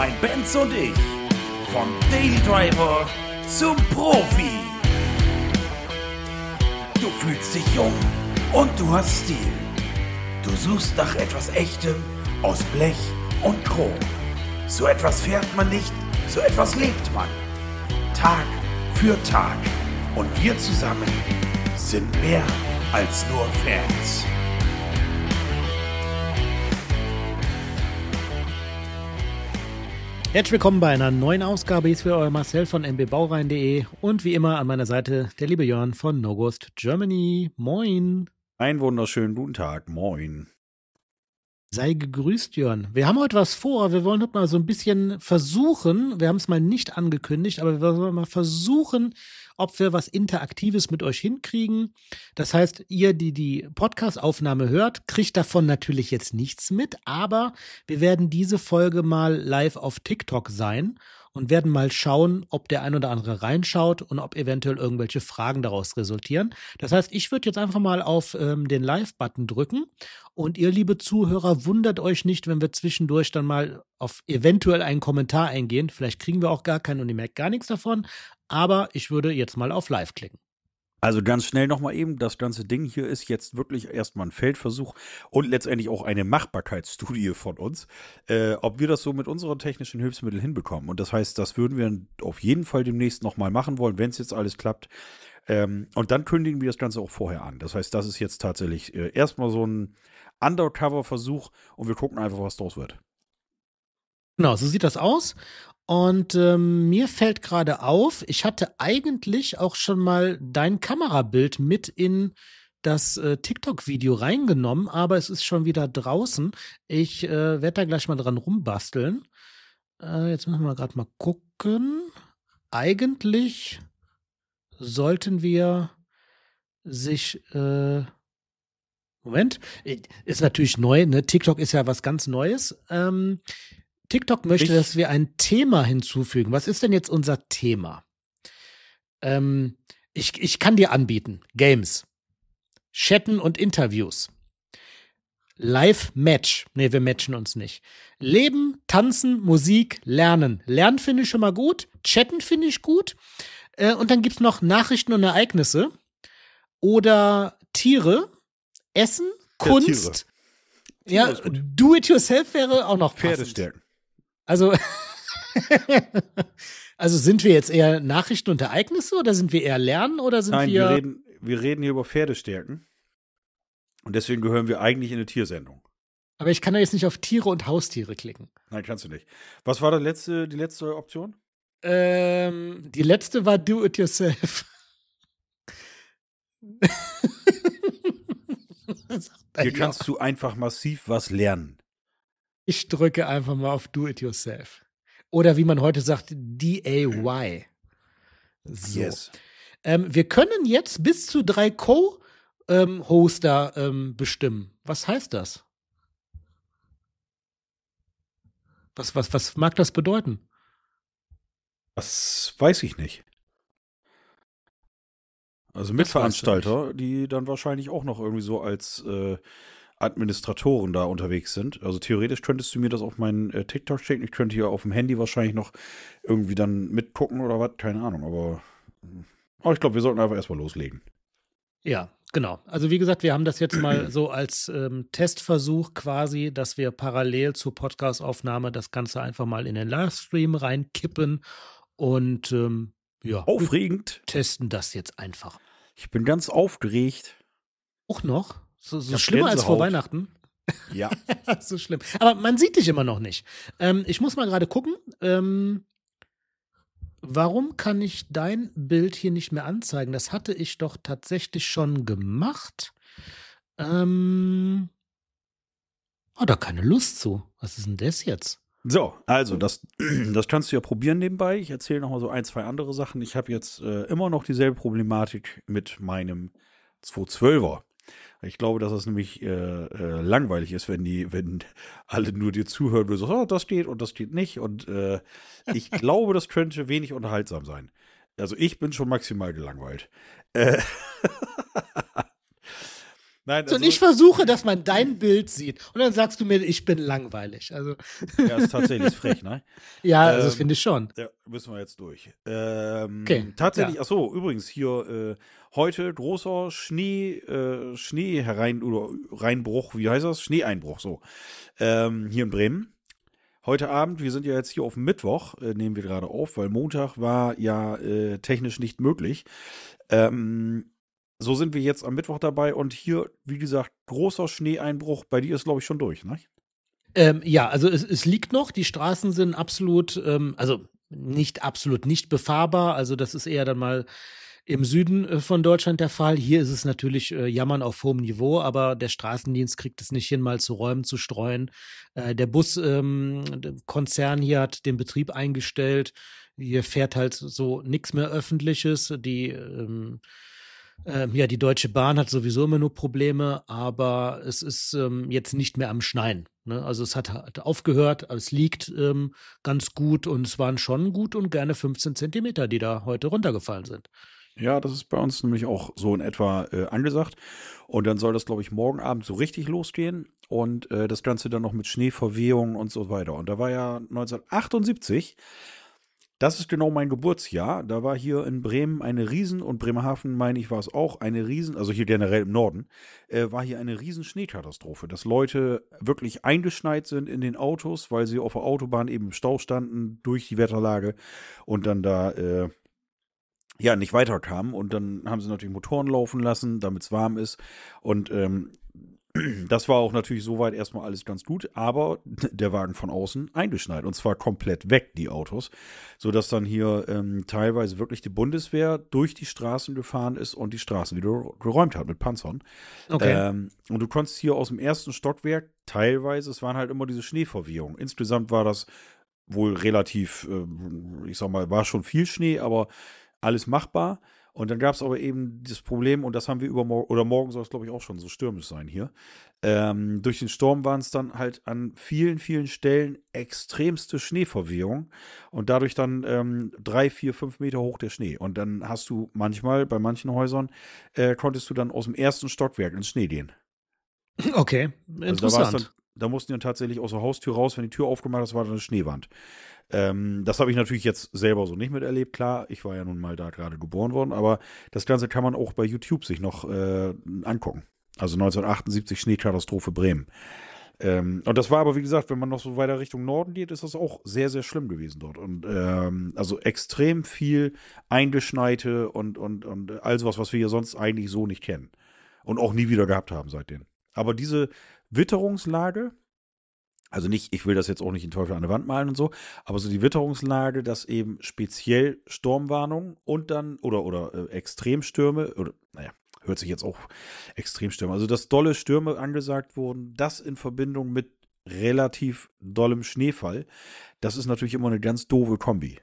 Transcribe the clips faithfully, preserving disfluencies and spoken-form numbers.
mein Benz und ich. Vom Daily Driver zum Profi. Du fühlst dich jung und du hast Stil. Du suchst nach etwas Echtem aus Blech und Chrom. So etwas fährt man nicht, so etwas lebt man. Tag für Tag. Und wir zusammen sind mehr als nur Fans. Herzlich willkommen bei einer neuen Ausgabe. Hier ist für euer Marcel von m b baurein punkt de und wie immer an meiner Seite der liebe Jörn von No Ghost Germany. Moin. Einen wunderschönen guten Tag. Moin. Sei gegrüßt, Jörn. Wir haben heute was vor. Wir wollen heute mal so ein bisschen versuchen, wir haben es mal nicht angekündigt, aber wir wollen mal versuchen, ob wir was Interaktives mit euch hinkriegen. Das heißt, ihr, die die Podcast-Aufnahme hört, kriegt davon natürlich jetzt nichts mit, aber wir werden diese Folge mal live auf TikTok sein und werden mal schauen, ob der ein oder andere reinschaut und ob eventuell irgendwelche Fragen daraus resultieren. Das heißt, ich würde jetzt einfach mal auf ähm, den Live-Button drücken und ihr, liebe Zuhörer, wundert euch nicht, wenn wir zwischendurch dann mal auf eventuell einen Kommentar eingehen. Vielleicht kriegen wir auch gar keinen und ihr merkt gar nichts davon, aber ich würde jetzt mal auf Live klicken. Also ganz schnell nochmal eben, das ganze Ding hier ist jetzt wirklich erstmal ein Feldversuch und letztendlich auch eine Machbarkeitsstudie von uns, äh, ob wir das so mit unseren technischen Hilfsmitteln hinbekommen. Und das heißt, das würden wir auf jeden Fall demnächst nochmal machen wollen, wenn es jetzt alles klappt. Ähm, und dann kündigen wir das Ganze auch vorher an. Das heißt, das ist jetzt tatsächlich äh, erstmal so ein Undercover-Versuch und wir gucken einfach, was draus wird. Genau, so sieht das aus. Und ähm, mir fällt gerade auf, ich hatte eigentlich auch schon mal dein Kamerabild mit in das äh, TikTok-Video reingenommen, aber es ist schon wieder draußen. Ich äh, werde da gleich mal dran rumbasteln. Äh, jetzt müssen wir gerade mal gucken. Eigentlich sollten wir sich äh, Moment, ist natürlich neu, ne? TikTok ist ja was ganz Neues. Ähm, TikTok möchte, ich, dass wir ein Thema hinzufügen. Was ist denn jetzt unser Thema? Ähm, ich, ich kann dir anbieten: Games, Chatten und Interviews, Live-Match. Nee, wir matchen uns nicht. Leben, Tanzen, Musik, Lernen. Lernen finde ich schon mal gut. Chatten finde ich gut. Äh, und dann gibt es noch Nachrichten und Ereignisse. Oder Tiere, Essen, Kunst. Ja, ja, Do-it-yourself wäre auch noch passend. Pferdestärken. Also, also sind wir jetzt eher Nachrichten und Ereignisse oder sind wir eher Lernen oder sind Nein, wir. wir reden, wir reden hier über Pferdestärken. Und deswegen gehören wir eigentlich in eine Tiersendung. Aber ich kann da jetzt nicht auf Tiere und Haustiere klicken. Nein, kannst du nicht. Was war das letzte, die letzte Option? Ähm, die letzte war Do It Yourself. Hier kannst du einfach massiv was lernen. Ich drücke einfach mal auf Do It Yourself. Oder wie man heute sagt, D I Y. So. Yes. Ähm, wir können jetzt bis zu drei Co-Hoster ähm, bestimmen. Was heißt das? Was, was, was mag das bedeuten? Das weiß ich nicht. Also Mitveranstalter, die dann wahrscheinlich auch noch irgendwie so als äh, Administratoren da unterwegs sind. Also theoretisch könntest du mir das auf meinen äh, TikTok schicken. Ich könnte hier auf dem Handy wahrscheinlich noch irgendwie dann mitgucken oder was. Keine Ahnung, aber, aber ich glaube, wir sollten einfach erstmal loslegen. Ja, genau. Also wie gesagt, wir haben das jetzt mal so als ähm, Testversuch quasi, dass wir parallel zur Podcast-Aufnahme das Ganze einfach mal in den Livestream reinkippen und ähm, ja, aufregend. Testen das jetzt einfach. Ich bin ganz aufgeregt. Auch noch? So, so schlimmer als vor Weihnachten? Ja. So schlimm. Aber man sieht dich immer noch nicht. Ähm, ich muss mal gerade gucken. Ähm, warum kann ich dein Bild hier nicht mehr anzeigen? Das hatte ich doch tatsächlich schon gemacht. Ähm, oh, da keine Lust zu. Was ist denn das jetzt? So, also das, das kannst du ja probieren nebenbei. Ich erzähle noch mal so ein, zwei andere Sachen. Ich habe jetzt äh, immer noch dieselbe Problematik mit meinem zweihundertzwölfer. Ich glaube, dass es nämlich äh, äh, langweilig ist, wenn die, wenn alle nur dir zuhören und so, oh, das geht und das geht nicht. Und äh, ich glaube, das könnte wenig unterhaltsam sein. Also ich bin schon maximal gelangweilt. Äh Nein, So, und also, ich versuche, dass man dein Bild sieht. Und dann sagst du mir, ich bin langweilig. Also, ja, ist tatsächlich frech, ne? ja, also das Ähm, finde ich schon. Ja, müssen wir jetzt durch. Ähm, Okay, tatsächlich, ja. ach so, übrigens hier äh, heute großer Schnee, äh, Schnee herein oder Reinbruch, wie heißt das? Schneeeinbruch, so. Ähm, hier in Bremen. Heute Abend, wir sind ja jetzt hier auf Mittwoch, äh, nehmen wir gerade auf, weil Montag war ja äh, technisch nicht möglich. Ähm, so sind wir jetzt am Mittwoch dabei und hier, wie gesagt, großer Schneeeinbruch. Bei dir ist, glaube ich, schon durch, ne? Ähm, ja, also es, es liegt noch, die Straßen sind absolut, ähm, also nicht absolut nicht befahrbar. Also das ist eher dann mal im Süden äh, von Deutschland der Fall. Hier ist es natürlich äh, Jammern auf hohem Niveau, aber der Straßendienst kriegt es nicht hin, mal zu räumen, zu streuen. Äh, der Buskonzern ähm, der Konzern hier hat den Betrieb eingestellt. Hier fährt halt so nichts mehr Öffentliches. Die ähm, ähm, ja, die Deutsche Bahn hat sowieso immer nur Probleme, aber es ist ähm, jetzt nicht mehr am Schneien. Ne? Also es hat, hat aufgehört, aber es liegt ähm, ganz gut und es waren schon gut und gerne fünfzehn Zentimeter, die da heute runtergefallen sind. Ja, das ist bei uns nämlich auch so in etwa äh, angesagt. Und dann soll das, glaube ich, morgen Abend so richtig losgehen. Und äh, das Ganze dann noch mit Schneeverwehung und so weiter. Und da war ja neunzehnhundertachtundsiebzig, das ist genau mein Geburtsjahr. Da war hier in Bremen eine Riesen, und Bremerhaven, meine ich, war es auch, eine Riesen, also hier generell im Norden, äh, war hier eine riesen Schneekatastrophe, dass Leute wirklich eingeschneit sind in den Autos, weil sie auf der Autobahn eben im Stau standen durch die Wetterlage und dann da äh, ja nicht weiterkamen. Und dann haben sie natürlich Motoren laufen lassen, damit es warm ist. Und ähm, das war auch natürlich soweit erstmal alles ganz gut, aber der Wagen von außen eingeschneit und zwar komplett weg, die Autos, sodass dann hier ähm, teilweise wirklich die Bundeswehr durch die Straßen gefahren ist und die Straßen wieder geräumt hat mit Panzern. Okay. Ähm, und du konntest hier aus dem ersten Stockwerk teilweise, es waren halt immer diese Schneeverwehungen. Insgesamt war das wohl relativ, äh, ich sag mal, war schon viel Schnee, aber alles machbar. Und dann gab es aber eben das Problem, und das haben wir übermorgen, oder morgen soll es, glaube ich, auch schon so stürmisch sein hier. Ähm, durch den Sturm waren es dann halt an vielen, vielen Stellen extremste Schneeverwehung und dadurch dann ähm, drei, vier, fünf Meter hoch der Schnee. Und dann hast du manchmal, bei manchen Häusern, äh, konntest du dann aus dem ersten Stockwerk ins Schnee gehen. Okay, Also da war es dann, interessant. da mussten die dann tatsächlich aus der Haustür raus, wenn die Tür aufgemacht hast, war da eine Schneewand. Ähm, das habe ich natürlich jetzt selber so nicht miterlebt. Klar, ich war ja nun mal da gerade geboren worden, aber das Ganze kann man auch bei YouTube sich noch äh, angucken. Also neunzehnhundertachtundsiebzig Schneekatastrophe Bremen. Ähm, und das war aber, wie gesagt, wenn man noch so weiter Richtung Norden geht, ist das auch sehr, sehr schlimm gewesen dort. Und ähm, also extrem viel Eingeschneite und, und, und all sowas, was wir hier sonst eigentlich so nicht kennen. Und auch nie wieder gehabt haben seitdem. Aber diese Witterungslage, also nicht, ich will das jetzt auch nicht in Teufel an der Wand malen und so, aber so die Witterungslage, dass eben speziell Stormwarnung und dann, oder, oder äh, Extremstürme, oder, naja, hört sich jetzt auch Extremstürme, also dass dolle Stürme angesagt wurden, das in Verbindung mit relativ dollem Schneefall, das ist natürlich immer eine ganz doofe Kombi.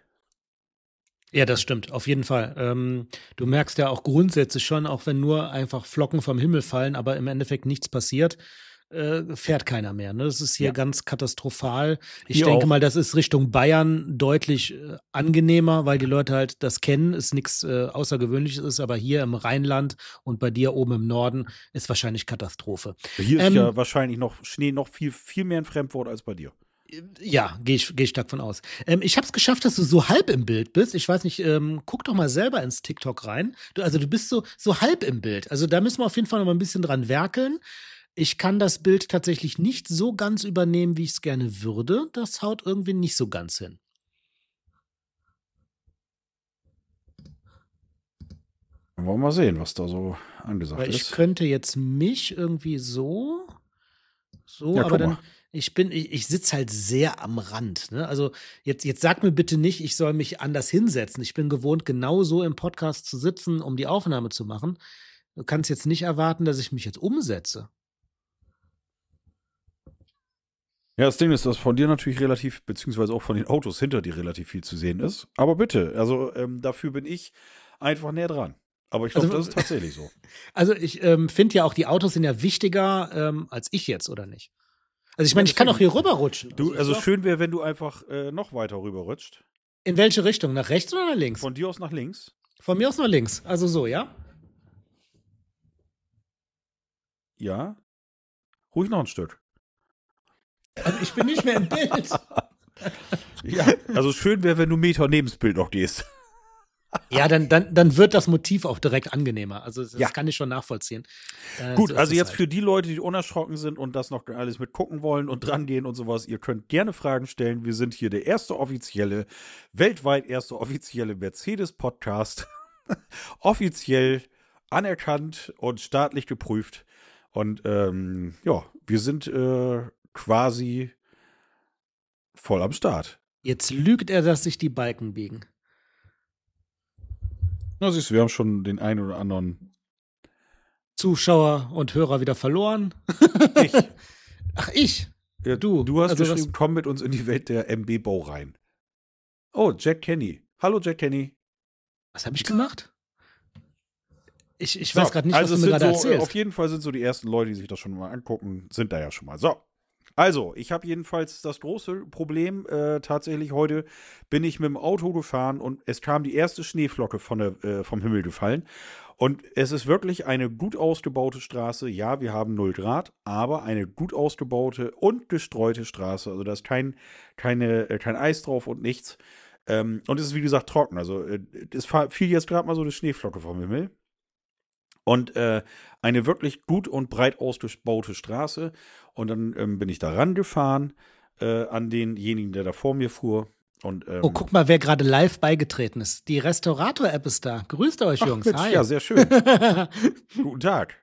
Ja, das stimmt, auf jeden Fall. Ähm, du merkst ja auch grundsätzlich schon, auch wenn nur einfach Flocken vom Himmel fallen, aber im Endeffekt nichts passiert, äh, fährt keiner mehr. Ne? Das ist hier Ja. ganz katastrophal. Ich Hier denke auch. mal, das ist Richtung Bayern deutlich äh, angenehmer, weil die Leute halt das kennen, es nichts äh, Außergewöhnliches ist, aber hier im Rheinland und bei dir oben im Norden ist wahrscheinlich Katastrophe. Hier ist Ähm, ja wahrscheinlich noch Schnee noch viel, viel mehr ein Fremdwort als bei dir. Ja, gehe ich, geh ich stark von aus. Ähm, ich habe es geschafft, dass du so halb im Bild bist. Ich weiß nicht, ähm, guck doch mal selber ins TikTok rein. Du, also du bist so, so halb im Bild. Also da müssen wir auf jeden Fall noch mal ein bisschen dran werkeln. Ich kann das Bild tatsächlich nicht so ganz übernehmen, wie ich es gerne würde. Das haut irgendwie nicht so ganz hin. Dann wollen wir mal sehen, was da so angesagt Weil ich ist. könnte jetzt mich irgendwie so, so, Ja, aber guck dann, mal. ich bin, ich, ich sitze halt sehr am Rand. Ne? Also jetzt, jetzt sag mir bitte nicht, ich soll mich anders hinsetzen. Ich bin gewohnt, genau so im Podcast zu sitzen, um die Aufnahme zu machen. Du kannst jetzt nicht erwarten, dass ich mich jetzt umsetze. Ja, das Ding ist, dass von dir natürlich relativ, beziehungsweise auch von den Autos hinter dir relativ viel zu sehen ist. Aber bitte, also ähm, dafür bin ich einfach näher dran. Aber ich glaube, Also- das ist tatsächlich so. Also ich ähm, finde ja auch, die Autos sind ja wichtiger ähm, als ich jetzt, oder nicht? Also ich meine, Ja, ich kann deswegen- auch hier rüberrutschen. Du, also ich- schön wäre, wenn du einfach äh, noch weiter rüberrutscht. In welche Richtung? Nach rechts oder nach links? Von dir aus nach links. Von mir aus nach links. Also so, ja? Ja? Ruhig noch ein Stück. Also ich bin nicht mehr im Bild. Ja, also schön wäre, wenn du einen Meter neben das Bild noch gehst. Ja, dann, dann, dann wird das Motiv auch direkt angenehmer. Also das Ja. kann ich schon nachvollziehen. Äh, Gut, so ist also es jetzt halt. für die Leute, die unerschrocken sind und das noch alles mit gucken wollen und drangehen und sowas, ihr könnt gerne Fragen stellen. Wir sind hier der erste offizielle, weltweit erste offizielle Mercedes-Podcast. Offiziell anerkannt und staatlich geprüft. Und ähm, ja, wir sind äh, quasi voll am Start. Jetzt lügt er, dass sich die Balken biegen. Na siehst du, wir haben schon den einen oder anderen. Zuschauer und Hörer wieder verloren. Ich. Ach, ich? Ja, Du. Du hast Also geschrieben, komm mit uns in die Welt der M B-Bau rein. Oh, Jack Kenny. Hallo, Jack Kenny. Was habe ich gemacht? Ich, ich So, weiß gerade nicht, also was es du mir sind gerade so, erzählst. auf jeden Fall sind so die ersten Leute, die sich das schon mal angucken, sind da ja schon mal. So. Also, ich habe jedenfalls das große Problem, äh, tatsächlich heute bin ich mit dem Auto gefahren und es kam die erste Schneeflocke von der, äh, vom Himmel gefallen. Und es ist wirklich eine gut ausgebaute Straße. Ja, wir haben null Grad, aber eine gut ausgebaute und gestreute Straße. Also da ist kein, keine, äh, kein Eis drauf und nichts. Ähm, und es ist wie gesagt trocken. Also äh, es fa- fiel jetzt gerade mal so eine Schneeflocke vom Himmel. Und äh, eine wirklich gut und breit ausgebaute Straße. Und dann ähm, bin ich da rangefahren äh, an denjenigen, der da vor mir fuhr. Und, ähm, Oh, guck mal, wer gerade live beigetreten ist. Die Restaurator-App ist da. Grüßt euch, ach, Jungs. Mensch, Hi. ja, sehr schön. Guten Tag.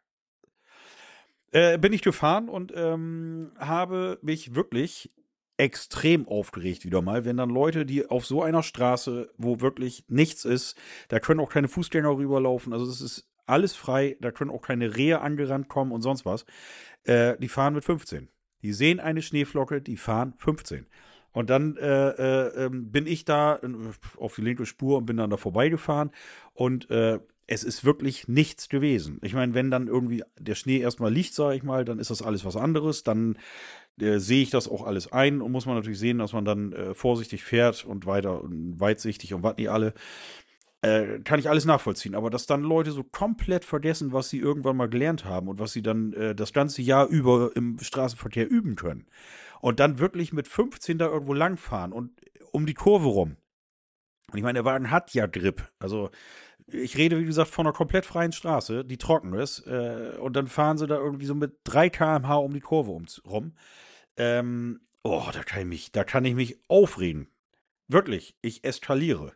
Äh, bin ich gefahren und ähm, habe mich wirklich extrem aufgeregt wieder mal, wenn dann Leute, die auf so einer Straße, wo wirklich nichts ist, da können auch keine Fußgänger rüberlaufen, also das ist alles frei, da können auch keine Rehe angerannt kommen und sonst was, äh, die fahren mit fünfzehn. Die sehen eine Schneeflocke, die fahren fünfzehn. Und dann äh, äh, ähm, bin ich da äh, auf die linke Spur und bin dann da vorbeigefahren und äh, es ist wirklich nichts gewesen. Ich meine, wenn dann irgendwie der Schnee erstmal liegt, sage ich mal, dann ist das alles was anderes. Dann äh, sehe ich das auch alles ein und muss man natürlich sehen, dass man dann äh, vorsichtig fährt und weiter und weitsichtig und was nicht alle. Äh, kann ich alles nachvollziehen. Aber dass dann Leute so komplett vergessen, was sie irgendwann mal gelernt haben und was sie dann äh, das ganze Jahr über im Straßenverkehr üben können. Und dann wirklich mit fünfzehn da irgendwo langfahren und um die Kurve rum. Und ich meine, der Wagen hat ja Grip. Also ich rede, wie gesagt, von einer komplett freien Straße, die trocken ist. Äh, und dann fahren sie da irgendwie so mit drei Kilometer pro Stunde um die Kurve um, rum. Ähm, oh, da kann ich mich, da kann ich mich aufregen. Wirklich, ich eskaliere.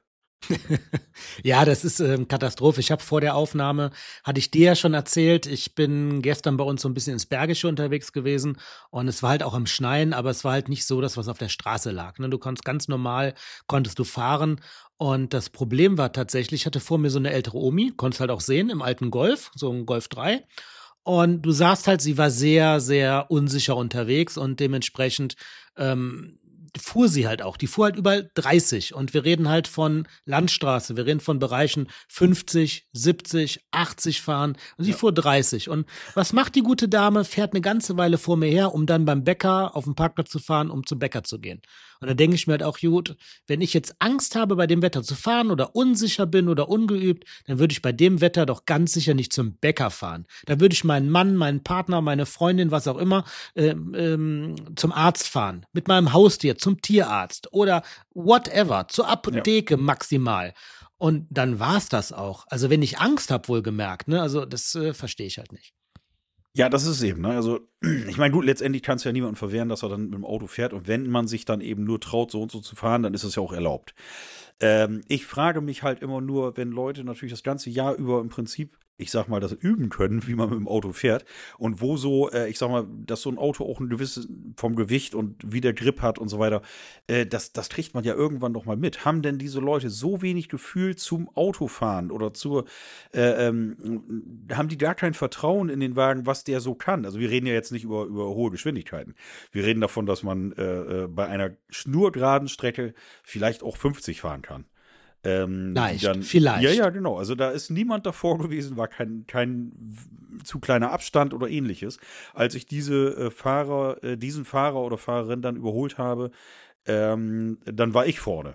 Ja, das ist ähm, Katastrophe. Ich habe vor der Aufnahme, hatte ich dir ja schon erzählt, ich bin gestern bei uns so ein bisschen ins Bergische unterwegs gewesen und es war halt auch am Schneien, aber es war halt nicht so, dass was auf der Straße lag. Ne? Du konntest ganz normal, konntest du fahren und das Problem war tatsächlich, ich hatte vor mir so eine ältere Omi, konntest halt auch sehen, im alten Golf, so ein Golf drei. Und du sahst halt, sie war sehr, sehr unsicher unterwegs und dementsprechend ähm, fuhr sie halt auch. Die fuhr halt überall dreißig und wir reden halt von Landstraße, wir reden von Bereichen fünfzig, siebzig, achtzig fahren und sie Ja. fuhr dreißig. Und was macht die gute Dame? Fährt eine ganze Weile vor mir her, um dann beim Bäcker auf den Parkplatz zu fahren, um zum Bäcker zu gehen. Und da denke ich mir halt auch, gut, wenn ich jetzt Angst habe, bei dem Wetter zu fahren oder unsicher bin oder ungeübt, dann würde ich bei dem Wetter doch ganz sicher nicht zum Bäcker fahren. Da würde ich meinen Mann, meinen Partner, meine Freundin, was auch immer, ähm, ähm, zum Arzt fahren. Mit meinem Haustier, zum Tierarzt oder whatever, zur Apotheke maximal. Und dann war's das auch. Also wenn ich Angst habe, wohlgemerkt, ne, also das äh, verstehe ich halt nicht. Ja, das ist es eben, ne? Also, ich meine, gut, letztendlich kannst du ja niemandem verwehren, dass er dann mit dem Auto fährt. Und wenn man sich dann eben nur traut, so und so zu fahren, dann ist es ja auch erlaubt. Ähm, ich frage mich halt immer nur, wenn Leute natürlich das ganze Jahr über im Prinzip, ich sag mal, das üben können, wie man mit dem Auto fährt. Und wo so, äh, ich sag mal, dass so ein Auto auch ein gewisses vom Gewicht und wie der Grip hat und so weiter, äh, das, das kriegt man ja irgendwann doch mal mit. Haben denn diese Leute so wenig Gefühl zum Autofahren oder zur, äh, ähm, haben die gar kein Vertrauen in den Wagen, was der so kann? Also wir reden ja jetzt nicht über, über hohe Geschwindigkeiten. Wir reden davon, dass man äh, äh, bei einer schnurgeraden Strecke vielleicht auch fünfzig fahren kann. Ähm, die Vielleicht, dann, vielleicht. Ja, ja, genau. Also da ist niemand davor gewesen, war kein, kein w- zu kleiner Abstand oder ähnliches. Als ich diese äh, Fahrer, äh, diesen Fahrer oder Fahrerin dann überholt habe, ähm, dann war ich vorne.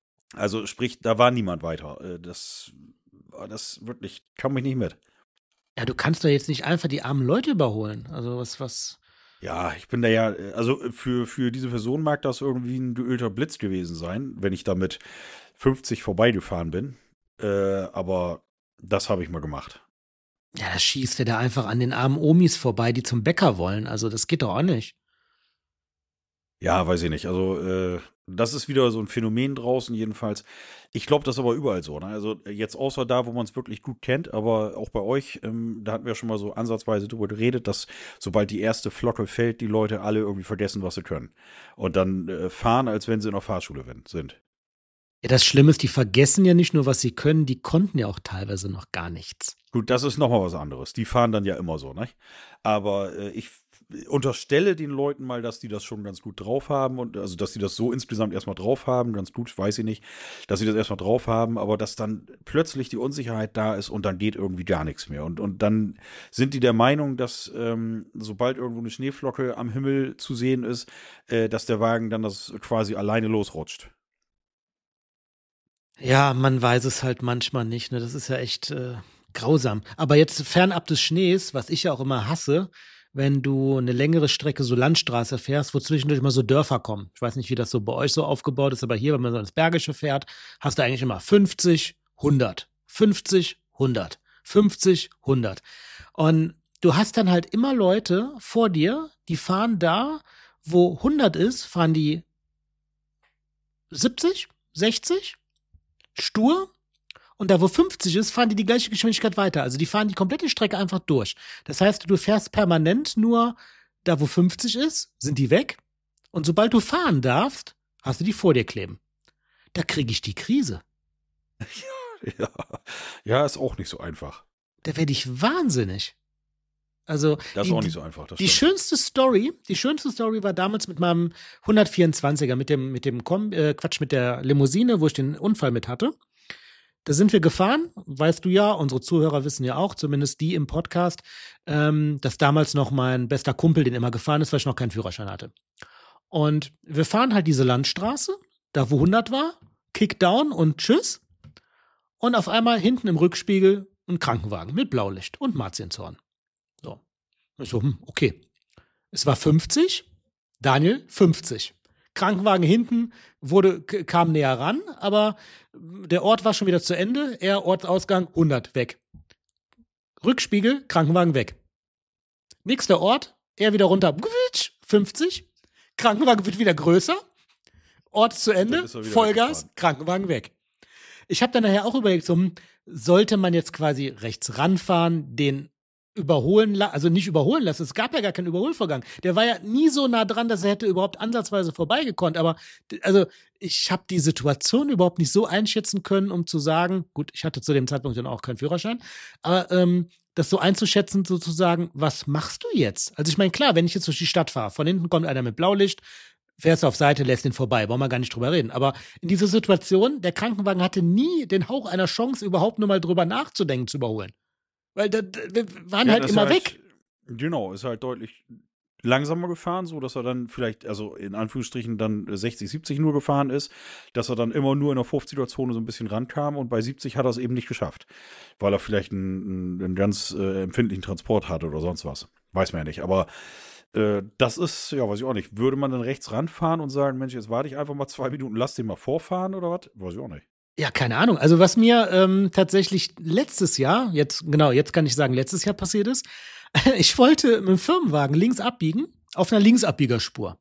Also sprich, da war niemand weiter. Äh, das war das wirklich, kam mich nicht mit. Ja, du kannst doch jetzt nicht einfach die armen Leute überholen. Also was, was. Ja, ich bin da ja, äh, also äh, für, für diese Person mag das irgendwie ein geölter Blitz gewesen sein, wenn ich da mit fünfzig vorbeigefahren bin. Äh, aber das habe ich mal gemacht. Ja, da schießt er da einfach an den armen Omis vorbei, die zum Bäcker wollen. Also das geht doch auch nicht. Ja, weiß ich nicht. Also, äh, das ist wieder so ein Phänomen draußen jedenfalls. Ich glaube, das ist aber überall so, ne? Also, äh, jetzt außer da, wo man es wirklich gut kennt, aber auch bei euch, ähm, da hatten wir schon mal so ansatzweise drüber geredet, dass sobald die erste Flocke fällt, die Leute alle irgendwie vergessen, was sie können. Und dann äh, fahren, als wenn sie in der Fahrschule wenn- sind. Ja, das Schlimme ist, die vergessen ja nicht nur, was sie können, die konnten ja auch teilweise noch gar nichts. Gut, das ist nochmal was anderes. Die fahren dann ja immer so, ne? Aber äh, ich f- unterstelle den Leuten mal, dass die das schon ganz gut drauf haben und also, dass die das so insgesamt erstmal drauf haben, ganz gut, weiß ich nicht, dass sie das erstmal drauf haben, aber dass dann plötzlich die Unsicherheit da ist und dann geht irgendwie gar nichts mehr. Und, und dann sind die der Meinung, dass ähm, sobald irgendwo eine Schneeflocke am Himmel zu sehen ist, äh, dass der Wagen dann das quasi alleine losrutscht. Ja, man weiß es halt manchmal nicht, ne? Das ist ja echt äh, grausam. Aber jetzt fernab des Schnees, was ich ja auch immer hasse, wenn du eine längere Strecke so Landstraße fährst, wo zwischendurch mal so Dörfer kommen. Ich weiß nicht, wie das so bei euch so aufgebaut ist, aber hier, wenn man so ins Bergische fährt, hast du eigentlich immer fünfzig, hundert, fünfzig, hundert, fünfzig, hundert. Und du hast dann halt immer Leute vor dir, die fahren da, wo hundert ist, fahren die siebzig, sechzig, stur. Und da, wo fünfzig ist, fahren die die gleiche Geschwindigkeit weiter. Also die fahren die komplette Strecke einfach durch. Das heißt, du fährst permanent nur da, wo fünfzig ist, sind die weg. Und sobald du fahren darfst, hast du die vor dir kleben. Da kriege ich die Krise. Ja, ja, ist auch nicht so einfach. Da werde ich wahnsinnig. Also Das ist die, auch nicht so einfach. Das die stimmt. schönste Story, die schönste Story war damals mit meinem hundertvierundzwanziger, mit dem, mit dem Kom äh, Quatsch, mit der Limousine, wo ich den Unfall mit hatte. Da sind wir gefahren, weißt du ja, unsere Zuhörer wissen ja auch, zumindest die im Podcast, ähm, dass damals noch mein bester Kumpel den immer gefahren ist, weil ich noch keinen Führerschein hatte. Und wir fahren halt diese Landstraße, da wo hundert war, Kickdown und tschüss. Und auf einmal hinten im Rückspiegel ein Krankenwagen mit Blaulicht und Marzienzorn. So. Ich so, hm, okay. Es war fünfzig, Daniel, fünfzig. Krankenwagen hinten wurde, k- kam näher ran, aber der Ort war schon wieder zu Ende. Er, Ortsausgang, hundert, weg. Rückspiegel, Krankenwagen weg. Nächster Ort, er wieder runter, fünfzig. Krankenwagen wird wieder größer. Ort zu Ende, Dann ist er wieder Vollgas, weggefahren. Krankenwagen weg. Ich habe dann nachher auch überlegt, so, hm, sollte man jetzt quasi rechts ranfahren, den überholen lassen, also nicht überholen lassen, es gab ja gar keinen Überholvorgang. Der war ja nie so nah dran, dass er hätte überhaupt ansatzweise vorbeigekonnt. Aber d- also ich habe die Situation überhaupt nicht so einschätzen können, um zu sagen, gut, ich hatte zu dem Zeitpunkt dann auch keinen Führerschein, aber ähm, das so einzuschätzen, sozusagen, was machst du jetzt? Also ich meine, klar, wenn ich jetzt durch die Stadt fahre, von hinten kommt einer mit Blaulicht, fährst du auf Seite, lässt ihn vorbei, brauchen wir gar nicht drüber reden. Aber in dieser Situation, der Krankenwagen hatte nie den Hauch einer Chance, überhaupt nur mal drüber nachzudenken, zu überholen. Weil da, da, wir waren Ja, halt das immer ist weg. Genau, ist halt deutlich langsamer gefahren, so dass er dann vielleicht, also in Anführungsstrichen dann sechzig, siebzig nur gefahren ist, dass er dann immer nur in der fünfziger-Zone so ein bisschen rankam und bei siebzig hat er es eben nicht geschafft, weil er vielleicht einen, einen ganz äh, empfindlichen Transport hatte oder sonst was. Weiß man ja nicht, aber äh, das ist, ja, weiß ich auch nicht. Würde man dann rechts ranfahren und sagen, Mensch, jetzt warte ich einfach mal zwei Minuten, lass den mal vorfahren oder was? Weiß ich auch nicht. Ja, keine Ahnung. Also was mir ähm, tatsächlich letztes Jahr, jetzt genau, jetzt kann ich sagen, letztes Jahr passiert ist, ich wollte mit dem Firmenwagen links abbiegen auf einer Linksabbiegerspur.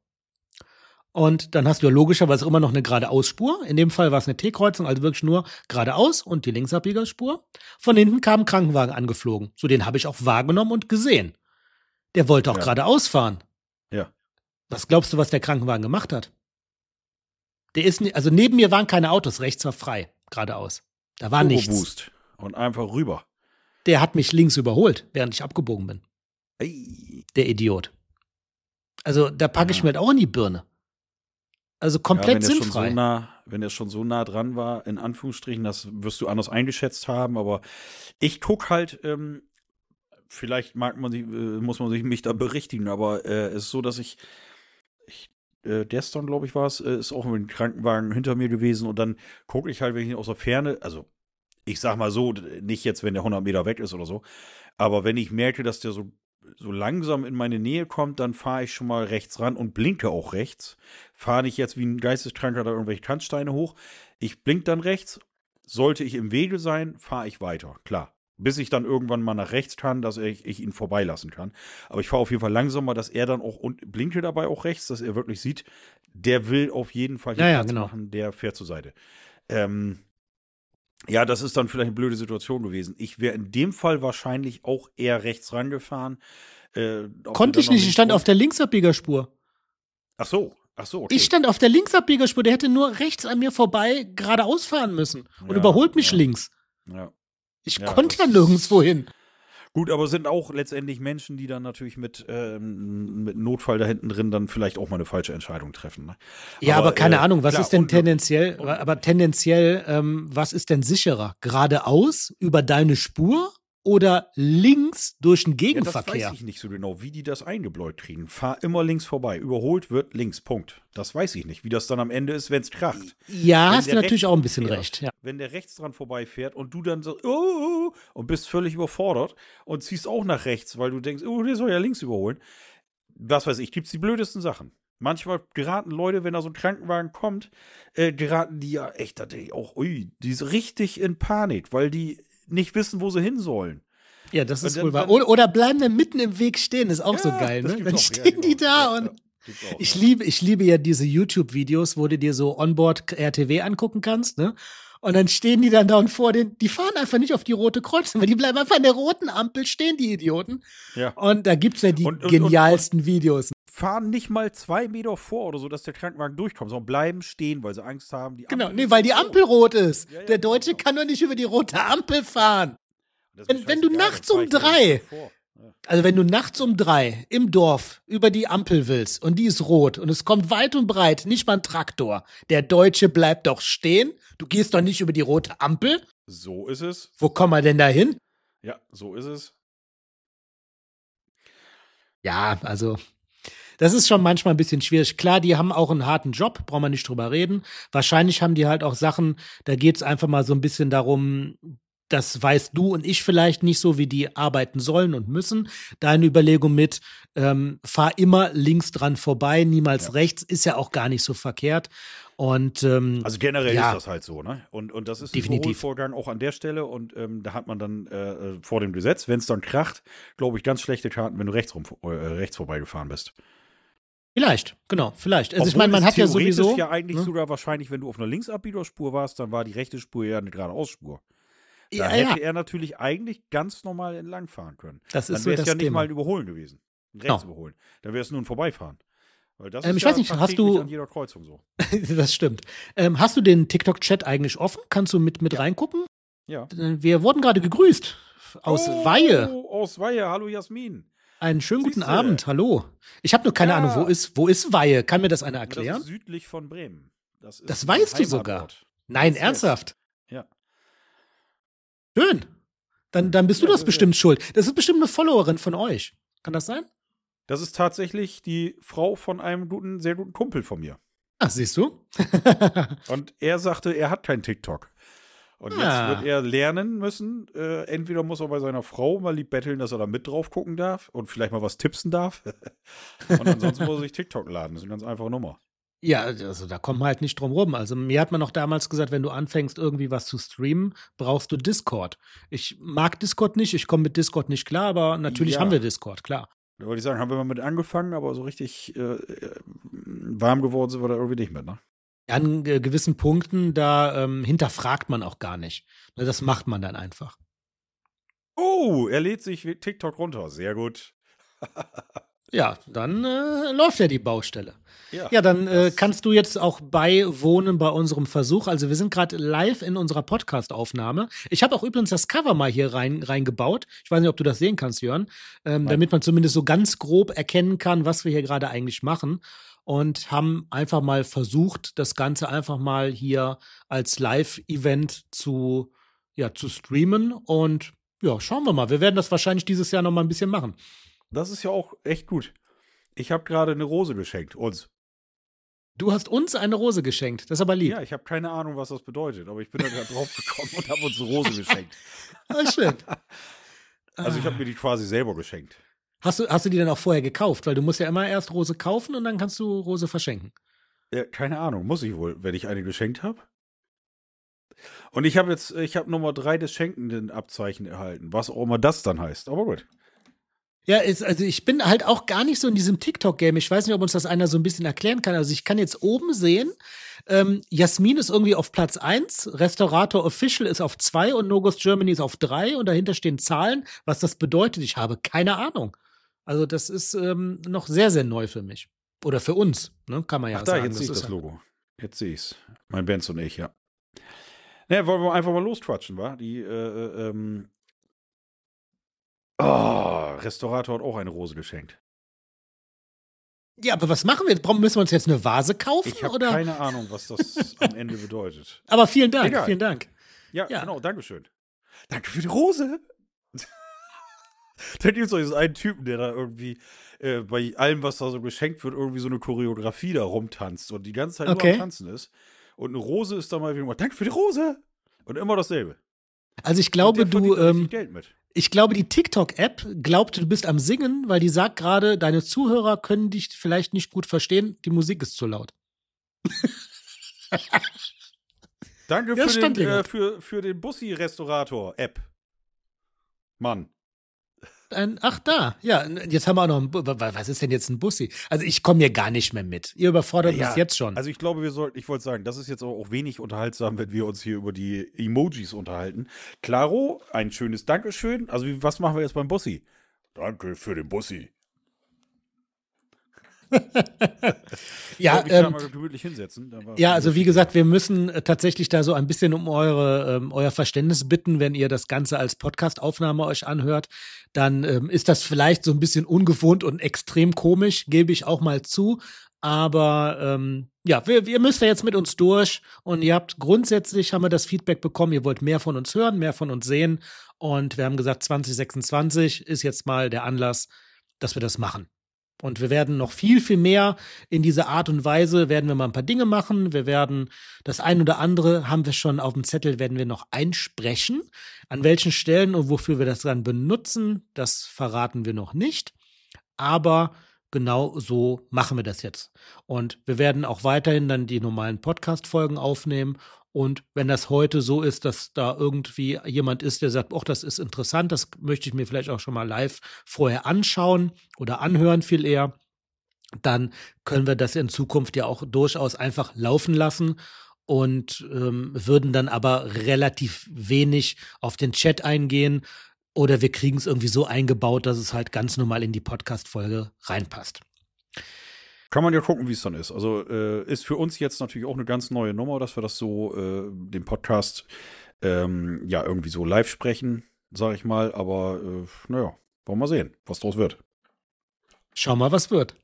Und dann hast du ja logischerweise immer noch eine geradeausspur. In dem Fall war es eine T-Kreuzung, also wirklich nur geradeaus und die Linksabbiegerspur. Von hinten kam ein Krankenwagen angeflogen. So, den habe ich auch wahrgenommen und gesehen. Der wollte auch Ja. geradeaus fahren. Ja. Was glaubst du, was der Krankenwagen gemacht hat? Der ist, ni- also neben mir waren keine Autos, rechts war frei, geradeaus. Da war nichts. Turbo-Boost und einfach rüber. Der hat mich links überholt, während ich abgebogen bin. Ey. Der Idiot. Also da packe ich Ja. mir halt auch in die Birne. Also Ja, komplett wenn der schon sinnfrei. so nah, wenn der schon so nah dran war, in Anführungsstrichen, das wirst du anders eingeschätzt haben, aber ich guck halt, ähm, vielleicht mag man sich, äh, muss man sich mich da berichtigen, aber äh, es ist so, dass ich, ich äh, gestern, glaube ich, war es, äh, ist auch ein Krankenwagen hinter mir gewesen und dann gucke ich halt, wenn ich ihn aus der Ferne, also Ich sag mal so, nicht jetzt, wenn der hundert Meter weg ist oder so, aber wenn ich merke, dass der so, so langsam in meine Nähe kommt, dann fahre ich schon mal rechts ran und blinke auch rechts. Fahre nicht jetzt wie ein Geisteskranker da irgendwelche Kannsteine hoch. Ich blink dann rechts. Sollte ich im Wege sein, fahre ich weiter, klar. Bis ich dann irgendwann mal nach rechts kann, dass ich, ich ihn vorbeilassen kann. Aber ich fahre auf jeden Fall langsamer, dass er dann auch und blinke dabei auch rechts, dass er wirklich sieht, der will auf jeden Fall hier Ja, ja, Platz genau. machen, der fährt zur Seite. Ähm, ja, das ist dann vielleicht eine blöde Situation gewesen. Ich wäre in dem Fall wahrscheinlich auch eher rechts rangefahren. Äh, ob Konnte wir ich dann noch nicht, ich links stand rum- auf der Linksabbiegerspur. Ach so, ach so, okay. Ich stand auf der Linksabbiegerspur, der hätte nur rechts an mir vorbei geradeaus fahren müssen und Ja, überholt mich ja. links. Ja. Ich Ja, konnte ja das- nirgendwo hin. Gut, aber sind auch letztendlich Menschen, die dann natürlich mit, ähm, mit Notfall da hinten drin dann vielleicht auch mal eine falsche Entscheidung treffen. Ne? Ja, aber, keine äh, Ahnung, was klar, ist denn unglücklich. tendenziell, Unglücklich. aber tendenziell, ähm, was ist denn sicherer? Geradeaus über deine Spur oder links durch den Ja, das Gegenverkehr? weiß ich nicht so genau, wie die das eingebläut kriegen. Fahr immer links vorbei. Überholt wird links. Punkt. Das weiß ich nicht, wie das dann am Ende ist, wenn es kracht. Ja, Wenn hast du der natürlich rechts auch ein bisschen fährt, recht. Ja. Wenn der rechts dran vorbeifährt und du dann so, oh, und bist völlig überfordert und ziehst auch nach rechts, weil du denkst, oh, der soll ja links überholen. Was weiß ich, gibt's die blödesten Sachen. Manchmal geraten Leute, wenn da so ein Krankenwagen kommt, äh, geraten die ja echt, da denke ich auch, ui, die ist richtig in Panik, weil die nicht wissen, wo sie hin sollen. Ja, das ist Und dann- wohl wahr. dann- Oder, oder bleiben dann mitten im Weg stehen, ist auch so Ja, geil, das ne? gibt's Dann auch, ja, stehen die genau. da Ja, und ja, gibt's auch, ich ja. liebe, ich liebe ja diese YouTube-Videos, wo du dir so Onboard-R T W angucken kannst, ne? Und dann stehen die dann da und vor den, die fahren einfach nicht auf die rote Kreuzung, weil die bleiben einfach an der roten Ampel stehen, die Idioten. Ja. Und da gibt's ja die Und- und- genialsten Videos. Fahren nicht mal zwei Meter vor oder so, dass der Krankenwagen durchkommt, sondern bleiben stehen, weil sie Angst haben. Die Genau, Ampel nee, ist weil die rot. Ampel rot ist. Ja, ja, Der genau, Deutsche genau. kann doch nicht über die rote Ampel fahren. Das ist wenn- mir wenn du scheißegal, nachts dann um fahr ich drei- da nicht vor. Ja. Also wenn du nachts um drei im Dorf über die Ampel willst und die ist rot und es kommt weit und breit, nicht mal ein Traktor, der Deutsche bleibt doch stehen. Du gehst doch nicht über die rote Ampel. So ist es. Wo kommen wir denn da hin? Ja, so ist es. Ja, also das ist schon manchmal ein bisschen schwierig. Klar, die haben auch einen harten Job, brauchen wir nicht drüber reden. Wahrscheinlich haben die halt auch Sachen, da geht es einfach mal so ein bisschen darum, das weißt du und ich vielleicht nicht so, wie die arbeiten sollen und müssen. Deine Überlegung mit, ähm, fahr immer links dran vorbei, niemals Ja. rechts, ist ja auch gar nicht so verkehrt. Und ähm, Also generell Ja. ist das halt so, ne? Und, und das ist ein Definitiv. Überholvorgang auch an der Stelle und ähm, da hat man dann äh, vor dem Gesetz, wenn es dann kracht, glaube ich, ganz schlechte Karten, wenn du rechts, rum, äh, rechts vorbeigefahren bist. vielleicht, genau, vielleicht. Also ich Obwohl meine, man es hat ja theoretisch sowieso. ja eigentlich ne? sogar wahrscheinlich, wenn du auf einer Linksabbiegerspur warst, dann war die rechte Spur ja eine Geradeausspur. Da Ja, ja, hätte er natürlich eigentlich ganz normal entlangfahren können. das Dann ist so wäre es das ja nicht Thema. mal ein Überholen gewesen. Ein Genau. Rechtsüberholen. Dann wäre es nur ein Vorbeifahren. Weil das Ähm, ist ich ja weiß nicht, hast tagtäglich du- an jeder Kreuzung so. Das stimmt. Ähm, hast du den TikTok-Chat eigentlich offen? Kannst du mit, mit Ja. reingucken? Ja. Äh, Wir wurden gerade gegrüßt aus oh, Weihe. Aus Weihe. Hallo Jasmin. Einen schönen guten Siehste. Abend. Hallo. Ich habe nur keine Ja. Ahnung, wo ist, wo ist Weihe? Kann mir das einer Das erklären? ist südlich von Bremen. Das, ist Das ein weißt du sogar. Heimatort. Nein, Yes, yes. ernsthaft. Ja. Schön. Dann, dann bist du Ja, das sehr, bestimmt schuld. Das ist bestimmt eine Followerin von euch. Kann das sein? Das ist tatsächlich die Frau von einem guten, sehr guten Kumpel von mir. Ach, siehst du? Und er sagte, er hat kein TikTok. Und jetzt Ah. wird er lernen müssen, äh, entweder muss er bei seiner Frau mal lieb betteln, dass er da mit drauf gucken darf und vielleicht mal was tippsen darf. Und ansonsten muss er sich TikTok laden. Das ist eine ganz einfache Nummer. Ja, also da kommen wir halt nicht drum rum. Also mir hat man noch damals gesagt, wenn du anfängst, irgendwie was zu streamen, brauchst du Discord. Ich mag Discord nicht, ich komme mit Discord nicht klar, aber natürlich Ja. haben wir Discord, klar. Da würde ich sagen, haben wir mal mit angefangen, aber so richtig äh, äh, warm geworden sind wir da irgendwie nicht mit, ne? An äh, gewissen Punkten, da ähm, hinterfragt man auch gar nicht. Ne, Das macht man dann einfach. Oh, er lädt sich TikTok runter. Sehr gut. Ja, dann äh, läuft ja die Baustelle. Ja, Ja, dann äh, das- kannst du jetzt auch beiwohnen bei unserem Versuch. Also wir sind gerade live in unserer Podcast-Aufnahme. Ich habe auch übrigens das Cover mal hier rein reingebaut. Ich weiß nicht, ob du das sehen kannst, Jörn. Ähm, Nein. damit man zumindest so ganz grob erkennen kann, was wir hier gerade eigentlich machen. Und haben einfach mal versucht, das Ganze einfach mal hier als Live-Event zu, ja, zu streamen. Und ja, schauen wir mal. Wir werden das wahrscheinlich dieses Jahr noch mal ein bisschen machen. Das ist ja auch echt gut. Ich habe gerade eine Rose geschenkt, uns. Du hast uns eine Rose geschenkt. Das ist aber lieb. Ja, ich habe keine Ahnung, was das bedeutet, aber ich bin da gerade drauf gekommen und habe uns eine Rose geschenkt. Ah, schön. Also ich habe mir die quasi selber geschenkt. Hast du, hast du die dann auch vorher gekauft? Weil du musst ja immer erst Rose kaufen und dann kannst du Rose verschenken. Ja, keine Ahnung, muss ich wohl, wenn ich eine geschenkt habe. Und ich habe jetzt, ich habe Nummer drei des schenkenden Abzeichen erhalten, was auch immer das dann heißt. Aber gut. Ja, ist, also ich bin halt auch gar nicht so in diesem TikTok-Game. Ich weiß nicht, ob uns das einer so ein bisschen erklären kann. Also ich kann jetzt oben sehen, ähm, Jasmin ist irgendwie auf Platz eins, Restaurator Official ist auf zwei und Nogos Germany ist auf drei und dahinter stehen Zahlen. Was das bedeutet, ich habe keine Ahnung. Also das ist ähm, noch sehr, sehr neu für mich. Oder für uns, ne? Kann man ja Ach da, sagen. jetzt sehe ich ist das ja- Logo. Jetzt sehe ich's. Mein Benz und ich, ja. Ne, wollen wir einfach mal losquatschen, wa? Die, äh, äh, ähm. Oh, Restaurator hat auch eine Rose geschenkt. Ja, aber was machen wir? Warum müssen wir uns jetzt eine Vase kaufen? Ich habe oder? keine Ahnung, was das am Ende bedeutet. Aber vielen Dank, Egal. vielen Dank. Ja, Ja. genau, Dankeschön. Danke für die Rose. Da gibt es doch diesen einen Typen, der da irgendwie äh, bei allem, was da so geschenkt wird, irgendwie so eine Choreografie da rumtanzt und die ganze Zeit nur Okay. am Tanzen ist. Und eine Rose ist da mal wieder mal, danke für die Rose. Und immer dasselbe. Also ich glaube, und der du, verdient richtig ähm, Geld mit. ich glaube, die TikTok-App glaubt, du bist am Singen, weil die sagt gerade, deine Zuhörer können dich vielleicht nicht gut verstehen, die Musik ist zu laut. Danke Ja, für, stand den, hier äh, grad. für, für den Bussi-Restaurator-App. Mann. Ein, ach da, ja, jetzt haben wir auch noch ein, Bu- wa- was ist denn jetzt ein Bussi? Also ich komme hier gar nicht mehr mit. Ihr überfordert Ja, uns jetzt schon. Also ich glaube, wir sollten, ich wollte sagen, das ist jetzt auch wenig unterhaltsam, wenn wir uns hier über die Emojis unterhalten. Claro, ein schönes Dankeschön. Also wie- was machen wir jetzt beim Bussi? Danke für den Bussi. ja, ich wollte mich da ähm, mal gemütlich hinsetzen. Da war- ja, also wie gesagt, wir müssen äh, tatsächlich da so ein bisschen um eure, ähm, euer Verständnis bitten, wenn ihr das Ganze als Podcast-Aufnahme euch anhört, dann ähm, ist das vielleicht so ein bisschen ungewohnt und extrem komisch, gebe ich auch mal zu. Aber ähm, ja, wir, ihr müsst ja jetzt mit uns durch und ihr habt grundsätzlich, haben wir das Feedback bekommen, ihr wollt mehr von uns hören, mehr von uns sehen und wir haben gesagt, zwanzig sechsundzwanzig ist jetzt mal der Anlass, dass wir das machen. Und wir werden noch viel, viel mehr in dieser Art und Weise, werden wir mal ein paar Dinge machen. Wir werden das ein oder andere, haben wir schon auf dem Zettel, werden wir noch einsprechen. An welchen Stellen und wofür wir das dann benutzen, das verraten wir noch nicht. Aber genau so machen wir das jetzt. Und wir werden auch weiterhin dann die normalen Podcast-Folgen aufnehmen. Und wenn das heute so ist, dass da irgendwie jemand ist, der sagt, oh, das ist interessant, das möchte ich mir vielleicht auch schon mal live vorher anschauen oder anhören viel eher, dann können wir das in Zukunft ja auch durchaus einfach laufen lassen und ähm, würden dann aber relativ wenig auf den Chat eingehen oder wir kriegen es irgendwie so eingebaut, dass es halt ganz normal in die Podcast-Folge reinpasst. Kann man ja gucken, wie es dann ist. Also äh, ist für uns jetzt natürlich auch eine ganz neue Nummer, dass wir das so, äh, den Podcast, ähm, ja, irgendwie so live sprechen, sag ich mal. Aber äh, naja, wollen wir mal sehen, was draus wird. Schau mal, was wird.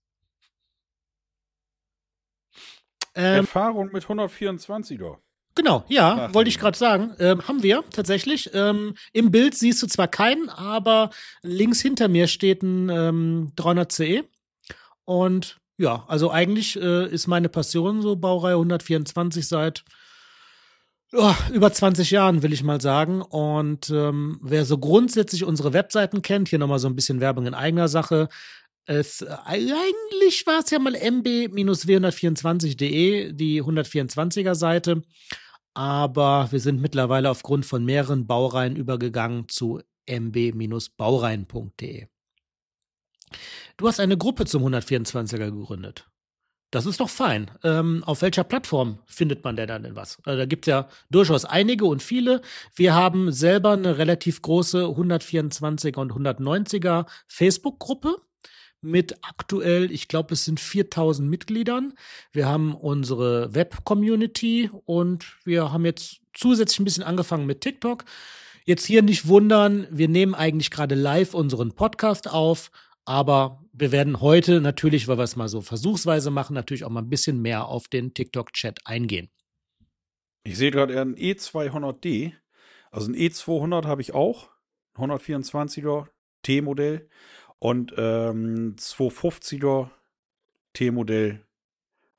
Ähm, Erfahrung mit hundertvierundzwanziger. Genau, ja, Ach, wollte ich ja. gerade sagen. Ähm, haben wir tatsächlich. Ähm, Im Bild siehst du zwar keinen, aber links hinter mir steht ein ähm, dreihundert C E. Und ja, also eigentlich äh, ist meine Passion so Baureihe hundertvierundzwanzig seit ja, über zwanzig Jahren, will ich mal sagen. Und ähm, wer so grundsätzlich unsere Webseiten kennt, hier nochmal so ein bisschen Werbung in eigener Sache. Es, äh, eigentlich war es ja mal m b w hundertvierundzwanzig punkt de, die hundertvierundzwanziger Seite. Aber wir sind mittlerweile aufgrund von mehreren Baureihen übergegangen zu m b baureihen punkt de. Du hast eine Gruppe zum hundertvierundzwanziger gegründet. Das ist doch fein. Ähm, auf welcher Plattform findet man denn dann denn was? Also da gibt es ja durchaus einige und viele. Wir haben selber eine relativ große hundertvierundzwanziger und hundertneunziger Facebook-Gruppe mit aktuell, ich glaube, es sind viertausend Mitgliedern. Wir haben unsere Web-Community und wir haben jetzt zusätzlich ein bisschen angefangen mit TikTok. Jetzt hier nicht wundern, wir nehmen eigentlich gerade live unseren Podcast auf, aber wir werden heute natürlich, weil wir es mal so versuchsweise machen, natürlich auch mal ein bisschen mehr auf den TikTok-Chat eingehen. Ich sehe gerade eher ein E zweihundert D. Also ein E zweihundert habe ich auch. hundertvierundzwanziger T-Modell. Und ähm, zweihundertfünfziger T-Modell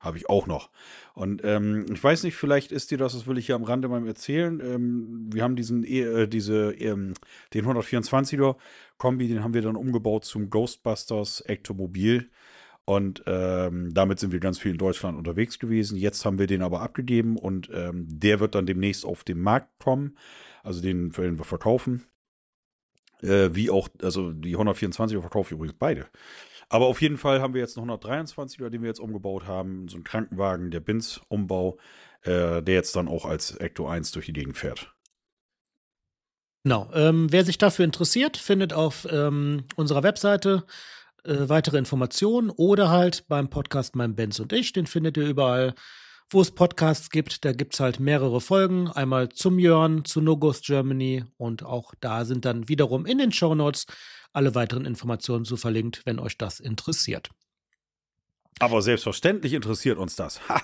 habe ich auch noch. Und ähm, ich weiß nicht, vielleicht ist dir das, das will ich hier am Rande mal erzählen. Ähm, wir haben diesen, äh, diese, ähm, den hundertvierundzwanziger Kombi, den haben wir dann umgebaut zum Ghostbusters Ectomobil. Und ähm, damit sind wir ganz viel in Deutschland unterwegs gewesen. Jetzt haben wir den aber abgegeben und ähm, der wird dann demnächst auf den Markt kommen. Also den werden wir verkaufen. Äh, wie auch, also die hundertvierundzwanziger verkaufe ich übrigens beide. Aber auf jeden Fall haben wir jetzt einen hundertdreiundzwanziger, den wir jetzt umgebaut haben. So einen Krankenwagen, der B I N S-Umbau, äh, der jetzt dann auch als Ecto eins durch die Gegend fährt. Genau. Ähm, wer sich dafür interessiert, findet auf ähm, unserer Webseite äh, weitere Informationen oder halt beim Podcast Mein Benz und ich. Den findet ihr überall, wo es Podcasts gibt. Da gibt es halt mehrere Folgen. Einmal zum Jörn, zu No Ghost Germany und auch da sind dann wiederum in den Shownotes alle weiteren Informationen zu verlinkt, wenn euch das interessiert. Aber selbstverständlich interessiert uns das. Ha!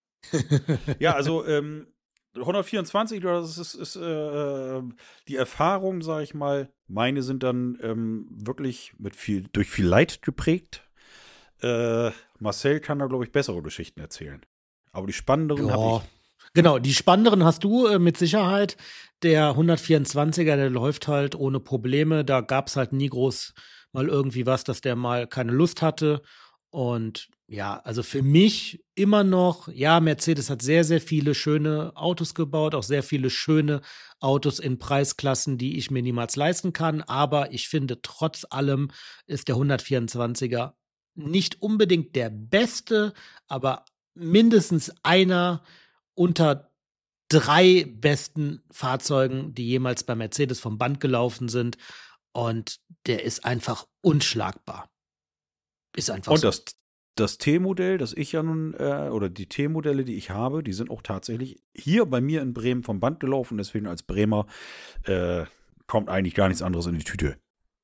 Ja, also ähm, hundertvierundzwanzig, das ist, ist äh, die Erfahrung, sage ich mal, meine sind dann ähm, wirklich mit viel, durch viel Leid geprägt. Äh, Marcel kann da, glaube ich, bessere Geschichten erzählen. Aber die spannenderen habe ich. Genau, die spannenderen hast du äh, mit Sicherheit. Der hundertvierundzwanziger, der läuft halt ohne Probleme. Da gab es halt nie groß mal irgendwie was, dass der mal keine Lust hatte. Und ja, also für mich immer noch, ja, Mercedes hat sehr, sehr viele schöne Autos gebaut, auch sehr viele schöne Autos in Preisklassen, die ich mir niemals leisten kann. Aber ich finde, trotz allem ist der hundertvierundzwanziger nicht unbedingt der beste, aber mindestens einer unter drei besten Fahrzeugen, die jemals bei Mercedes vom Band gelaufen sind. Und der ist einfach unschlagbar. Ist einfach Und so. das, das T-Modell, das ich ja nun, äh, oder die T-Modelle, die ich habe, die sind auch tatsächlich hier bei mir in Bremen vom Band gelaufen. Deswegen als Bremer äh, kommt eigentlich gar nichts anderes in die Tüte.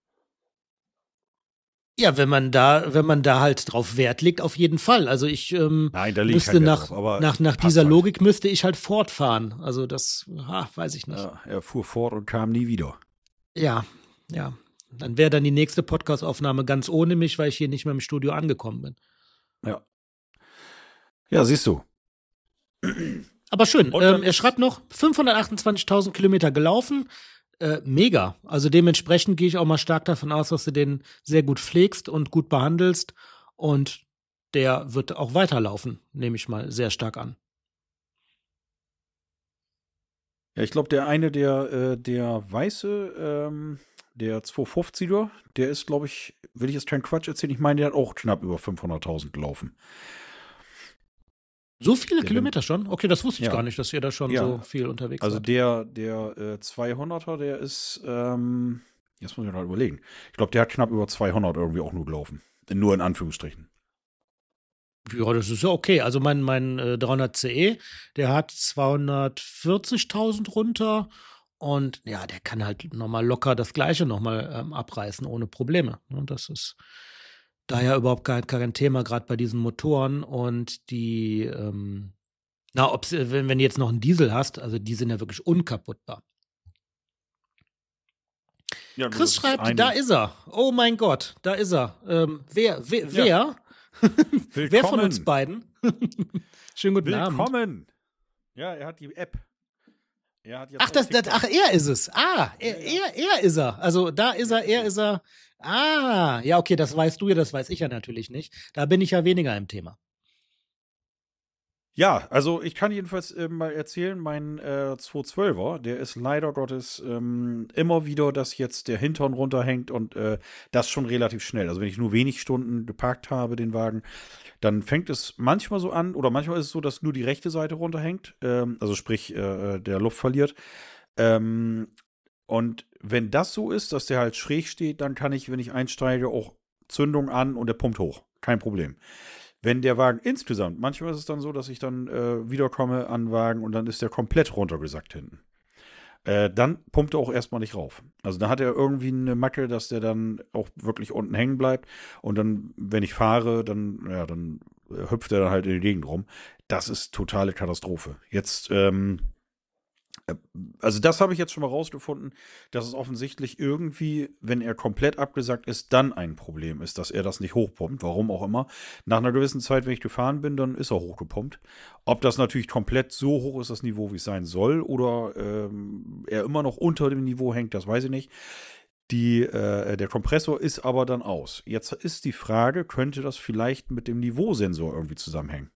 Ja, wenn man da, wenn man da halt drauf Wert legt, auf jeden Fall. Also ich ähm, Nein, da liegt müsste kein Wert nach, drauf, aber nach, nach passt dieser halt. Logik müsste ich halt fortfahren. Also das, ha, weiß ich nicht. Ja, er fuhr fort und kam nie wieder. Ja, ja. Dann wäre dann die nächste Podcast-Aufnahme ganz ohne mich, weil ich hier nicht mehr im Studio angekommen bin. Ja. Ja, siehst du. Aber schön. Und dann Ähm, er ist- schreibt noch fünfhundertachtundzwanzigtausend Kilometer gelaufen. Äh, mega. Also dementsprechend gehe ich auch mal stark davon aus, dass du den sehr gut pflegst und gut behandelst. Und der wird auch weiterlaufen, nehme ich mal sehr stark an. Ja, ich glaube, der eine, der, äh, der weiße, ähm, der zweihundertfünfziger, der ist, glaube ich, will ich jetzt keinen Quatsch erzählen, ich meine, der hat auch knapp über fünfhunderttausend gelaufen. So viele Der Kilometer schon? Okay, das wusste ich Ja. gar nicht, dass ihr da schon Ja. so viel unterwegs Also seid. der, der äh, zweihunderter, der ist, ähm, jetzt muss ich mal überlegen. Ich glaube, der hat knapp über zweihundert irgendwie auch nur gelaufen. Nur in Anführungsstrichen. Ja, das ist ja okay. Also mein, mein äh, dreihundert C E, der hat zweihundertvierzigtausend runter und ja, der kann halt nochmal locker das Gleiche nochmal ähm, abreißen, ohne Probleme. Und das ist daher überhaupt kein, kein Thema, gerade bei diesen Motoren und die, ähm, na, ob's, äh, wenn, wenn du jetzt noch einen Diesel hast, also die sind ja wirklich unkaputtbar. Ja, Chris schreibt, da ist er. Oh mein Gott, da ist er. Ähm, wer, wer, wer? Ja. Wer von uns beiden? Schönen guten Abend. Willkommen. Ja, er hat die App. Er hat jetzt Ach, auch das, das, TikTok. ach, er ist es. Ah, er, er, er ist er. Also da ist er, er ist er. Ah, ja, okay, das weißt du ja, das weiß ich ja natürlich nicht. Da bin ich ja weniger im Thema. Ja, also ich kann jedenfalls äh, mal erzählen, mein äh, zweihundertzwölfer, der ist leider Gottes ähm, immer wieder, dass jetzt der Hintern runterhängt und äh, das schon relativ schnell. Also wenn ich nur wenig Stunden geparkt habe, den Wagen, dann fängt es manchmal so an, oder manchmal ist es so, dass nur die rechte Seite runterhängt, ähm, also sprich, äh, der Luft verliert. Ähm, und wenn das so ist, dass der halt schräg steht, dann kann ich, wenn ich einsteige, auch Zündung an und der pumpt hoch. Kein Problem. Wenn der Wagen insgesamt, manchmal ist es dann so, dass ich dann äh, wiederkomme an den Wagen und dann ist der komplett runtergesackt hinten. Äh, dann pumpt er auch erstmal nicht rauf. Also da hat er irgendwie eine Macke, dass der dann auch wirklich unten hängen bleibt. Und dann, wenn ich fahre, dann, ja, dann äh, hüpft er dann halt in die Gegend rum. Das ist totale Katastrophe. Jetzt ähm, Also das habe ich jetzt schon mal rausgefunden, dass es offensichtlich irgendwie, wenn er komplett abgesackt ist, dann ein Problem ist, dass er das nicht hochpumpt, warum auch immer. Nach einer gewissen Zeit, wenn ich gefahren bin, dann ist er hochgepumpt. Ob das natürlich komplett so hoch ist, das Niveau, wie es sein soll, oder ähm, er immer noch unter dem Niveau hängt, das weiß ich nicht. Die, äh, der Kompressor ist aber dann aus. Jetzt ist die Frage, könnte das vielleicht mit dem Niveausensor irgendwie zusammenhängen?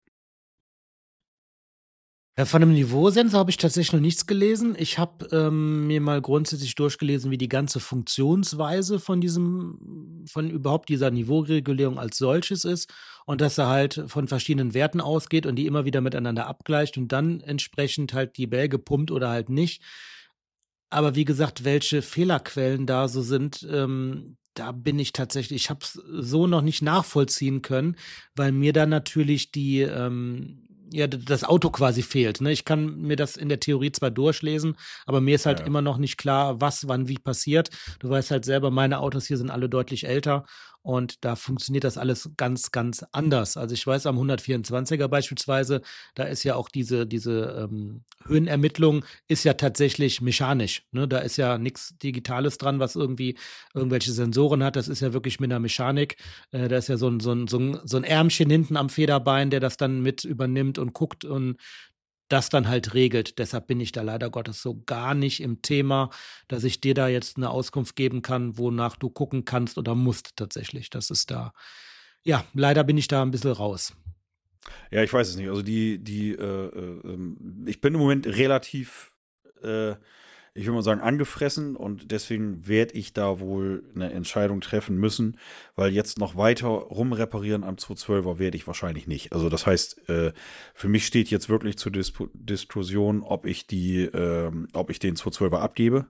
Ja, von einem Niveausensor habe ich tatsächlich noch nichts gelesen. Ich habe ähm, mir mal grundsätzlich durchgelesen, wie die ganze Funktionsweise von diesem, von überhaupt dieser Niveauregulierung als solches ist und dass er halt von verschiedenen Werten ausgeht und die immer wieder miteinander abgleicht und dann entsprechend halt die Bälge pumpt oder halt nicht. Aber wie gesagt, welche Fehlerquellen da so sind, ähm, da bin ich tatsächlich, ich habe es so noch nicht nachvollziehen können, weil mir da natürlich die, ähm, ja, d- das Auto quasi fehlt. Ne? Ich kann mir das in der Theorie zwar durchlesen, aber mir ist halt Ja, ja. immer noch nicht klar, was, wann, wie passiert. Du weißt halt selber, meine Autos hier sind alle deutlich älter und da funktioniert das alles ganz, ganz anders. Also ich weiß, am hundertvierundzwanziger beispielsweise, da ist ja auch diese, diese ähm, Höhenermittlung ist ja tatsächlich mechanisch. Ne? Da ist ja nichts Digitales dran, was irgendwie irgendwelche Sensoren hat. Das ist ja wirklich mit einer Mechanik. Äh, da ist ja so ein, so, ein, so, ein, so ein Ärmchen hinten am Federbein, der das dann mit übernimmt und guckt und das dann halt regelt. Deshalb bin ich da leider Gottes so gar nicht im Thema, dass ich dir da jetzt eine Auskunft geben kann, wonach du gucken kannst oder musst tatsächlich. Das ist da, ja, leider bin ich da ein bisschen raus. Ja, ich weiß es nicht. Also die, die, äh, äh, ähm, ich bin im Moment relativ, äh, ich will mal sagen, angefressen und deswegen werde ich da wohl eine Entscheidung treffen müssen, weil jetzt noch weiter rumreparieren am zweihundertzwölfer werde ich wahrscheinlich nicht. Also das heißt, äh, für mich steht jetzt wirklich zur Dispo Diskussion, ob ich die, ähm, ob ich den zweihundertzwölfer abgebe.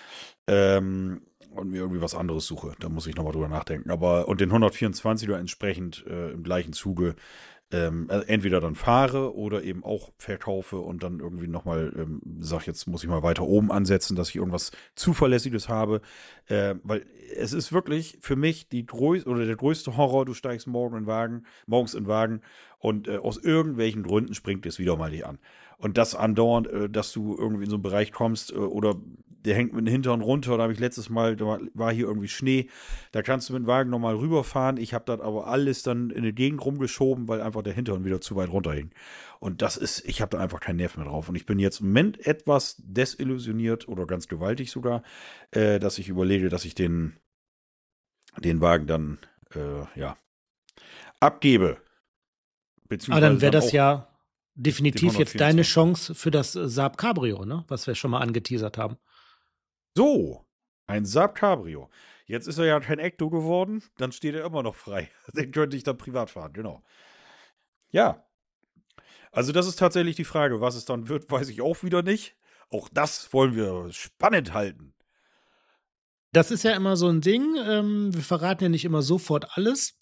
Ähm, und mir irgendwie was anderes suche. Da muss ich nochmal drüber nachdenken. Aber und den hundertvierundzwanziger entsprechend äh, im gleichen Zuge ähm, äh, entweder dann fahre oder eben auch verkaufe und dann irgendwie nochmal, ähm, sag jetzt muss ich mal weiter oben ansetzen, dass ich irgendwas Zuverlässiges habe. Äh, weil es ist wirklich für mich die größte oder der größte Horror, du steigst morgen in den Wagen, morgens in den Wagen und äh, aus irgendwelchen Gründen springt es wieder mal nicht an. Und das andauernd, äh, dass du irgendwie in so einen Bereich kommst äh, oder der hängt mit dem Hintern runter. Da habe ich letztes Mal, da war, war hier irgendwie Schnee. Da kannst du mit dem Wagen nochmal rüberfahren. Ich habe das aber alles dann in die Gegend rumgeschoben, weil einfach der Hintern wieder zu weit runter hing. Und das ist, ich habe da einfach keinen Nerv mehr drauf. Und ich bin jetzt im Moment etwas desillusioniert oder ganz gewaltig sogar, äh, dass ich überlege, dass ich den, den Wagen dann, äh, ja, abgebe. Aber dann wäre dann das auch ja definitiv jetzt deine hundertvierundzwanzig. Chance für das äh, Saab Cabrio, ne? Was wir schon mal angeteasert haben. So, ein Saab Cabrio. Jetzt ist er ja kein Ecto geworden, dann steht er immer noch frei. Den könnte ich dann privat fahren, genau. Ja, also das ist tatsächlich die Frage. Was es dann wird, weiß ich auch wieder nicht. Auch das wollen wir spannend halten. Das ist ja immer so ein Ding. Ähm, wir verraten ja nicht immer sofort alles,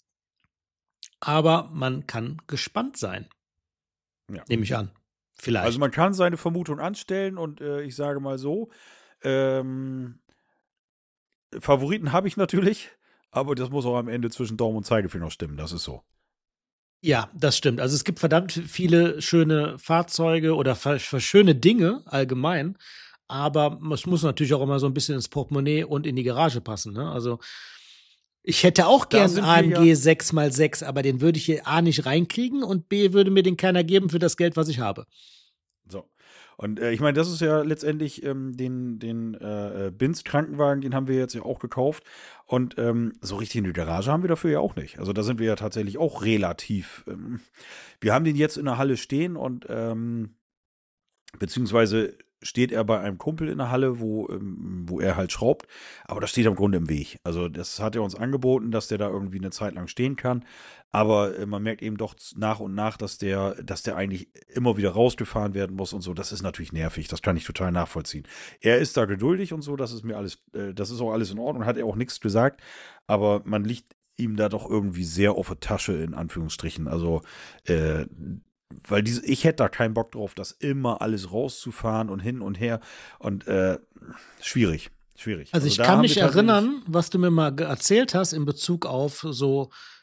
aber man kann gespannt sein, Ja. nehme ich an. Vielleicht. Also man kann seine Vermutung anstellen und äh, ich sage mal so, ähm, Favoriten habe ich natürlich, aber das muss auch am Ende zwischen Daumen und Zeigefinger stimmen, das ist so. Ja, das stimmt. Also es gibt verdammt viele schöne Fahrzeuge oder für, für schöne Dinge allgemein, aber es muss natürlich auch immer so ein bisschen ins Portemonnaie und in die Garage passen. Ne? Also ich hätte auch Da gern sind einen wir A M G ja- sechs mal sechs, aber den würde ich hier A nicht reinkriegen und B würde mir den keiner geben für das Geld, was ich habe. So. Und äh, ich meine, das ist ja letztendlich ähm, den, den äh, äh, Binz Krankenwagen, den haben wir jetzt ja auch gekauft. Und ähm, so richtig in die Garage haben wir dafür ja auch nicht. Also da sind wir ja tatsächlich auch relativ. Ähm, wir haben den jetzt in der Halle stehen und ähm, beziehungsweise steht er bei einem Kumpel in der Halle, wo, ähm, wo er halt schraubt. Aber das steht am Grunde im Weg. Also das hat er uns angeboten, dass der da irgendwie eine Zeit lang stehen kann. Aber äh, man merkt eben doch nach und nach, dass der, dass der eigentlich immer wieder rausgefahren werden muss und so. Das ist natürlich nervig. Das kann ich total nachvollziehen. Er ist da geduldig und so. Das ist mir alles, äh, das ist auch alles in Ordnung. Hat er auch nichts gesagt. Aber man liegt ihm da doch irgendwie sehr auf der Tasche, in Anführungsstrichen. Also, äh, weil diese, ich hätte da keinen Bock drauf, das immer alles rauszufahren und hin und her. Und äh, schwierig, schwierig. Also ich da kann haben mich wir tatsächlich- erinnern, was du mir mal ge- erzählt hast in Bezug auf so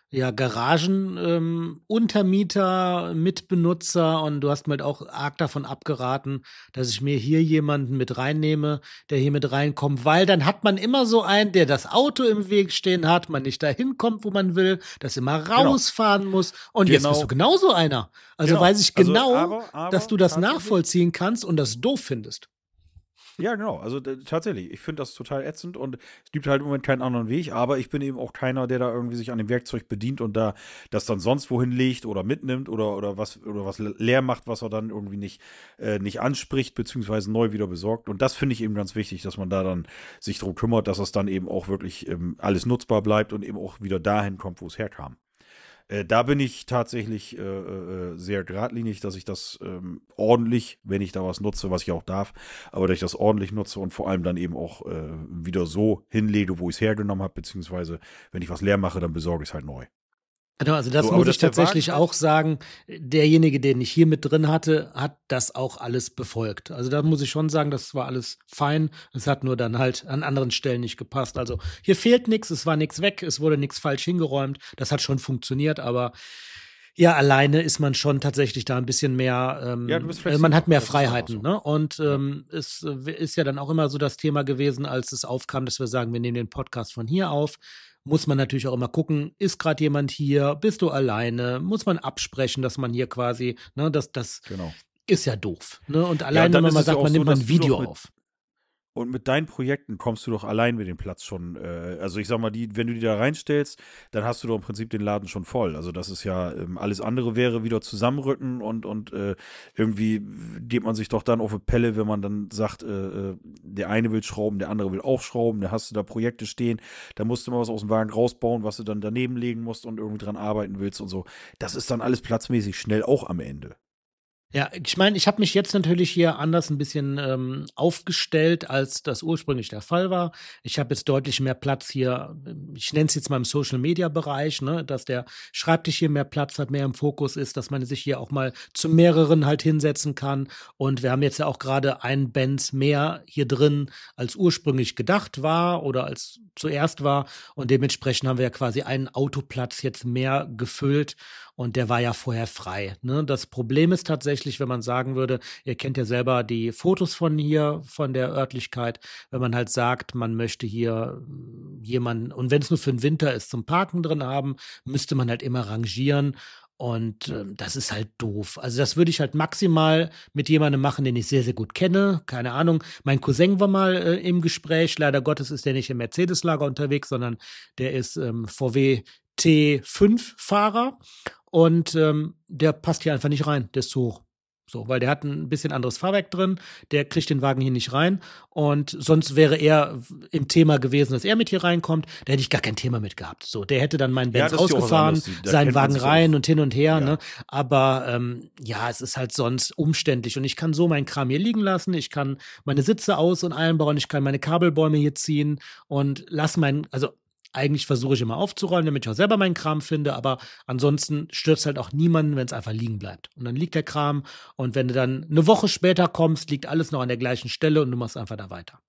ja, Garagen, ähm, Untermieter, Mitbenutzer und du hast mir halt auch arg davon abgeraten, dass ich mir hier jemanden mit reinnehme, der hier mit reinkommt, weil dann hat man immer so einen, der das Auto im Weg stehen hat, man nicht dahin kommt, wo man will, das immer Genau. rausfahren muss und jetzt bist du Genau. genauso einer. Also Genau. weiß ich Also, genau, aber, aber dass du das tatsächlich. nachvollziehen kannst und das doof findest. Ja, genau. Also d- tatsächlich, ich finde das total ätzend und es gibt halt im Moment keinen anderen Weg, aber ich bin eben auch keiner, der da irgendwie sich an dem Werkzeug bedient und da das dann sonst wohin legt oder mitnimmt oder, oder was oder was le- leer macht, was er dann irgendwie nicht, äh, nicht anspricht, beziehungsweise neu wieder besorgt. Und das finde ich eben ganz wichtig, dass man da dann sich darum kümmert, dass es dann eben auch wirklich ähm, alles nutzbar bleibt und eben auch wieder dahin kommt, wo es herkam. Äh, da bin ich tatsächlich äh, äh, sehr geradlinig, dass ich das ähm, ordentlich, wenn ich da was nutze, was ich auch darf, aber dass ich das ordentlich nutze und vor allem dann eben auch äh, wieder so hinlege, wo ich es hergenommen habe, beziehungsweise wenn ich was leer mache, dann besorge ich es halt neu. Genau, also das So, aber muss ich dass der Wagen tatsächlich halt, auch sagen, derjenige, den ich hier mit drin hatte, hat das auch alles befolgt. Also da muss ich schon sagen, das war alles fein. Es hat nur dann halt an anderen Stellen nicht gepasst. Also hier fehlt nichts, es war nichts weg, es wurde nichts falsch hingeräumt. Das hat schon funktioniert, aber ja, alleine ist man schon tatsächlich da ein bisschen mehr, ja, du ähm, bist äh, man hat flexibler, mehr das ist einfach Freiheiten, so. ne? Und Ja, ähm, es äh, ist ja dann auch immer so das Thema gewesen, als es aufkam, dass wir sagen, wir nehmen den Podcast von hier auf. Muss man natürlich auch immer gucken, ist gerade jemand hier, bist du alleine, muss man absprechen, dass man hier quasi, ne, das, das genau. ist ja doof, ne? Und Ja, allein, und wenn dann man ist mal es ja sagt, auch man so, nimmt mal dass ein du doch Video mit auf. Und mit deinen Projekten kommst du doch allein mit dem Platz schon, äh, also ich sag mal, die, wenn du die da reinstellst, dann hast du doch im Prinzip den Laden schon voll. Also das ist ja, ähm, alles andere wäre wieder zusammenrücken und, und äh, irgendwie geht man sich doch dann auf eine Pelle, wenn man dann sagt, äh, äh, der eine will schrauben, der andere will auch schrauben, da hast du da Projekte stehen, da musst du mal was aus dem Wagen rausbauen, was du dann daneben legen musst und irgendwie dran arbeiten willst und so. Das ist dann alles platzmäßig schnell auch am Ende. Ja, ich meine, ich habe mich jetzt natürlich hier anders ein bisschen ähm, aufgestellt, als das ursprünglich der Fall war. Ich habe jetzt deutlich mehr Platz hier, ähm, ich nenne es jetzt mal im Social-Media-Bereich, ne, dass der Schreibtisch hier mehr Platz hat, mehr im Fokus ist, dass man sich hier auch mal zu mehreren halt hinsetzen kann. Und wir haben jetzt ja auch gerade einen Benz mehr hier drin, als ursprünglich gedacht war oder als zuerst war. Und dementsprechend haben wir ja quasi einen Autoplatz jetzt mehr gefüllt. Und der war ja vorher frei. Ne? Das Problem ist tatsächlich, wenn man sagen würde, ihr kennt ja selber die Fotos von hier, von der Örtlichkeit, wenn man halt sagt, man möchte hier äh, jemanden, und wenn es nur für den Winter ist, zum Parken drin haben, müsste man halt immer rangieren. Und ähm, das ist halt doof. Also das würde ich halt maximal mit jemandem machen, den ich sehr, sehr gut kenne. Keine Ahnung. Mein Cousin war mal äh, im Gespräch. Leider Gottes ist der nicht im Mercedes-Lager unterwegs, sondern der ist ähm, V W T fünf Fahrer. Und ähm, der passt hier einfach nicht rein, der ist zu hoch. So, weil der hat ein bisschen anderes Fahrwerk drin, der kriegt den Wagen hier nicht rein. Und sonst wäre er im Thema gewesen, dass er mit hier reinkommt, da hätte ich gar kein Thema mit gehabt. So, der hätte dann meinen Ja, Benz das ist ja auch was rausgefahren, anderes. Da seinen kennt man Wagen sich rein auch. und hin und her, Ja. ne? Aber ähm, ja, es ist halt sonst umständlich. Und ich kann so meinen Kram hier liegen lassen, ich kann meine Sitze aus- und einbauen, ich kann meine Kabelbäume hier ziehen und lass meinen, also eigentlich versuche ich immer aufzuräumen, damit ich auch selber meinen Kram finde, aber ansonsten stört es halt auch niemanden, wenn es einfach liegen bleibt. Und dann liegt der Kram und wenn du dann eine Woche später kommst, liegt alles noch an der gleichen Stelle und du machst einfach da weiter.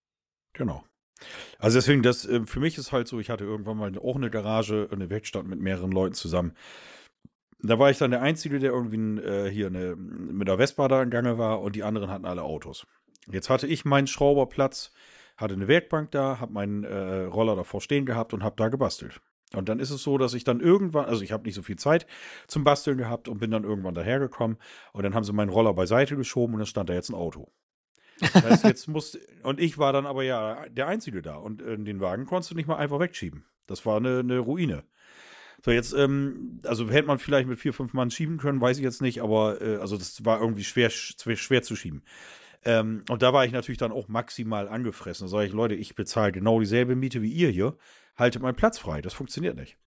Genau. Also deswegen, das, äh, für mich ist halt so, ich hatte irgendwann mal auch eine Garage, eine Werkstatt mit mehreren Leuten zusammen. Da war ich dann der Einzige, der irgendwie äh, hier eine, mit der Vespa da in Gange war und die anderen hatten alle Autos. Jetzt hatte ich meinen Schrauberplatz, hatte eine Werkbank da, habe meinen äh, Roller davor stehen gehabt und habe da gebastelt. Und dann ist es so, dass ich dann irgendwann, also ich habe nicht so viel Zeit zum Basteln gehabt und bin dann irgendwann dahergekommen und dann haben sie meinen Roller beiseite geschoben und dann stand da jetzt ein Auto. Das heißt, jetzt muss, und ich war dann aber ja der Einzige da und äh, den Wagen konntest du nicht mal einfach wegschieben. Das war eine, eine Ruine. So, jetzt, ähm, also hätte man vielleicht mit vier, fünf Mann schieben können, weiß ich jetzt nicht, aber äh, also das war irgendwie schwer, schwer, schwer zu schieben. Ähm, und da war ich natürlich dann auch maximal angefressen. Da sage ich, Leute, ich bezahle genau dieselbe Miete wie ihr hier, haltet meinen Platz frei. Das funktioniert nicht.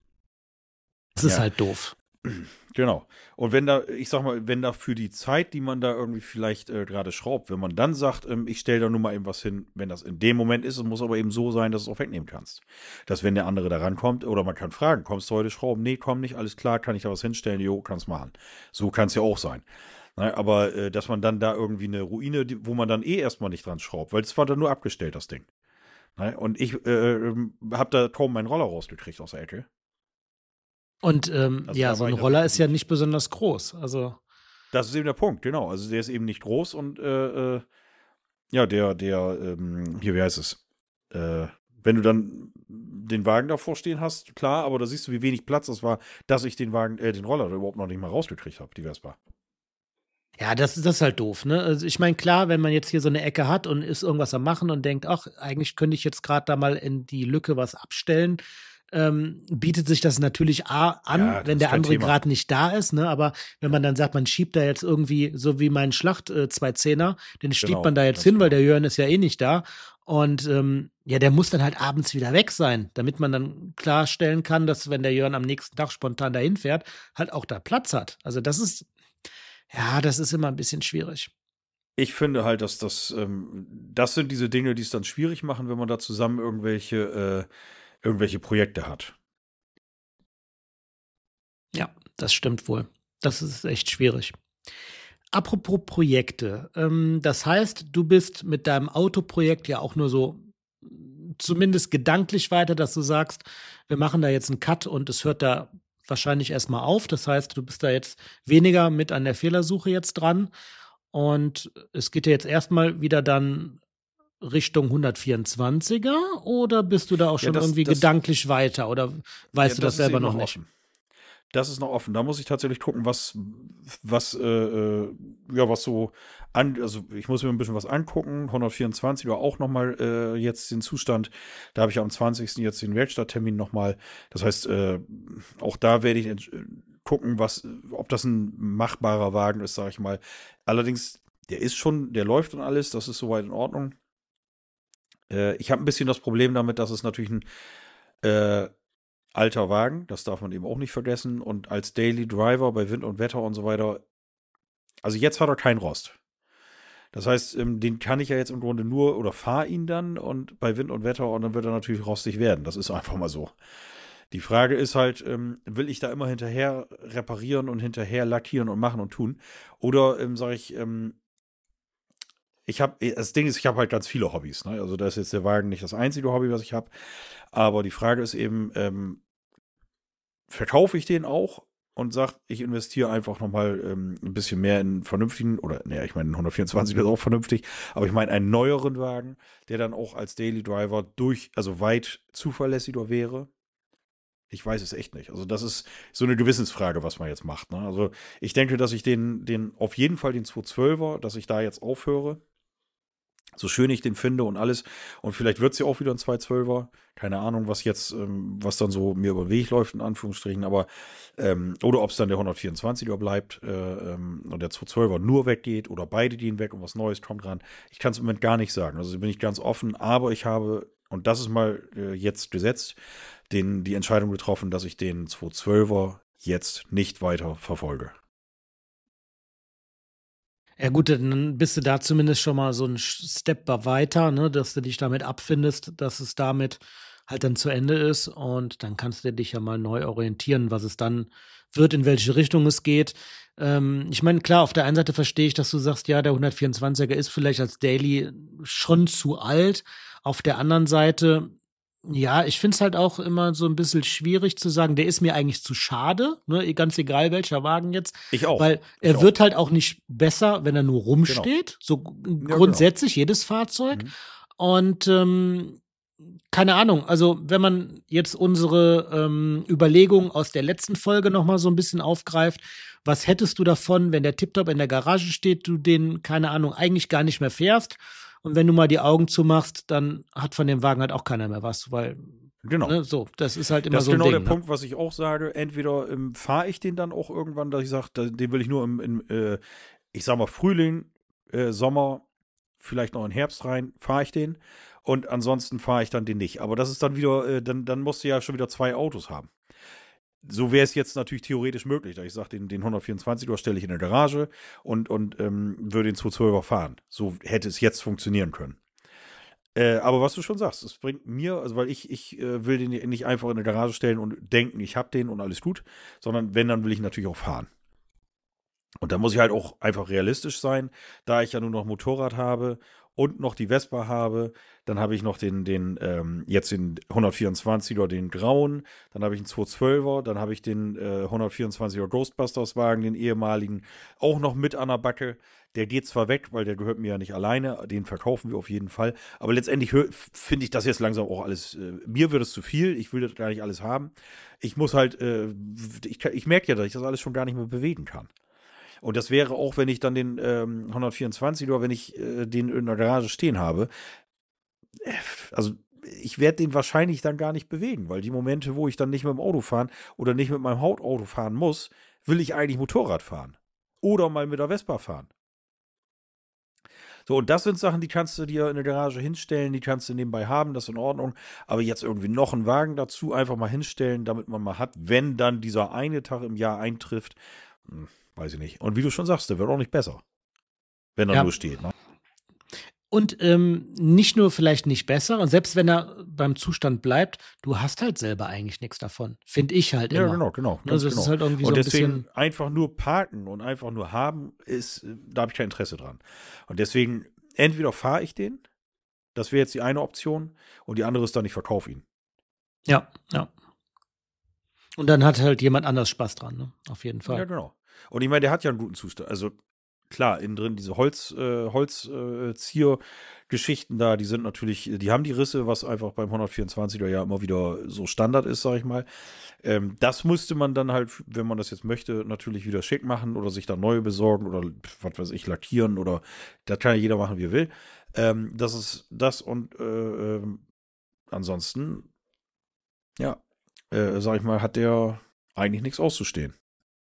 Das ist Ja. halt doof. Genau. Und wenn da, ich sag mal, wenn da für die Zeit, die man da irgendwie vielleicht äh, gerade schraubt, wenn man dann sagt, ähm, ich stelle da nur mal eben was hin, wenn das in dem Moment ist, es muss aber eben so sein, dass du es auch wegnehmen kannst. Dass wenn der andere da rankommt, oder man kann fragen, kommst du heute schrauben? Nee, komm nicht, alles klar, kann ich da was hinstellen? Jo, kannst machen. So kann es ja auch sein. Na, aber äh, dass man dann da irgendwie eine Ruine, die, wo man dann eh erstmal nicht dran schraubt, weil es war dann nur abgestellt, das Ding. Na, und ich äh, habe da kaum meinen Roller rausgekriegt aus der Ecke. Und ähm, Also ja, da so war ein ich Roller natürlich ist ja nicht. nicht besonders groß. Also, Das ist eben der Punkt, genau. Also der ist eben nicht groß und äh, äh, ja, der, der, ähm, hier, wie heißt es? Äh, wenn du dann den Wagen davor stehen hast, klar, aber da siehst du, wie wenig Platz das war, dass ich den Wagen, äh, den Roller da überhaupt noch nicht mal rausgekriegt habe, die Vespa. ja, das, das ist halt doof, ne? Also ich meine, klar, wenn man jetzt hier so eine Ecke hat und ist irgendwas am Machen und denkt, ach, eigentlich könnte ich jetzt gerade da mal in die Lücke was abstellen, ähm, bietet sich das natürlich A an, Ja, das wenn ist der kein andere Thema. gerade nicht da ist, ne? Aber wenn man dann sagt, man schiebt da jetzt irgendwie, so wie mein Schlacht äh, zwei Zehner, den schiebt Genau, man da jetzt ganz hin, weil genau. der Jörn ist ja eh nicht da. Und ähm, ja, der muss dann halt abends wieder weg sein, damit man dann klarstellen kann, dass, wenn der Jörn am nächsten Tag spontan dahin fährt, halt auch da Platz hat. Also das ist, ja, das ist immer ein bisschen schwierig. Ich finde halt, dass das, ähm, das sind diese Dinge, die es dann schwierig machen, wenn man da zusammen irgendwelche, äh, irgendwelche Projekte hat. Ja, das stimmt wohl. Das ist echt schwierig. Apropos Projekte, ähm, das heißt, du bist mit deinem Autoprojekt ja auch nur so mm, zumindest gedanklich weiter, dass du sagst, wir machen da jetzt einen Cut und es hört da wahrscheinlich erstmal auf. Das heißt, du bist da jetzt weniger mit an der Fehlersuche jetzt dran und es geht ja jetzt erstmal wieder dann Richtung hundertvierundzwanziger oder bist du da auch Ja, schon das, irgendwie das, gedanklich weiter oder ja, weißt du das das ist selber eben noch noch nicht? offen. Das ist noch offen. Da muss ich tatsächlich gucken, was, was, äh, äh, ja, was so an, also ich muss mir ein bisschen was angucken. hundertvierundzwanzig war auch nochmal äh, jetzt den Zustand. Da habe ich am zwanzigsten jetzt den Werkstatttermin nochmal. Das heißt, äh, auch da werde ich äh, gucken, was, ob das ein machbarer Wagen ist, sage ich mal. Allerdings, der ist schon, der läuft und alles, das ist soweit in Ordnung. Äh, ich habe ein bisschen das Problem damit, dass es natürlich ein äh, alter Wagen, das darf man eben auch nicht vergessen. Und als Daily Driver bei Wind und Wetter und so weiter, also jetzt hat er keinen Rost. Das heißt, ähm, den kann ich ja jetzt im Grunde nur oder fahre ihn dann und bei Wind und Wetter und dann wird er natürlich rostig werden. Das ist einfach mal so. Die Frage ist halt, ähm, will ich da immer hinterher reparieren und hinterher lackieren und machen und tun? Oder ähm, sage ich, ähm, ich habe, das Ding ist, ich habe halt ganz viele Hobbys. Ne? Also da ist jetzt der Wagen nicht das einzige Hobby, was ich habe. Aber die Frage ist eben, ähm, verkaufe ich den auch und sage, ich investiere einfach nochmal ähm, ein bisschen mehr in vernünftigen, oder naja, ich meine, hundertvierundzwanzig ist auch vernünftig, aber ich meine einen neueren Wagen, der dann auch als Daily Driver durch, also weit zuverlässiger wäre. Ich weiß es echt nicht. Also das ist so eine Gewissensfrage, was man jetzt macht. Ne? Also ich denke, dass ich den, den, auf jeden Fall den zweihundertzwölfer, dass ich da jetzt aufhöre. So schön ich den finde und alles. Und vielleicht wird es ja auch wieder ein zweihundertzwölfer. Keine Ahnung, was jetzt, ähm, was dann so mir über den Weg läuft, in Anführungsstrichen. Aber, ähm, oder ob es dann der hundertvierundzwanziger bleibt äh, ähm, und der zweihundertzwölfer nur weggeht oder beide gehen weg und was Neues kommt ran. Ich kann es im Moment gar nicht sagen. Also bin ich ganz offen. Aber ich habe, und das ist mal äh, jetzt gesetzt, den, die Entscheidung getroffen, dass ich den zweihundertzwölfer jetzt nicht weiter verfolge. Ja gut, dann bist du da zumindest schon mal so ein Step weiter, ne, dass du dich damit abfindest, dass es damit halt dann zu Ende ist und dann kannst du dich ja mal neu orientieren, was es dann wird, in welche Richtung es geht. Ähm, ich meine, klar, auf der einen Seite verstehe ich, dass du sagst, ja, der hundertvierundzwanziger ist vielleicht als Daily schon zu alt. Auf der anderen Seite, ja, ich finde es halt auch immer so ein bisschen schwierig zu sagen, der ist mir eigentlich zu schade, ne, ganz egal welcher Wagen jetzt, Ich auch. weil Ich er auch. wird halt auch nicht besser, wenn er nur Genau. rumsteht, so Ja, genau. grundsätzlich jedes Fahrzeug. Mhm. Und ähm, keine Ahnung, also wenn man jetzt unsere ähm, Überlegungen aus der letzten Folge noch mal so ein bisschen aufgreift, was hättest du davon, wenn der Tiptop in der Garage steht, du den, keine Ahnung, eigentlich gar nicht mehr fährst und wenn du mal die Augen zumachst, dann hat von dem Wagen halt auch keiner mehr was, weil, Genau. ne, so, das ist halt immer Das ist so ein genau Ding. der Ne? Punkt, was ich auch sage. Entweder ähm, fahre ich den dann auch irgendwann, dass ich sage, den will ich nur im, im äh, ich sag mal, Frühling, äh, Sommer, vielleicht noch in Herbst rein, fahre ich den. Und ansonsten fahre ich dann den nicht. Aber das ist dann wieder, äh, dann, dann musst du ja schon wieder zwei Autos haben. So wäre es jetzt natürlich theoretisch möglich, dass ich sage, den, den hundertvierundzwanziger stelle ich in der Garage und, und ähm, würde den zweihundertzwölfer fahren. So hätte es jetzt funktionieren können. Äh, aber was du schon sagst, es bringt mir, also weil ich, ich äh, will den nicht einfach in eine Garage stellen und denken, ich habe den und alles gut, sondern wenn, dann will ich natürlich auch fahren. Und da muss ich halt auch einfach realistisch sein, da ich ja nur noch Motorrad habe und noch die Vespa habe, dann habe ich noch den, den ähm, jetzt den hundertvierundzwanziger, den grauen, dann habe ich einen zweihundertzwölfer, dann habe ich den äh, hundertvierundzwanziger Ghostbusters-Wagen, den ehemaligen, auch noch mit an der Backe. Der geht zwar weg, weil der gehört mir ja nicht alleine, den verkaufen wir auf jeden Fall. Aber letztendlich finde ich das jetzt langsam auch alles, äh, mir wird es zu viel, ich will das gar nicht alles haben. Ich muss halt, äh, ich, ich merke ja, dass ich das alles schon gar nicht mehr bewegen kann. Und das wäre auch, wenn ich dann den ähm, hundertvierundzwanzig oder wenn ich äh, den in der Garage stehen habe. Äh, also ich werde den wahrscheinlich dann gar nicht bewegen, weil die Momente, wo ich dann nicht mit dem Auto fahren oder nicht mit meinem Hauptauto fahren muss, will ich eigentlich Motorrad fahren. Oder mal mit der Vespa fahren. So, und das sind Sachen, die kannst du dir in der Garage hinstellen, die kannst du nebenbei haben, das ist in Ordnung. Aber jetzt irgendwie noch einen Wagen dazu einfach mal hinstellen, damit man mal hat, wenn dann dieser eine Tag im Jahr eintrifft, hm, weiß ich nicht. Und wie du schon sagst, der wird auch nicht besser, wenn er Ja. nur steht. Ne? Und ähm, nicht nur vielleicht nicht besser, und selbst wenn er beim Zustand bleibt, du hast halt selber eigentlich nichts davon. Finde ich halt immer. Ja, genau, genau. Ganz Also es genau. ist halt irgendwie und so ein deswegen bisschen. einfach nur parken und einfach nur haben, ist, da habe ich kein Interesse dran. Und deswegen, entweder fahre ich den, das wäre jetzt die eine Option, und die andere ist dann, ich verkaufe ihn. Ja, ja. Und dann hat halt jemand anders Spaß dran, ne? Auf jeden Fall. Ja, genau. Und ich meine, der hat ja einen guten Zustand. Also klar, innen drin diese Holz, äh, Holzzier-Geschichten da, die sind natürlich, die haben die Risse, was einfach beim hundertvierundzwanziger ja immer wieder so Standard ist, sag ich mal. Ähm, das müsste man dann halt, wenn man das jetzt möchte, natürlich wieder schick machen oder sich da neue besorgen oder was weiß ich, lackieren oder das kann ja jeder machen, wie er will. Ähm, das ist das und äh, ähm, ansonsten, ja, äh, sag ich mal, hat der eigentlich nichts auszustehen.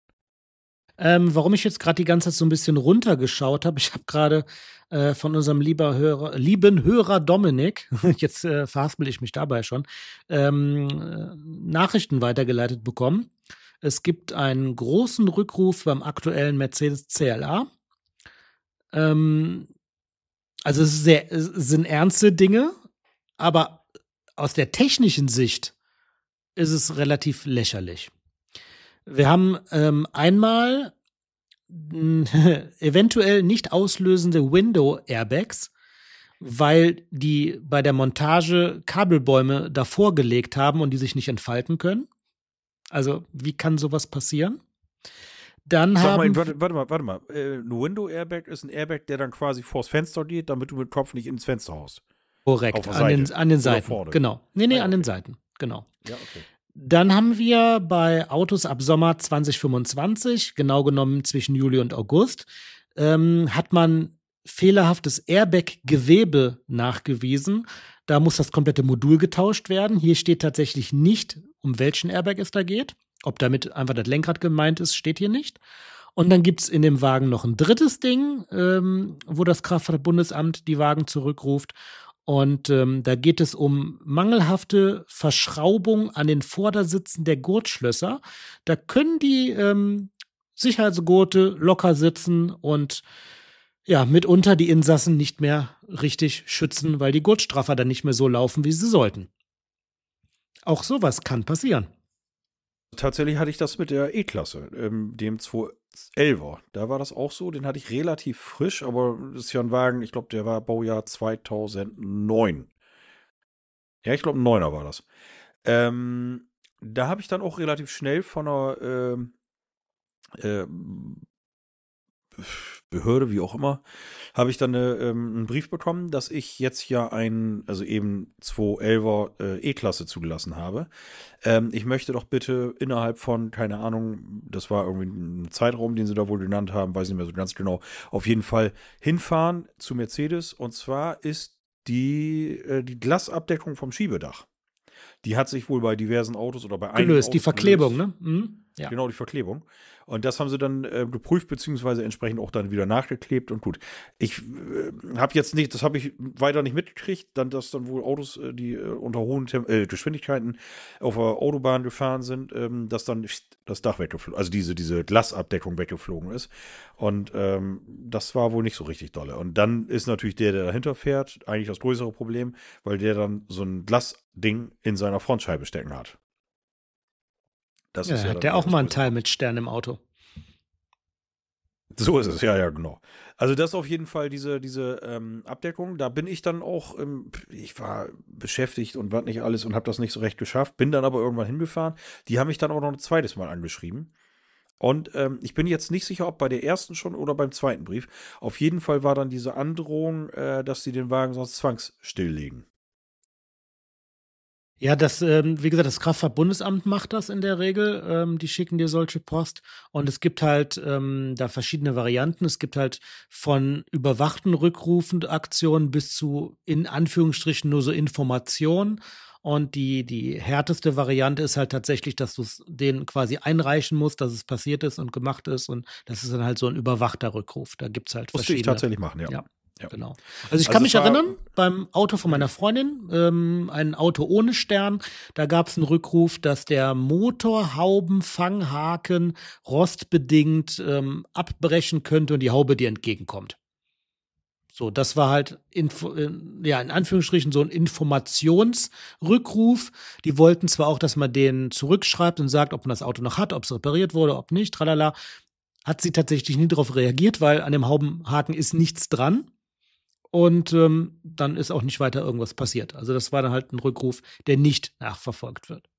Ähm, warum ich jetzt gerade die ganze Zeit so ein bisschen runtergeschaut habe, ich habe gerade äh, von unserem lieber Hörer, lieben Hörer Dominik, jetzt äh, verhaspel ich mich dabei schon, ähm, äh, Nachrichten weitergeleitet bekommen. Es gibt einen großen Rückruf beim aktuellen Mercedes C L A. Ähm, also es, ist sehr, es sind ernste Dinge, aber aus der technischen Sicht ist es relativ lächerlich. Wir haben ähm, einmal eventuell nicht auslösende Window-Airbags, weil die bei der Montage Kabelbäume davor gelegt haben und die sich nicht entfalten können. Also, wie kann sowas passieren? Dann Sag haben mal, warte, warte mal, warte mal. Äh, ein Window-Airbag ist ein Airbag, der dann quasi vors Fenster geht, damit du mit dem Kopf nicht ins Fenster haust. korrekt Auf der an den, Seite. an den Oder Seiten. vorne. Genau. Nee, nee, Ah, ja, an den okay. Seiten. Genau. Ja, okay. Dann haben wir bei Autos ab Sommer zwanzig fünfundzwanzig, genau genommen zwischen Juli und August, ähm, hat man fehlerhaftes Airbag-Gewebe nachgewiesen. Da muss das komplette Modul getauscht werden. Hier steht tatsächlich nicht, um welchen Airbag es da geht. Ob damit einfach das Lenkrad gemeint ist, steht hier nicht. Und dann gibt's in dem Wagen noch ein drittes Ding, ähm, wo das Kraftfahrtbundesamt die Wagen zurückruft. Und ähm, da geht es um mangelhafte Verschraubung an den Vordersitzen der Gurtschlösser. Da können die ähm, Sicherheitsgurte locker sitzen und ja, mitunter die Insassen nicht mehr richtig schützen, weil die Gurtstraffer dann nicht mehr so laufen, wie sie sollten. Auch sowas kann passieren. Tatsächlich hatte ich das mit der E-Klasse, ähm, dem zweihundertelfer. Da war das auch so. Den hatte ich relativ frisch, aber das ist ja ein Wagen, ich glaube, der war Baujahr zweitausendneun. Ja, ich glaube, ein Neuner war das. Ähm, da habe ich dann auch relativ schnell von einer ähm, ähm, Behörde, wie auch immer, habe ich dann eine, ähm, einen Brief bekommen, dass ich jetzt ja ein, also eben zweihundertelfer äh, E-Klasse zugelassen habe. Ähm, ich möchte doch bitte innerhalb von, keine Ahnung, das war irgendwie ein Zeitraum, den sie da wohl genannt haben, weiß nicht mehr so ganz genau, auf jeden Fall hinfahren zu Mercedes. Und zwar ist die, äh, die Glasabdeckung vom Schiebedach. Die hat sich wohl bei diversen Autos oder bei einigen Gelöst, die Autos Verklebung, gelöst. ne? Mhm. Ja. Genau, die Verklebung. Und das haben sie dann äh, geprüft, beziehungsweise entsprechend auch dann wieder nachgeklebt und gut. Ich äh, habe jetzt nicht, das habe ich weiter nicht mitgekriegt, dann, dass dann wohl Autos, äh, die äh, unter hohen Tem äh, Geschwindigkeiten auf der Autobahn gefahren sind, ähm, dass dann das Dach weggeflogen, also diese, diese Glasabdeckung weggeflogen ist. Und ähm, das war wohl nicht so richtig dolle. Und dann ist natürlich der, der dahinter fährt, eigentlich das größere Problem, weil der dann so ein Glasding in seiner Frontscheibe stecken hat. Das Ja, ist ja hat dann der eher auch das mal einen größere. Teil mit Stern im Auto. So ist es, ja, ja, genau. Also das ist auf jeden Fall diese, diese ähm, Abdeckung. Da bin ich dann auch, ähm, ich war beschäftigt und was nicht alles und habe das nicht so recht geschafft, bin dann aber irgendwann hingefahren. Die haben mich dann auch noch ein zweites Mal angeschrieben. Und ähm, ich bin jetzt nicht sicher, ob bei der ersten schon oder beim zweiten Brief. Auf jeden Fall war dann diese Androhung, äh, dass sie den Wagen sonst zwangsstilllegen. Ja, das, ähm, wie gesagt, das Kraftfahrtbundesamt macht das in der Regel. Ähm, die schicken dir solche Post. Und es gibt halt ähm, da verschiedene Varianten. Es gibt halt von überwachten Rückrufen Aktionen bis zu in Anführungsstrichen nur so Informationen. Und die, die härteste Variante ist halt tatsächlich, dass du es denen quasi einreichen musst, dass es passiert ist und gemacht ist. Und das ist dann halt so ein überwachter Rückruf. Da gibt's halt Musste ich verschiedene. tatsächlich machen, ja. Ja. Ja. Genau. Also ich Also kann es mich war- erinnern, beim Auto von meiner Freundin, ähm, ein Auto ohne Stern, da gab es einen Rückruf, dass der Motorhaubenfanghaken rostbedingt ähm, abbrechen könnte und die Haube dir entgegenkommt. So, das war halt, Info, äh, ja, in Anführungsstrichen so ein Informationsrückruf. Die wollten zwar auch, dass man den zurückschreibt und sagt, ob man das Auto noch hat, ob es repariert wurde, ob nicht, tralala. Hat sie tatsächlich nie darauf reagiert, weil an dem Haubenhaken ist nichts dran. Und ähm, dann ist auch nicht weiter irgendwas passiert. Also das war dann halt ein Rückruf, der nicht nachverfolgt wird.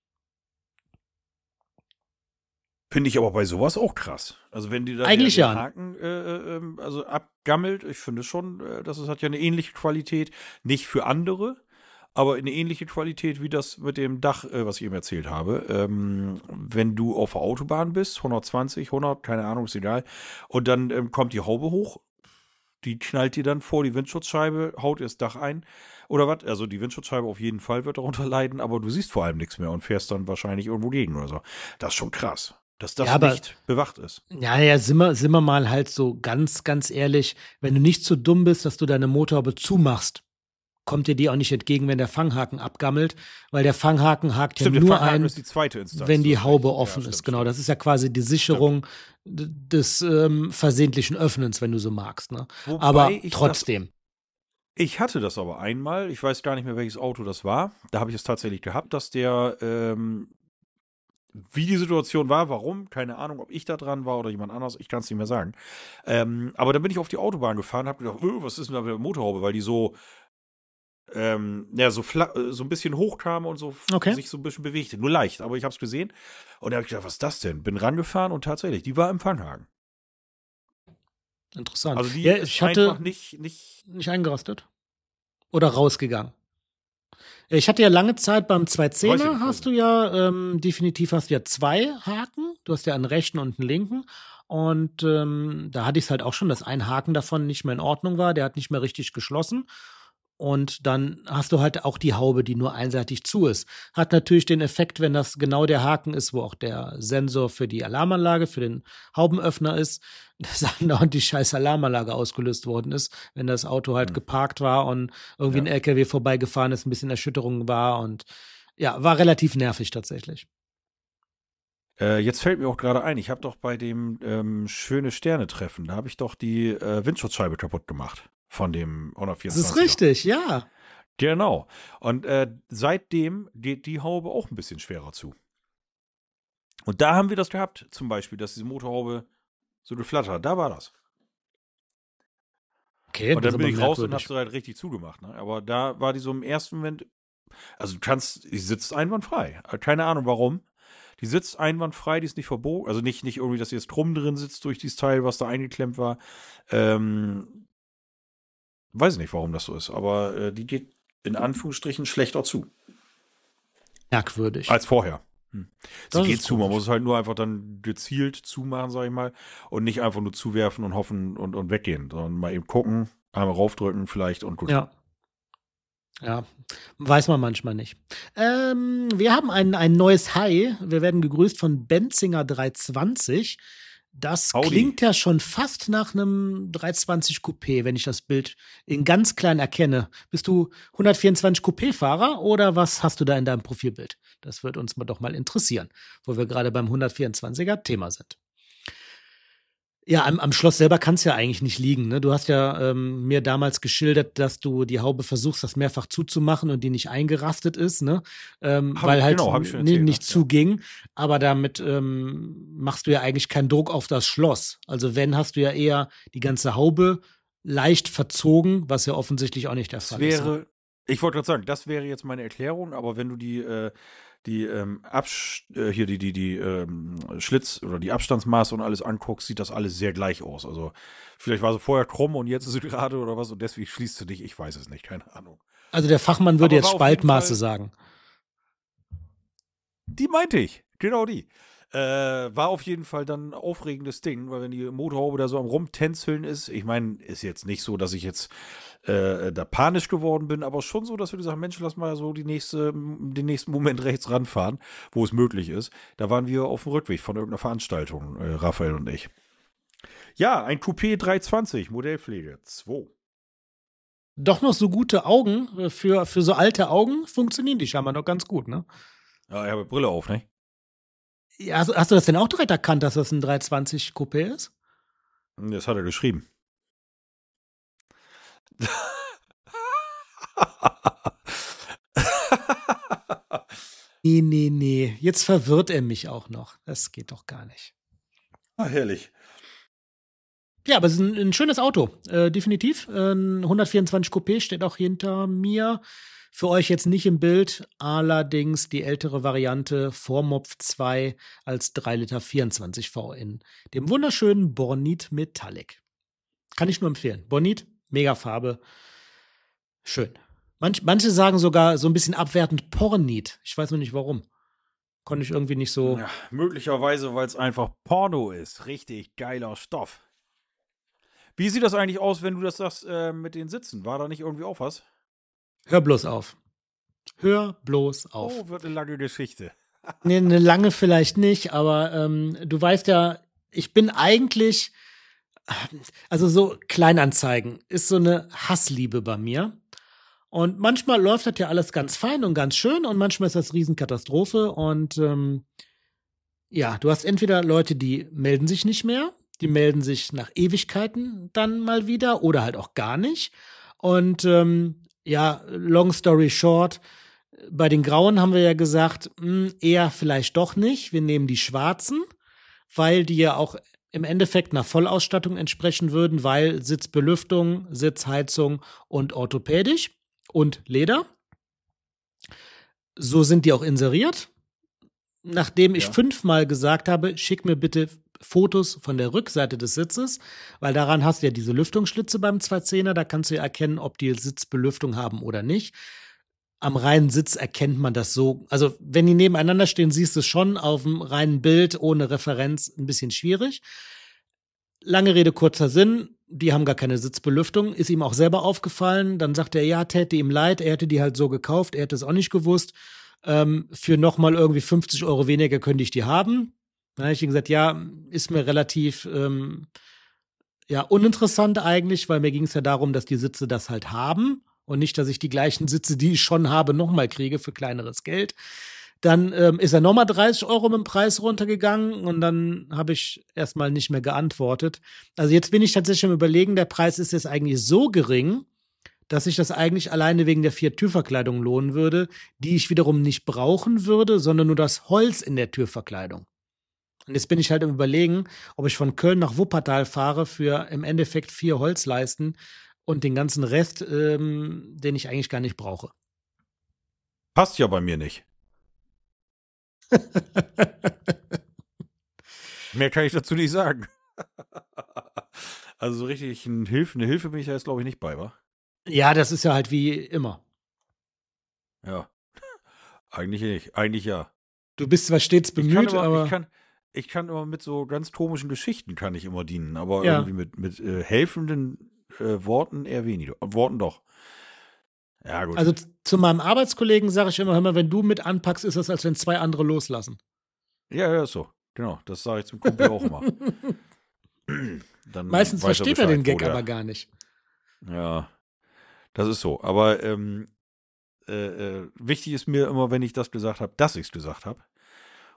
Finde ich aber bei sowas auch krass. Also wenn die da Eigentlich der, ja. der Haken äh, äh, also abgammelt, ich finde schon, äh, das ist, hat ja eine ähnliche Qualität. Nicht für andere, aber eine ähnliche Qualität wie das mit dem Dach, äh, was ich eben erzählt habe. Ähm, wenn du auf der Autobahn bist, hundertzwanzig, hundert, keine Ahnung, ist egal. Und dann ähm, kommt die Haube hoch. Die knallt dir dann vor die Windschutzscheibe, haut ihr das Dach ein oder was. Also die Windschutzscheibe auf jeden Fall wird darunter leiden, aber du siehst vor allem nichts mehr und fährst dann wahrscheinlich irgendwo gegen oder so. Das ist schon krass, dass das Ja, aber- nicht bewacht ist. Ja, ja, sind wir, sind wir mal halt so ganz, ganz ehrlich, wenn du nicht so dumm bist, dass du deine Motorhaube zumachst, kommt dir die auch nicht entgegen, wenn der Fanghaken abgammelt, weil der Fanghaken hakt Stimmt, ja der nur Fanghaken ein, ist die zweite Instanz. wenn die das Haube recht. Ja, offen stimmt, ist. Genau, stimmt. das ist ja quasi die Sicherung d- des ähm, versehentlichen Öffnens, wenn du so magst. Ne? Wobei Aber ich das- trotzdem. Ich hatte das aber einmal, ich weiß gar nicht mehr, welches Auto das war. Da habe ich es tatsächlich gehabt, dass der, ähm, wie die Situation war, warum, keine Ahnung, ob ich da dran war oder jemand anders, ich kann es nicht mehr sagen. Ähm, aber dann bin ich auf die Autobahn gefahren und habe gedacht, öh, was ist denn da mit der Motorhaube, weil die so, ähm, ja, so, fla- äh, so ein bisschen hochkam und so f- Okay. sich so ein bisschen bewegte. Nur leicht, aber ich habe es gesehen. Und da habe ich gedacht, was ist das denn? Bin rangefahren und tatsächlich, die war im Fanghaken. Interessant. Also die ja, ist ich hatte einfach nicht, nicht. nicht eingerastet. Oder rausgegangen. Ich hatte ja lange Zeit beim Weiß ich nicht, zweihundertzehner weiß hast du ja, ähm, definitiv hast du ja zwei Haken. Du hast ja einen rechten und einen linken. Und ähm, da hatte ich es halt auch schon, dass ein Haken davon nicht mehr in Ordnung war. Der hat nicht mehr richtig geschlossen. Und dann hast du halt auch die Haube, die nur einseitig zu ist. Hat natürlich den Effekt, wenn das genau der Haken ist, wo auch der Sensor für die Alarmanlage, für den Haubenöffner ist, dass dann die scheiß Alarmanlage ausgelöst worden ist, wenn das Auto halt Hm. geparkt war und irgendwie Ja. ein L K W vorbeigefahren ist, ein bisschen Erschütterung war und ja, war relativ nervig tatsächlich. Äh, jetzt fällt mir auch gerade ein, ich habe doch bei dem ähm, schöne Sterne-Treffen, da habe ich doch die äh, Windschutzscheibe kaputt gemacht von dem Das hundertvierundzwanzig. ist richtig, ja. Genau. Und äh, seitdem geht die Haube auch ein bisschen schwerer zu. Und da haben wir das gehabt, zum Beispiel, dass diese Motorhaube so geflattert hat. Da war das. Okay, Und das dann ist bin aber ich raus und merkwürdig. hab's halt richtig zugemacht. Ne? Aber da war die so im ersten Moment, also du kannst, die sitzt einwandfrei. Keine Ahnung warum. Die sitzt einwandfrei, die ist nicht verbogen. Also nicht, nicht irgendwie, dass jetzt krumm drin sitzt durch dieses Teil, was da eingeklemmt war. Ähm, weiß nicht, warum das so ist, aber äh, die geht in Anführungsstrichen schlechter zu Merkwürdig. als vorher. Hm. Das Sie ist geht zu, man komisch. muss es halt nur einfach dann gezielt zumachen, sag ich mal, und nicht einfach nur zuwerfen und hoffen und, und weggehen, sondern mal eben gucken, einmal raufdrücken vielleicht und gut. Ja. Ja, weiß man manchmal nicht. Ähm, wir haben ein, ein neues Hi. Wir werden gegrüßt von Benzinger dreihundertzwanzig. Das Audi. klingt ja schon fast nach einem dreihundertzwanzig Coupé, wenn ich das Bild in ganz klein erkenne. Bist du hundertvierundzwanzig Coupé-Fahrer oder was hast du da in deinem Profilbild? Das wird uns mal doch mal interessieren, wo wir gerade beim hundertvierundzwanziger Thema sind. Ja, am, am Schloss selber kann es ja eigentlich nicht liegen. Ne? Du hast ja ähm, mir damals geschildert, dass du die Haube versuchst, das mehrfach zuzumachen und die nicht eingerastet ist, ne? Ähm, Hab weil ich- halt genau, hab ich schon n- erzählt, nicht ne? Ja. zuging. Aber damit ähm, machst du ja eigentlich keinen Druck auf das Schloss. Also wenn, hast du ja eher die ganze Haube leicht verzogen, was ja offensichtlich auch nicht der Das Fall ist. Ne? wäre, ich wollte gerade sagen, das wäre jetzt meine Erklärung, aber wenn du die, äh, die ähm, Absch äh, hier die, die, die ähm, Schlitz- oder die Abstandsmaße und alles anguckst, sieht das alles sehr gleich aus. Also vielleicht war sie vorher krumm und jetzt ist sie gerade oder was und deswegen schließt sie dich. Ich weiß es nicht, keine Ahnung. Also der Fachmann würde Aber jetzt war auf jeden Spaltmaße Fall- sagen. Die meinte ich, genau die. Äh, war auf jeden Fall dann ein aufregendes Ding, weil wenn die Motorhaube da so am Rumtänzeln ist, ich meine, ist jetzt nicht so, dass ich jetzt äh, da panisch geworden bin, aber schon so, dass wir gesagt haben, Mensch, lass mal so die nächste, den nächsten Moment rechts ranfahren, wo es möglich ist. Da waren wir auf dem Rückweg von irgendeiner Veranstaltung, äh, Raphael und ich. Ja, ein Coupé dreihundertzwanzig, Modellpflege zwei. Doch noch so gute Augen, äh, für, für so alte Augen funktionieren die scheinbar noch ganz gut, ne? Ja, ich habe Brille auf, ne? Ja, hast, hast du das denn auch direkt erkannt, dass das ein dreihundertzwanzig Coupé ist? Das hat er geschrieben. Nee, nee, nee. Jetzt verwirrt er mich auch noch. Das geht doch gar nicht. Ah, herrlich. Ja, aber es ist ein, ein schönes Auto. Äh, definitiv. Äh, Ein hundertvierundzwanzig Coupé steht auch hinter mir. Für euch jetzt nicht im Bild. Allerdings die ältere Variante Vormopf zwei als drei Liter vierundzwanzig V in dem wunderschönen Bornit Metallic. Kann ich nur empfehlen. Bornit, mega Farbe. Schön. Manch, manche sagen sogar so ein bisschen abwertend Pornit. Ich weiß nur nicht warum. Konnte ich irgendwie nicht so. Ja, möglicherweise, weil es einfach Porno ist. Richtig geiler Stoff. Wie sieht das eigentlich aus, wenn du das sagst äh, mit den Sitzen? War da nicht irgendwie auch was? Hör bloß auf. Hör bloß auf. Oh, wird eine lange Geschichte. Nee, eine lange vielleicht nicht, aber ähm, du weißt ja, ich bin eigentlich, also so Kleinanzeigen ist so eine Hassliebe bei mir. Und manchmal läuft das ja alles ganz fein und ganz schön und manchmal ist das Riesenkatastrophe. Und ähm, ja, du hast entweder Leute, die melden sich nicht mehr, die melden sich nach Ewigkeiten dann mal wieder oder halt auch gar nicht. Und ähm, ja, long story short, bei den Grauen haben wir ja gesagt, mh, eher vielleicht doch nicht. Wir nehmen die Schwarzen, weil die ja auch im Endeffekt einer Vollausstattung entsprechen würden, weil Sitzbelüftung, Sitzheizung und orthopädisch und Leder. So sind die auch inseriert. Nachdem ich Ja. fünfmal gesagt habe, schick mir bitte Fotos von der Rückseite des Sitzes, weil daran hast du ja diese Lüftungsschlitze beim Zweizehner, da kannst du ja erkennen, ob die Sitzbelüftung haben oder nicht. Am reinen Sitz erkennt man das so. Also, wenn die nebeneinander stehen, siehst du es schon auf dem reinen Bild ohne Referenz ein bisschen schwierig. Lange Rede, kurzer Sinn. Die haben gar keine Sitzbelüftung. Ist ihm auch selber aufgefallen. Dann sagt er, ja, täte ihm leid. Er hätte die halt so gekauft. Er hätte es auch nicht gewusst. Ähm, für nochmal irgendwie fünfzig Euro weniger könnte ich die haben. Dann habe ich ihm gesagt, ja, ist mir relativ ähm, ja, uninteressant eigentlich, weil mir ging es ja darum, dass die Sitze das halt haben. Und nicht, dass ich die gleichen Sitze, die ich schon habe, nochmal kriege für kleineres Geld. Dann ähm, ist er nochmal dreißig Euro mit dem Preis runtergegangen und dann habe ich erstmal nicht mehr geantwortet. Also jetzt bin ich tatsächlich am Überlegen, der Preis ist jetzt eigentlich so gering, dass sich das eigentlich alleine wegen der vier Türverkleidung lohnen würde, die ich wiederum nicht brauchen würde, sondern nur das Holz in der Türverkleidung. Und jetzt bin ich halt am Überlegen, ob ich von Köln nach Wuppertal fahre für im Endeffekt vier Holzleisten und den ganzen Rest, ähm, den ich eigentlich gar nicht brauche. Passt ja bei mir nicht. Mehr kann ich dazu nicht sagen. Also so richtig ein Hilfe, eine Hilfe bin ich da jetzt, glaube ich, nicht bei, wa? Ja, das ist ja halt wie immer. Ja. Eigentlich nicht. Eigentlich ja. Du bist zwar stets Ich kann, bemüht, immer, aber ich, kann, ich kann immer mit so ganz komischen Geschichten kann ich immer dienen, aber Ja. irgendwie mit, mit äh, helfenden äh, Worten eher weniger. Äh, Worten doch. Ja, gut. also z- zu meinem Arbeitskollegen sage ich immer, hör mal, wenn du mit anpackst, ist das, als wenn zwei andere loslassen. ja, ja, ist so. Genau. Das sage ich zum Kumpel auch immer. Dann Meistens weiß versteht er Bescheid, den Gag wo der- aber gar nicht. Ja, das ist so. Aber ähm, äh, äh, wichtig ist mir immer, wenn ich das gesagt habe, dass ich es gesagt habe.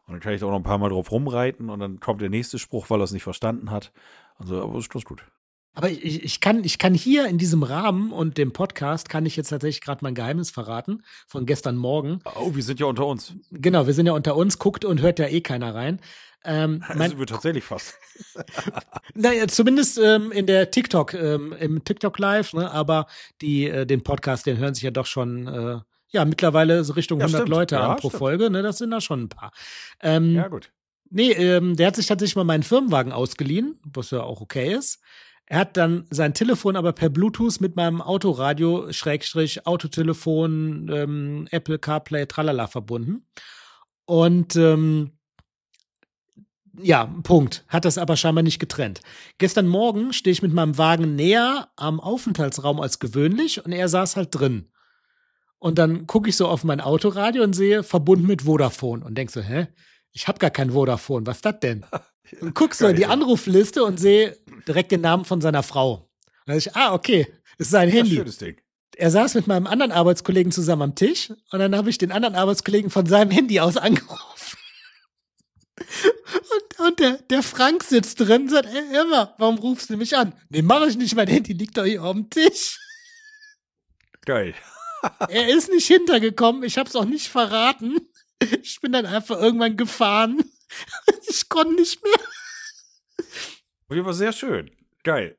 Und dann kann ich da auch noch ein paar Mal drauf rumreiten und dann kommt der nächste Spruch, weil er es nicht verstanden hat. Also, aber ist das gut. Aber ich, ich, kann, ich kann hier in diesem Rahmen und dem Podcast kann ich jetzt tatsächlich gerade mein Geheimnis verraten von gestern Morgen. Oh, wir sind ja unter uns. Genau, wir sind ja unter uns, guckt und hört ja eh keiner rein. Ähm, Also mein, wir tatsächlich fast. naja, zumindest ähm, in der TikTok, ähm, im TikTok Live, ne? Aber die, äh, den Podcast, den hören sich ja doch schon, äh, ja, mittlerweile so Richtung Ja, hundert stimmt. Leute Ja, an pro stimmt. Folge, ne? Das sind da schon ein paar. Ähm, Ja, gut. Nee, ähm, der hat sich tatsächlich mal meinen Firmenwagen ausgeliehen, was ja auch okay ist. Er hat dann sein Telefon aber per Bluetooth mit meinem Autoradio, Schrägstrich, Autotelefon, ähm, Apple CarPlay, tralala verbunden. Und ähm, ja, Punkt. Hat das aber scheinbar nicht getrennt. Gestern Morgen stehe ich mit meinem Wagen näher am Aufenthaltsraum als gewöhnlich und er saß halt drin. Und dann gucke ich so auf mein Autoradio und sehe, verbunden mit Vodafone und denk so, hä? Ich habe gar kein Vodafone, was ist das denn? Und guck so in die Anrufliste und sehe direkt den Namen von seiner Frau. Da ich, ah, okay, ist sein Ja, Handy. schönes Ding. Er saß mit meinem anderen Arbeitskollegen zusammen am Tisch und dann habe ich den anderen Arbeitskollegen von seinem Handy aus angerufen. Und, und der, der Frank sitzt drin und sagt, ey, Emma, warum rufst du mich an? Nee, mach ich nicht, mein Handy liegt doch hier auf dem Tisch. Geil. Er ist nicht hintergekommen, ich hab's auch nicht verraten. Ich bin dann einfach irgendwann gefahren. Ich konnte nicht mehr. Und war sehr schön. Geil.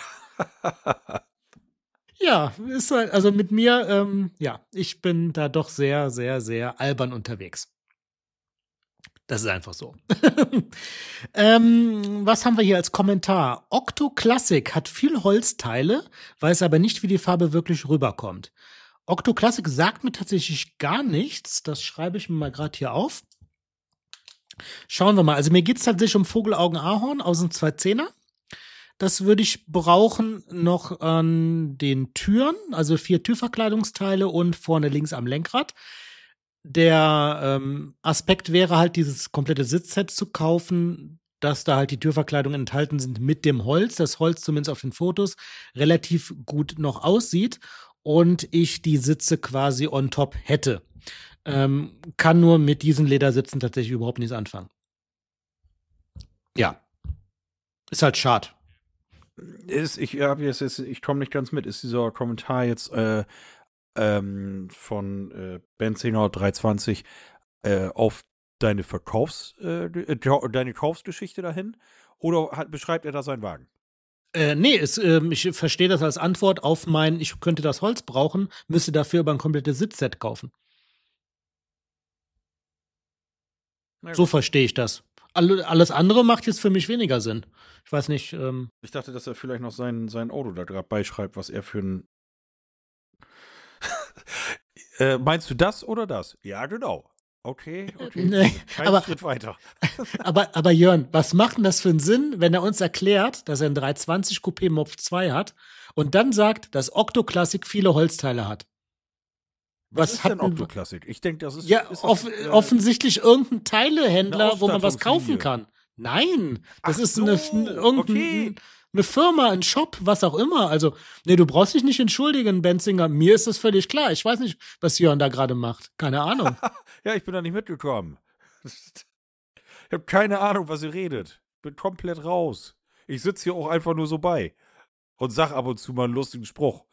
Ja, ist halt, also mit mir, ähm, ja, ich bin da doch sehr, sehr, sehr albern unterwegs. Das ist einfach so. ähm, was haben wir hier als Kommentar? Octo Classic hat viel Holzteile, weiß aber nicht, wie die Farbe wirklich rüberkommt. Octo Classic sagt mir tatsächlich gar nichts. Das schreibe ich mir mal gerade hier auf. Schauen wir mal. Also mir geht es tatsächlich um Vogelaugen-Ahorn aus dem zweihundertzehner. Das würde ich brauchen noch an den Türen, also vier Türverkleidungsteile und vorne links am Lenkrad. Der ähm, Aspekt wäre halt, dieses komplette Sitzset zu kaufen, dass da halt die Türverkleidungen enthalten sind mit dem Holz. Das Holz zumindest auf den Fotos relativ gut noch aussieht und ich die Sitze quasi on top hätte. Ähm, kann nur mit diesen Ledersitzen tatsächlich überhaupt nichts anfangen. Ja. Ist halt schade. Ist, ich hab jetzt, jetzt, ich komme nicht ganz mit. Ist dieser Kommentar jetzt äh, ähm, von äh, Benzinger dreihundertzwanzig äh, auf deine Verkaufs, äh, deine Kaufsgeschichte dahin? Oder hat, beschreibt er da seinen Wagen? Äh, nee, es, äh, ich verstehe das als Antwort auf mein, ich könnte das Holz brauchen, müsste dafür aber ein komplettes Sitzset kaufen. So verstehe ich das. Alle, alles andere macht jetzt für mich weniger Sinn. Ich weiß nicht. Ähm ich dachte, dass er vielleicht noch sein, sein Auto da gerade beischreibt, was er für ein. äh, meinst du das oder das? Ja, genau. Okay, okay. Nee, Kein aber, Schritt weiter. aber, aber Jörn, was macht denn das für einen Sinn, wenn er uns erklärt, dass er einen dreihundertzwanzig Coupé Mopf zwei hat und dann sagt, dass Octo Classic viele Holzteile hat? Was, Was ist hat denn denn- Octo Classic? Ich denke, das ist. Ja, ist das, off äh, offensichtlich irgendein Teilehändler, eine wo man was kaufen Ausstattungslinie. kann. Nein, das Ach ist so, eine, irgendeine okay. eine Firma, ein Shop, was auch immer. Also, nee, du brauchst dich nicht entschuldigen, Benzinger. Mir ist das völlig klar. Ich weiß nicht, was Jörn da gerade macht. Keine Ahnung. Ja, ich bin da nicht mitgekommen. Ich habe keine Ahnung, was ihr redet. Bin komplett raus. Ich sitze hier auch einfach nur so bei und sag ab und zu mal einen lustigen Spruch.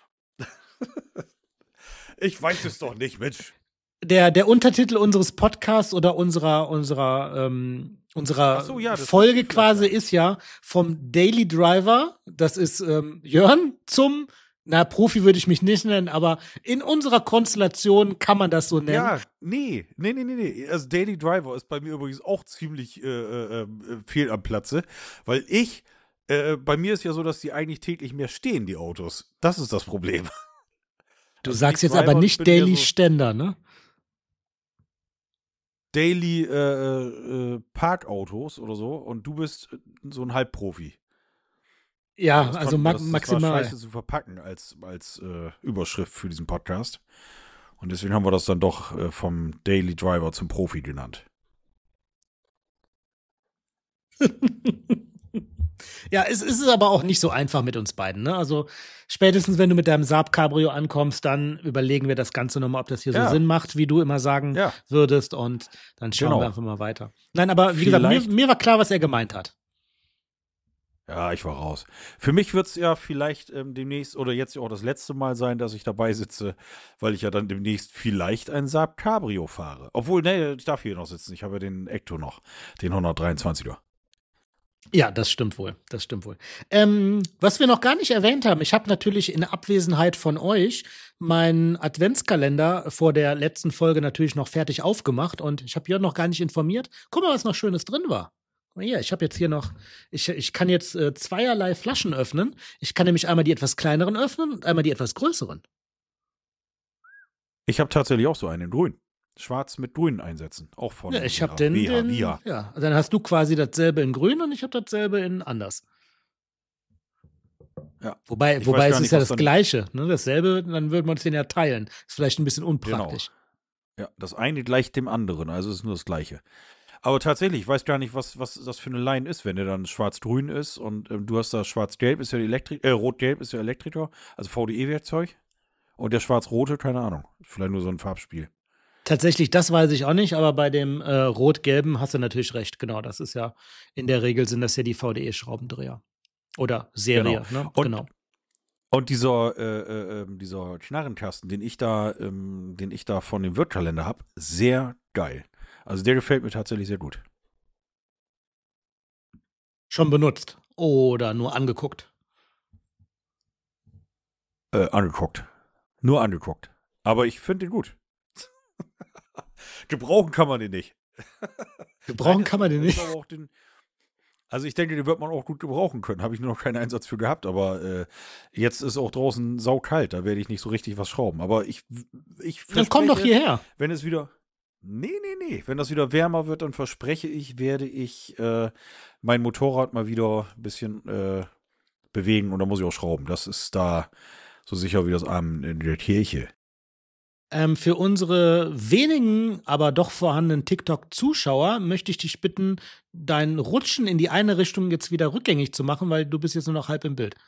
Ich weiß es doch nicht, Mensch. Der, der Untertitel unseres Podcasts oder unserer, unserer, ähm, unserer Ach so, ja, das Folge vielleicht quasi sein. ist ja vom Daily Driver, das ist ähm, Jörn, zum, na, Profi würde ich mich nicht nennen, aber in unserer Konstellation kann man das so nennen. Ja, nee, nee, nee, nee, nee. Also Daily Driver ist bei mir übrigens auch ziemlich äh, äh, äh, fehl am Platze, weil ich, äh, bei mir ist ja so, dass die eigentlich täglich mehr stehen, die Autos. Das ist das Problem. Du Also sagst die jetzt aber Driver, ich nicht bin eher Daily so Ständer, ne? Daily äh, äh, Parkautos oder so und du bist äh, so ein Halbprofi. Ja, Das also konnten- ma das, das war maximal. scheiße zu verpacken als, als äh, Überschrift für diesen Podcast. Und deswegen haben wir das dann doch äh, vom Daily Driver zum Profi genannt. Ja, es ist aber auch nicht so einfach mit uns beiden, ne? Also spätestens, wenn du mit deinem Saab Cabrio ankommst, dann überlegen wir das Ganze nochmal, ob das hier Ja. so Sinn macht, wie du immer sagen Ja. würdest. Und dann schauen Genau. wir einfach mal weiter. Nein, aber wie gesagt, Vielleicht- mir, mir war klar, was er gemeint hat. Ja, ich war raus. Für mich wird es ja vielleicht ähm, demnächst oder jetzt ja auch das letzte Mal sein, dass ich dabei sitze, weil ich ja dann demnächst vielleicht ein Saab Cabrio fahre. Obwohl, ne, ich darf hier noch sitzen. Ich habe ja den Ecto noch, den hundertdreiundzwanziger. Ja, das stimmt wohl. Das stimmt wohl. Ähm, was wir noch gar nicht erwähnt haben, ich habe natürlich in Abwesenheit von euch meinen Adventskalender vor der letzten Folge natürlich noch fertig aufgemacht und ich habe Jörn noch gar nicht informiert. Guck mal, was noch Schönes drin war. Guck mal hier, ich habe jetzt hier noch, ich, ich kann jetzt äh, zweierlei Flaschen öffnen. Ich kann nämlich einmal die etwas kleineren öffnen und einmal die etwas größeren. Ich habe tatsächlich auch so einen in grün. Schwarz mit grünen Einsätzen. Auch von Ja, ich habe ja, den, W H, den Via. ja, dann hast du quasi dasselbe in grün und ich habe dasselbe in anders. Ja. Wobei, Ich wobei weiß es gar ist nicht, ja was das dann- Gleiche, ne? Dasselbe, dann würde man es den ja teilen. Ist vielleicht ein bisschen unpraktisch. Ja, das eine gleicht dem anderen, also es ist nur das Gleiche. Aber tatsächlich, ich weiß gar nicht, was, was das für eine Line ist, wenn der dann schwarz-grün ist und ähm, du hast da schwarz-gelb, ist ja die Elektrik, äh, rot-gelb ist ja Elektriker, also V D E-Werkzeug. Und der schwarz-rote, keine Ahnung. Vielleicht nur so ein Farbspiel. Tatsächlich, das weiß ich auch nicht, aber bei dem äh, Rot-Gelben hast du natürlich recht. Genau, das ist ja, in der Regel sind das ja die V D E-Schraubendreher. Oder Serie, Genau. ne? Und- Genau. Und dieser, äh, äh, ähm, dieser Knarrenkasten, den ich da, ähm, den ich da von dem Wirtkalender habe, sehr geil. Also der gefällt mir tatsächlich sehr gut. Schon benutzt. Oder nur angeguckt. Äh, angeguckt. Nur angeguckt. Aber ich finde den gut. Gebrauchen kann man den nicht. Gebrauchen Nein, kann man den das ist nicht. aber auch den, also ich denke, den wird man auch gut gebrauchen können. Habe ich nur noch keinen Einsatz für gehabt, aber äh, jetzt ist auch draußen saukalt, da werde ich nicht so richtig was schrauben. Aber ich, ich Dann komm doch verspreche, hierher. wenn es wieder, nee, nee, nee, wenn das wieder wärmer wird, dann verspreche ich, werde ich äh, mein Motorrad mal wieder ein bisschen äh, bewegen und dann muss ich auch schrauben. Das ist da so sicher wie das Amen in der Kirche. Ähm, für unsere wenigen, aber doch vorhandenen TikTok-Zuschauer möchte ich dich bitten, dein Rutschen in die eine Richtung jetzt wieder rückgängig zu machen, weil du bist jetzt nur noch halb im Bild.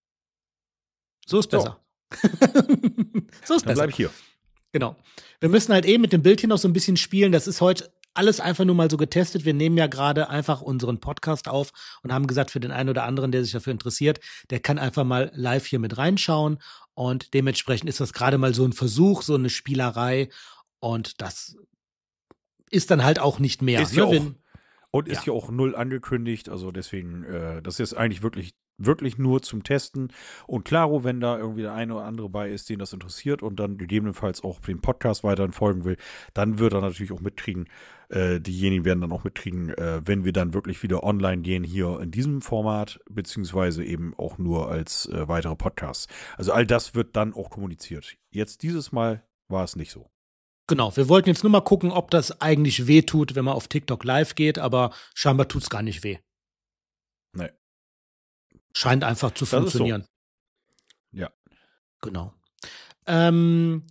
So ist So. besser. so ist Dann besser. bleibe ich hier. Genau. Wir müssen halt eben mit dem Bild hier noch so ein bisschen spielen. Das ist heute alles einfach nur mal so getestet. Wir nehmen ja gerade einfach unseren Podcast auf und haben gesagt, für den einen oder anderen, der sich dafür interessiert, der kann einfach mal live hier mit reinschauen. Und dementsprechend ist das gerade mal so ein Versuch, so eine Spielerei. Und das ist dann halt auch nicht mehr. Ist ja ne? auch- Wenn- Und ist Ja. ja auch null angekündigt, also deswegen, äh, das ist eigentlich wirklich, wirklich nur zum Testen. Und klaro, wenn da irgendwie der eine oder andere bei ist, den das interessiert und dann gegebenenfalls auch dem Podcast weiterhin folgen will, dann wird er natürlich auch mitkriegen, äh, diejenigen werden dann auch mitkriegen, äh, wenn wir dann wirklich wieder online gehen hier in diesem Format, beziehungsweise eben auch nur als äh, weitere Podcasts. Also all das wird dann auch kommuniziert. Jetzt dieses Mal war es nicht so. Genau, wir wollten jetzt nur mal gucken, ob das eigentlich weh tut, wenn man auf TikTok live geht, aber scheinbar tut es gar nicht weh. Nee. Scheint einfach zu Das ist so. funktionieren. Ja. Genau. Ähm,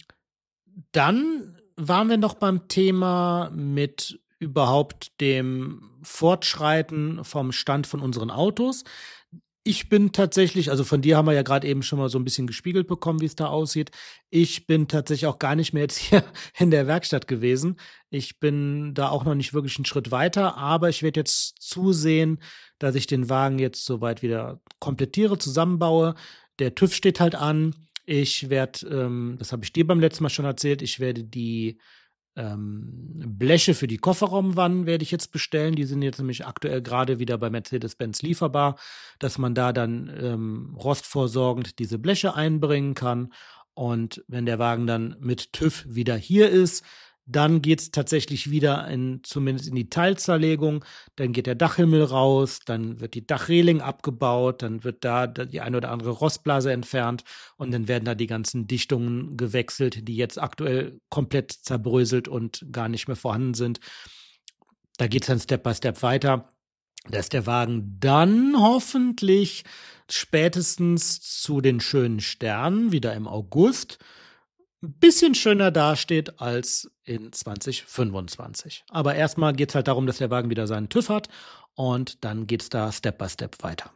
dann waren wir noch beim Thema mit überhaupt dem Fortschreiten vom Stand von unseren Autos. Ich bin tatsächlich, also von dir haben wir ja gerade eben schon mal so ein bisschen gespiegelt bekommen, wie es da aussieht. Ich bin tatsächlich auch gar nicht mehr jetzt hier in der Werkstatt gewesen. Ich bin da auch noch nicht wirklich einen Schritt weiter, aber ich werde jetzt zusehen, dass ich den Wagen jetzt soweit wieder komplettiere, zusammenbaue. Der TÜV steht halt an. Ich werde, ähm, das habe ich dir beim letzten Mal schon erzählt, ich werde die ähm, Bleche für die Kofferraumwannen werde ich jetzt bestellen. Die sind jetzt nämlich aktuell gerade wieder bei Mercedes-Benz lieferbar, dass man da dann ähm, rostvorsorgend diese Bleche einbringen kann. Und wenn der Wagen dann mit TÜV wieder hier ist, dann geht es tatsächlich wieder in, zumindest in die Teilzerlegung. Dann geht der Dachhimmel raus, dann wird die Dachreling abgebaut, dann wird da die eine oder andere Rostblase entfernt und dann werden da die ganzen Dichtungen gewechselt, die jetzt aktuell komplett zerbröselt und gar nicht mehr vorhanden sind. Da geht es dann Step by Step weiter, dass der Wagen dann hoffentlich spätestens zu den schönen Sternen, wieder im August, ein bisschen schöner dasteht als in zwanzig fünfundzwanzig. Aber erstmal geht es halt darum, dass der Wagen wieder seinen TÜV hat und dann geht es da Step by Step weiter.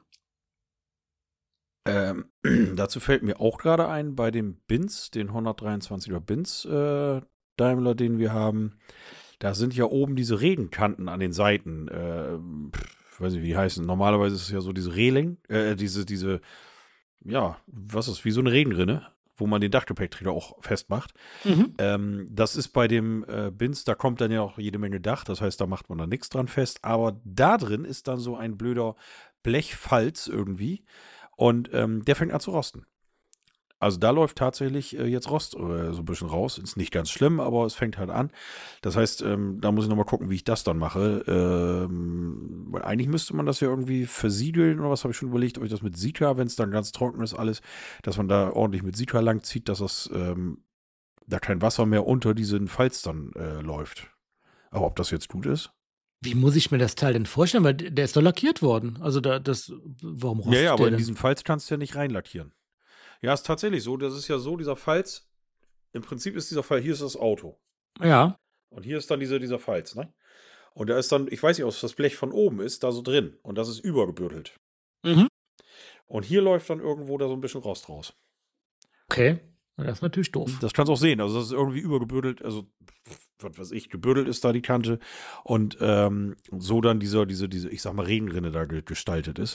Ähm, dazu fällt mir auch gerade ein, bei dem Binz, den hundertdreiundzwanziger Binz äh, Daimler, den wir haben, da sind ja oben diese Regenkanten an den Seiten. Äh, pf, weiß nicht, wie die heißen. Normalerweise ist es ja so diese Reling, äh, diese, diese, ja, was ist, wie so eine Regenrinne, wo man den Dachgepäckträger auch festmacht. Mhm. Ähm, das ist bei dem äh, Binz, da kommt dann ja auch jede Menge Dach, das heißt, da macht man dann nichts dran fest. Aber da drin ist dann so ein blöder Blechfalz irgendwie. Und ähm, der fängt an zu rosten. Also da läuft tatsächlich äh, jetzt Rost äh, so ein bisschen raus. Ist nicht ganz schlimm, aber es fängt halt an. Das heißt, ähm, da muss ich nochmal gucken, wie ich das dann mache. Ähm, weil eigentlich müsste man das ja irgendwie versiegeln oder was, habe ich schon überlegt, ob ich das mit Sika, wenn es dann ganz trocken ist alles, dass man da ordentlich mit Sika langzieht, dass das ähm, da kein Wasser mehr unter diesen Falz dann äh, läuft. Aber ob das jetzt gut ist? Wie muss ich mir das Teil denn vorstellen? Weil der ist doch lackiert worden. Also da, das, warum rostet Ja, ja, aber der in denn? diesen Falz kannst du ja nicht reinlackieren. Ja, ist tatsächlich so. Das ist ja so, dieser Falz, im Prinzip ist dieser Fall, hier ist das Auto. Ja. Und hier ist dann dieser, dieser Falz, ne? Und da ist dann, ich weiß nicht, ob das Blech von oben ist, da so drin. Und das ist übergebürdelt. Mhm. Und hier läuft dann irgendwo da so ein bisschen Rost raus. Okay. Das ist natürlich doof. Das kannst du auch sehen. Also das ist irgendwie übergebürdelt, also was weiß ich, gebürdelt ist da die Kante. Und ähm, so dann dieser, diese, diese, ich sag mal, Regenrinne da ge- gestaltet ist.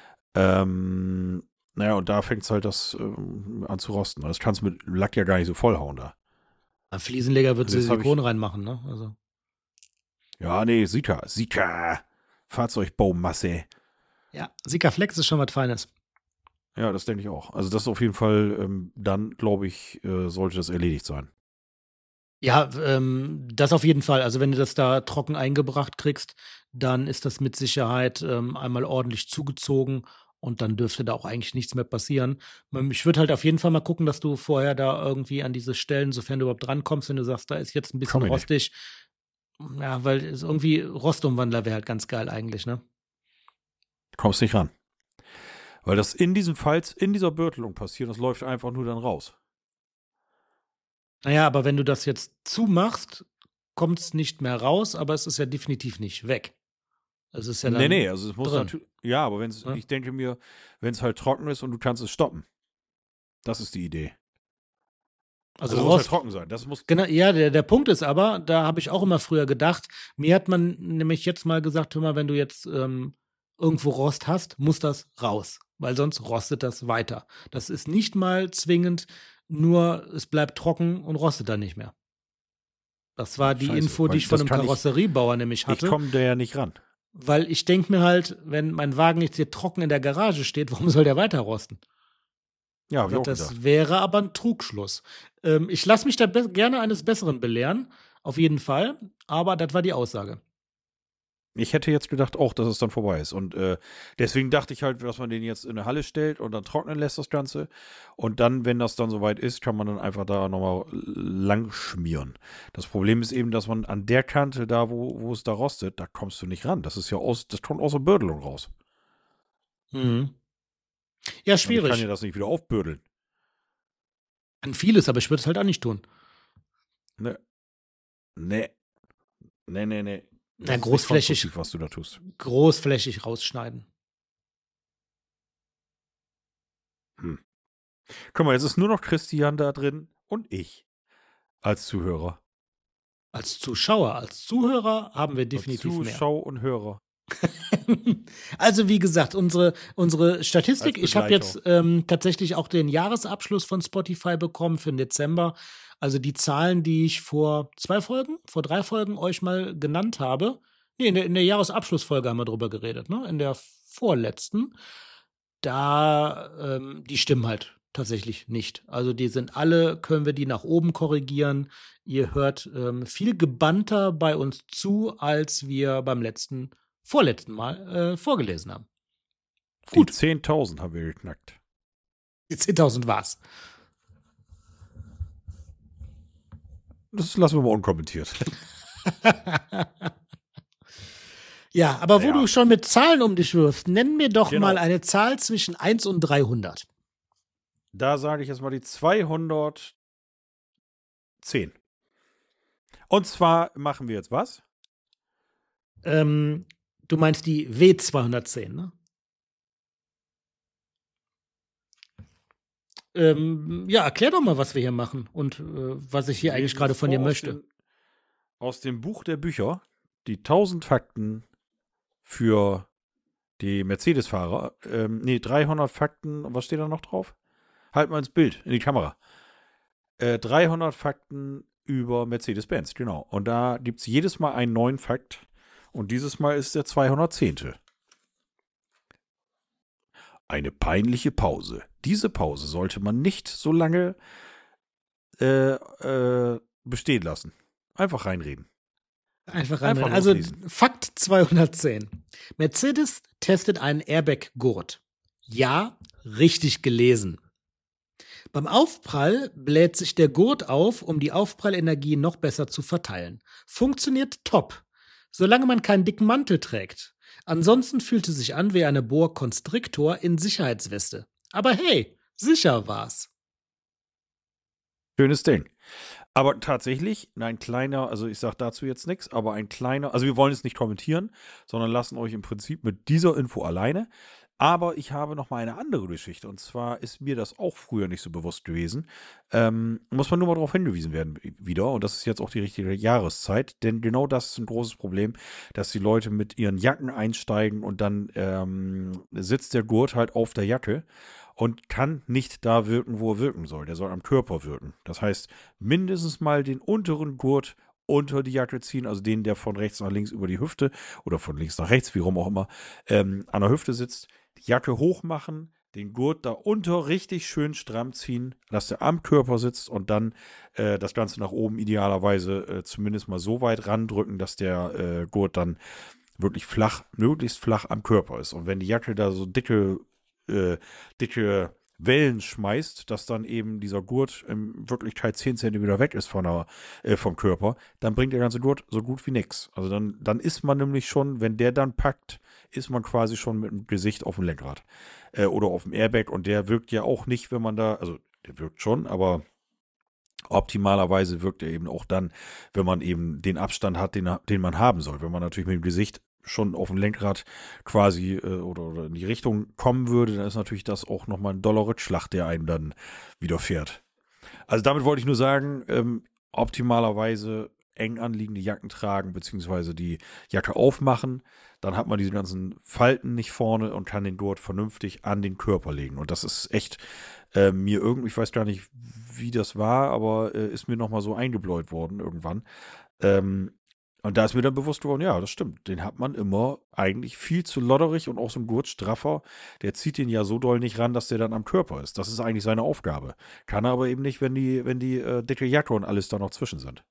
Ähm, naja, und da fängt es halt das ähm, an zu rosten. Das kannst du mit Lack ja gar nicht so vollhauen da. Ein Fliesenleger wird Also jetzt hab Silikon ich- reinmachen, ne? Also. Ja, nee, Sika, Sika. Fahrzeugbaumasse. Ja, Sika Flex ist schon was Feines. Ja, das denke ich auch. Also das ist auf jeden Fall, ähm, dann glaube ich, äh, sollte das erledigt sein. Ja, ähm, das auf jeden Fall. Also wenn du das da trocken eingebracht kriegst, dann ist das mit Sicherheit ähm, einmal ordentlich zugezogen und dann dürfte da auch eigentlich nichts mehr passieren. Ähm, Ich würde halt auf jeden Fall mal gucken, dass du vorher da irgendwie an diese Stellen, sofern du überhaupt drankommst, wenn du sagst, da ist jetzt ein bisschen Komm ich nicht. rostig. Ja, weil es irgendwie Rostumwandler wäre halt ganz geil eigentlich, ne? Kommst nicht ran. Weil das in diesem Falz, in dieser Bürtelung passiert, das läuft einfach nur dann raus. Naja, aber wenn du das jetzt zumachst, kommt es nicht mehr raus, aber es ist ja definitiv nicht weg. Es ist ja dann nee, nee, also es muss drin. natürlich, ja, aber wenn es, Ja. ich denke mir, wenn es halt trocken ist und du kannst es stoppen. Das ist die Idee. Also, Also, es muss halt Rost, trocken sein. Das muss, genau, ja, der, der Punkt ist aber, da habe ich auch immer früher gedacht, mir hat man nämlich jetzt mal gesagt, hör mal, wenn du jetzt ähm, irgendwo Rost hast, muss das raus, weil sonst rostet das weiter. Das ist nicht mal zwingend, nur es bleibt trocken und rostet dann nicht mehr. Das war die Scheiße, Info, die weil ich von das einem kann ich- Karosseriebauer nämlich ich hatte. komme da ja nicht ran. Weil ich denke mir halt, wenn mein Wagen jetzt hier trocken in der Garage steht, warum soll der weiter rosten? Ja, hab ich auch Das gedacht. wäre aber ein Trugschluss. Ähm, ich lasse mich da be- gerne eines Besseren belehren, auf jeden Fall, aber das war die Aussage. Ich hätte jetzt gedacht auch, dass es dann vorbei ist. Und äh, deswegen dachte ich halt, dass man den jetzt in eine Halle stellt und dann trocknen lässt das Ganze. Und dann, wenn das dann soweit ist, kann man dann einfach da nochmal lang schmieren. Das Problem ist eben, dass man an der Kante, da wo, wo es da rostet, da kommst du nicht ran. Das ist ja aus, das kommt aus der Bürdelung raus. Mhm. Ja, Und ich kann schwierig. ja das nicht wieder aufbürdeln. An vieles, aber ich würde es halt auch nicht tun. Ne. Nee. Nee, nee, nee. Das Na, ist nicht großflächig. konstruktiv, was du da tust. Großflächig rausschneiden. Guck mal, jetzt ist nur noch Christian da drin und ich als Zuhörer. Als Zuschauer, als Zuhörer haben wir definitiv mehr. Zuschau und Hörer. Also wie gesagt, unsere, unsere Statistik, Als ich habe Begleiter. jetzt ähm, tatsächlich auch den Jahresabschluss von Spotify bekommen für den Dezember. Also die Zahlen, die ich vor zwei Folgen, vor drei Folgen euch mal genannt habe. Nee, in der, in der Jahresabschlussfolge haben wir drüber geredet, ne? In der vorletzten. Da, ähm, die stimmen halt tatsächlich nicht. Also die sind alle, können wir die nach oben korrigieren. Ihr hört ähm, viel gebannter bei uns zu, als wir beim letzten, vorletzten Mal äh, vorgelesen haben. Gut. Die zehntausend haben wir geknackt. Die zehntausend war's. Das lassen wir mal unkommentiert. Ja, aber wo Ja. du schon mit Zahlen um dich wirfst, nenn mir doch Genau. mal eine Zahl zwischen eins und dreihundert. Da sage ich jetzt mal die zweihundert. zehn. Und zwar machen wir jetzt was? Ähm, du meinst die W zweihundertzehn, ne? Ähm, ja, erklär doch mal, was wir hier machen und äh, was ich hier Wir eigentlich lesen gerade es von dir vor aus möchte. dem- Aus dem Buch der Bücher, die tausend Fakten für die Mercedes-Fahrer. Ähm, nee, dreihundert Fakten, was steht da noch drauf? Halt mal ins Bild, in die Kamera. Äh, dreihundert Fakten über Mercedes-Benz, genau. Und da gibt es jedes Mal einen neuen Fakt. Und dieses Mal ist der zweihundertzehnte. Eine peinliche Pause. Diese Pause sollte man nicht so lange äh, äh, bestehen lassen. Einfach reinreden. Einfach Einfach rein. Also loslesen. Fakt zweihundertzehn. Mercedes testet einen Airbag-Gurt. Ja, richtig gelesen. Beim Aufprall bläht sich der Gurt auf, um die Aufprallenergie noch besser zu verteilen. Funktioniert top, solange man keinen dicken Mantel trägt. Ansonsten fühlt es sich an wie eine Boa Constrictor in Sicherheitsweste. Aber hey, sicher war's. Schönes Ding. Aber tatsächlich, ein kleiner, also ich sage dazu jetzt nichts, aber ein kleiner, also wir wollen es nicht kommentieren, sondern lassen euch im Prinzip mit dieser Info alleine. Aber ich habe noch mal eine andere Geschichte. Und zwar ist mir das auch früher nicht so bewusst gewesen. Ähm, muss man nur mal darauf hingewiesen werden wieder. Und das ist jetzt auch die richtige Jahreszeit. Denn genau das ist ein großes Problem, dass die Leute mit ihren Jacken einsteigen und dann ähm, sitzt der Gurt halt auf der Jacke und kann nicht da wirken, wo er wirken soll. Der soll am Körper wirken. Das heißt, mindestens mal den unteren Gurt unter die Jacke ziehen, also den, der von rechts nach links über die Hüfte oder von links nach rechts, wie rum auch immer, ähm, an der Hüfte sitzt. Die Jacke hochmachen, den Gurt da unter richtig schön stramm ziehen, dass der am Körper sitzt und dann äh, das Ganze nach oben idealerweise äh, zumindest mal so weit randrücken, dass der äh, Gurt dann wirklich flach, möglichst flach am Körper ist. Und wenn die Jacke da so dicke, äh, dicke Wellen schmeißt, dass dann eben dieser Gurt in Wirklichkeit zehn Zentimeter weg ist von der, äh, vom Körper, dann bringt der ganze Gurt so gut wie nichts. Also dann, dann ist man nämlich schon, wenn der dann packt, ist man quasi schon mit dem Gesicht auf dem Lenkrad äh, oder auf dem Airbag und der wirkt ja auch nicht, wenn man da, also der wirkt schon, aber optimalerweise wirkt er eben auch dann, wenn man eben den Abstand hat, den, den man haben soll. Wenn man natürlich mit dem Gesicht schon auf dem Lenkrad quasi äh, oder, oder in die Richtung kommen würde, dann ist natürlich das auch nochmal ein doller Rückschlag, der einem dann widerfährt. Also damit wollte ich nur sagen, ähm, optimalerweise eng anliegende Jacken tragen, beziehungsweise die Jacke aufmachen, dann hat man diese ganzen Falten nicht vorne und kann den Gurt vernünftig an den Körper legen. Und das ist echt äh, mir irgendwie, ich weiß gar nicht, wie das war, aber äh, ist mir nochmal so eingebläut worden irgendwann. Ähm, Und da ist mir dann bewusst geworden, ja, das stimmt. Den hat man immer eigentlich viel zu lodderig und auch so ein Gurtstraffer, der zieht den ja so doll nicht ran, dass der dann am Körper ist. Das ist eigentlich seine Aufgabe. Kann er aber eben nicht, wenn die, wenn die äh, dicke Jacke und alles da noch zwischen sind.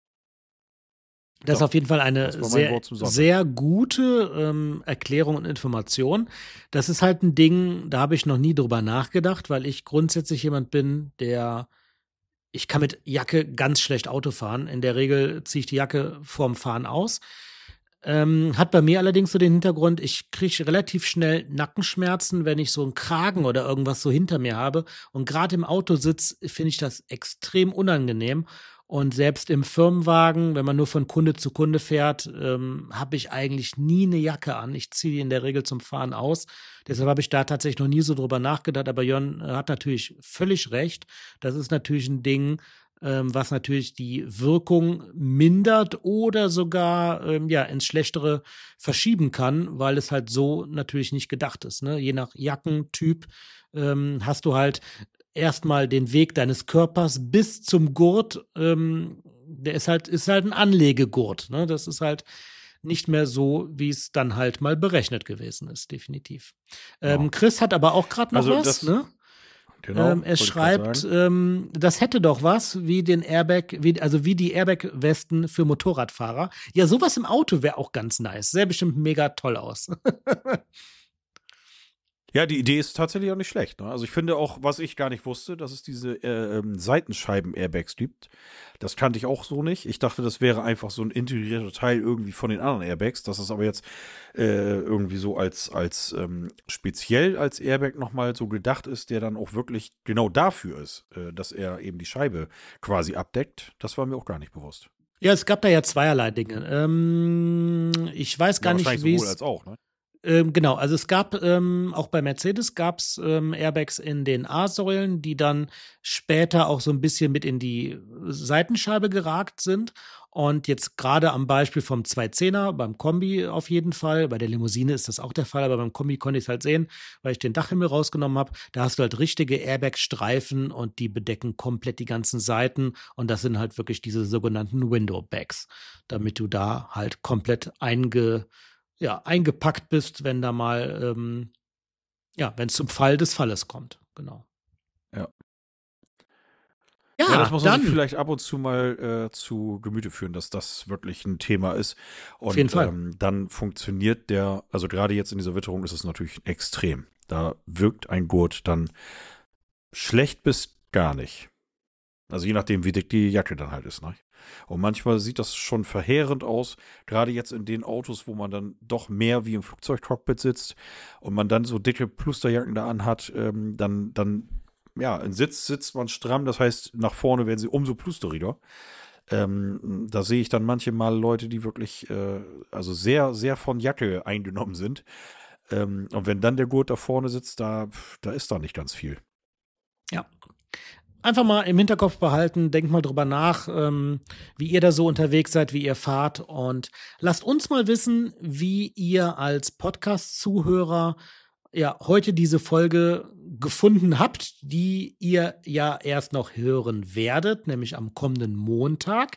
Das ist So, auf jeden Fall eine das war mein sehr, Wort zum Sonntag. sehr gute ähm, Erklärung und Information. Das ist halt ein Ding, da habe ich noch nie drüber nachgedacht, weil ich grundsätzlich jemand bin, der ich kann mit Jacke ganz schlecht Auto fahren. In der Regel ziehe ich die Jacke vorm Fahren aus. Ähm, hat bei mir allerdings so den Hintergrund, ich kriege relativ schnell Nackenschmerzen, wenn ich so einen Kragen oder irgendwas so hinter mir habe. Und gerade im Autositz finde ich das extrem unangenehm. Und selbst im Firmenwagen, wenn man nur von Kunde zu Kunde fährt, ähm, habe ich eigentlich nie eine Jacke an. Ich ziehe die in der Regel zum Fahren aus. Deshalb habe ich da tatsächlich noch nie so drüber nachgedacht. Aber Jörn äh, hat natürlich völlig recht. Das ist natürlich ein Ding, ähm, was natürlich die Wirkung mindert oder sogar ähm, ja ins Schlechtere verschieben kann, weil es halt so natürlich nicht gedacht ist. Ne? Je nach Jackentyp ähm, hast du halt erstmal den Weg deines Körpers bis zum Gurt, ähm, der ist halt, ist halt ein Anlegegurt. Ne? Das ist halt nicht mehr so, wie es dann halt mal berechnet gewesen ist, definitiv. Ähm, Ja. Chris hat aber auch gerade noch Also was, das- ne? Genau. ähm, er wollte ich grad schreibt, sagen. ähm, das hätte doch was wie den Airbag, wie, also wie die Airbag-Westen für Motorradfahrer. Ja, sowas im Auto wäre auch ganz nice. Sähe bestimmt mega toll aus. Ja, die Idee ist tatsächlich auch nicht schlecht. Ne? Also ich finde auch, was ich gar nicht wusste, dass es diese äh, ähm, Seitenscheiben-Airbags gibt. Das kannte ich auch so nicht. Ich dachte, das wäre einfach so ein integrierter Teil irgendwie von den anderen Airbags. Dass es aber jetzt äh, irgendwie so als, als ähm, speziell als Airbag nochmal so gedacht ist, der dann auch wirklich genau dafür ist, äh, dass er eben die Scheibe quasi abdeckt. Das war mir auch gar nicht bewusst. Ja, es gab da ja zweierlei Dinge. Ähm, ich weiß gar Ja, nicht, wahrscheinlich wie sowohl es als auch, ne? Ähm, genau, also es gab ähm, auch bei Mercedes gab es ähm, Airbags in den A-Säulen, die dann später auch so ein bisschen mit in die Seitenscheibe geragt sind. Und jetzt gerade am Beispiel vom zweihundertzehner, beim Kombi auf jeden Fall, bei der Limousine ist das auch der Fall, aber beim Kombi konnte ich es halt sehen, weil ich den Dachhimmel rausgenommen habe. Da hast du halt richtige Airbag-Streifen und die bedecken komplett die ganzen Seiten. Und das sind halt wirklich diese sogenannten Window-Bags, damit du da halt komplett einge ja, eingepackt bist, wenn da mal, ähm, ja, wenn es zum Fall des Falles kommt. Genau. Ja. Ja, Ja, das muss man dann. sich vielleicht ab und zu mal äh, zu Gemüte führen, dass das wirklich ein Thema ist. Und Auf jeden Fall. Ähm, dann funktioniert der, also gerade jetzt in dieser Witterung ist es natürlich extrem. Da wirkt ein Gurt dann schlecht bis gar nicht. Also je nachdem, wie dick die Jacke dann halt ist. Ne? Und manchmal sieht das schon verheerend aus, gerade jetzt in den Autos, wo man dann doch mehr wie im Flugzeugcockpit sitzt und man dann so dicke Plusterjacken da anhat, ähm, dann, dann, ja, in Sitz sitzt man stramm, das heißt, nach vorne werden sie umso plusteriger. Ähm, da sehe ich dann manchmal Leute, die wirklich, äh, also sehr, sehr von Jacke eingenommen sind. Ähm, und wenn dann der Gurt da vorne sitzt, da, da ist da nicht ganz viel. Ja. Einfach mal im Hinterkopf behalten, denkt mal drüber nach, ähm, wie ihr da so unterwegs seid, wie ihr fahrt und lasst uns mal wissen, wie ihr als Podcast-Zuhörer ja heute diese Folge gefunden habt, die ihr ja erst noch hören werdet, nämlich am kommenden Montag.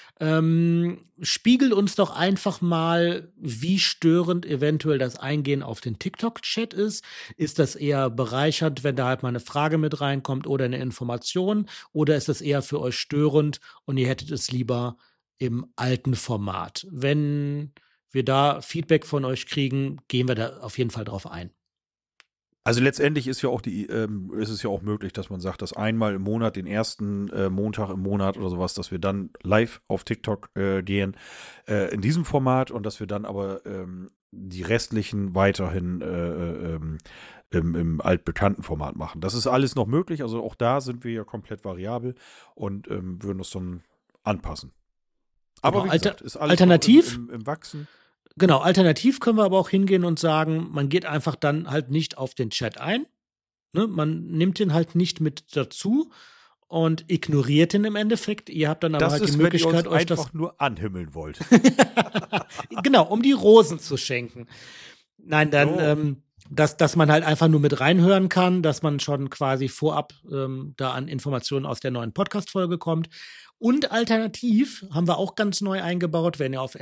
Ähm, spiegelt uns doch einfach mal, wie störend eventuell das Eingehen auf den TikTok-Chat ist. Ist das eher bereichernd, wenn da halt mal eine Frage mit reinkommt oder eine Information? Oder ist das eher für euch störend und ihr hättet es lieber im alten Format? Wenn wir da Feedback von euch kriegen, gehen wir da auf jeden Fall drauf ein. Also letztendlich ist ja auch die, ähm, ist es ja auch möglich, dass man sagt, dass einmal im Monat, den ersten äh, Montag im Monat oder sowas, dass wir dann live auf TikTok äh, gehen äh, in diesem Format und dass wir dann aber ähm, die restlichen weiterhin äh, ähm, im, im altbekannten Format machen. Das ist alles noch möglich, also auch da sind wir ja komplett variabel und ähm, würden uns dann anpassen. Aber Genau, wie alter, gesagt, ist alles alternativ im, im, im Wachsen. Genau, alternativ können wir aber auch hingehen und sagen, man geht einfach dann halt nicht auf den Chat ein. Ne? Man nimmt den halt nicht mit dazu und ignoriert ihn im Endeffekt. Ihr habt dann aber Das halt ist, die Möglichkeit, wenn ihr uns euch einfach das. nur anhimmeln wollt. Genau, um die Rosen zu schenken. Nein, dann, So. ähm, dass, dass man halt einfach nur mit reinhören kann, dass man schon quasi vorab ähm, da an Informationen aus der neuen Podcast-Folge kommt. Und alternativ haben wir auch ganz neu eingebaut, wenn ihr auf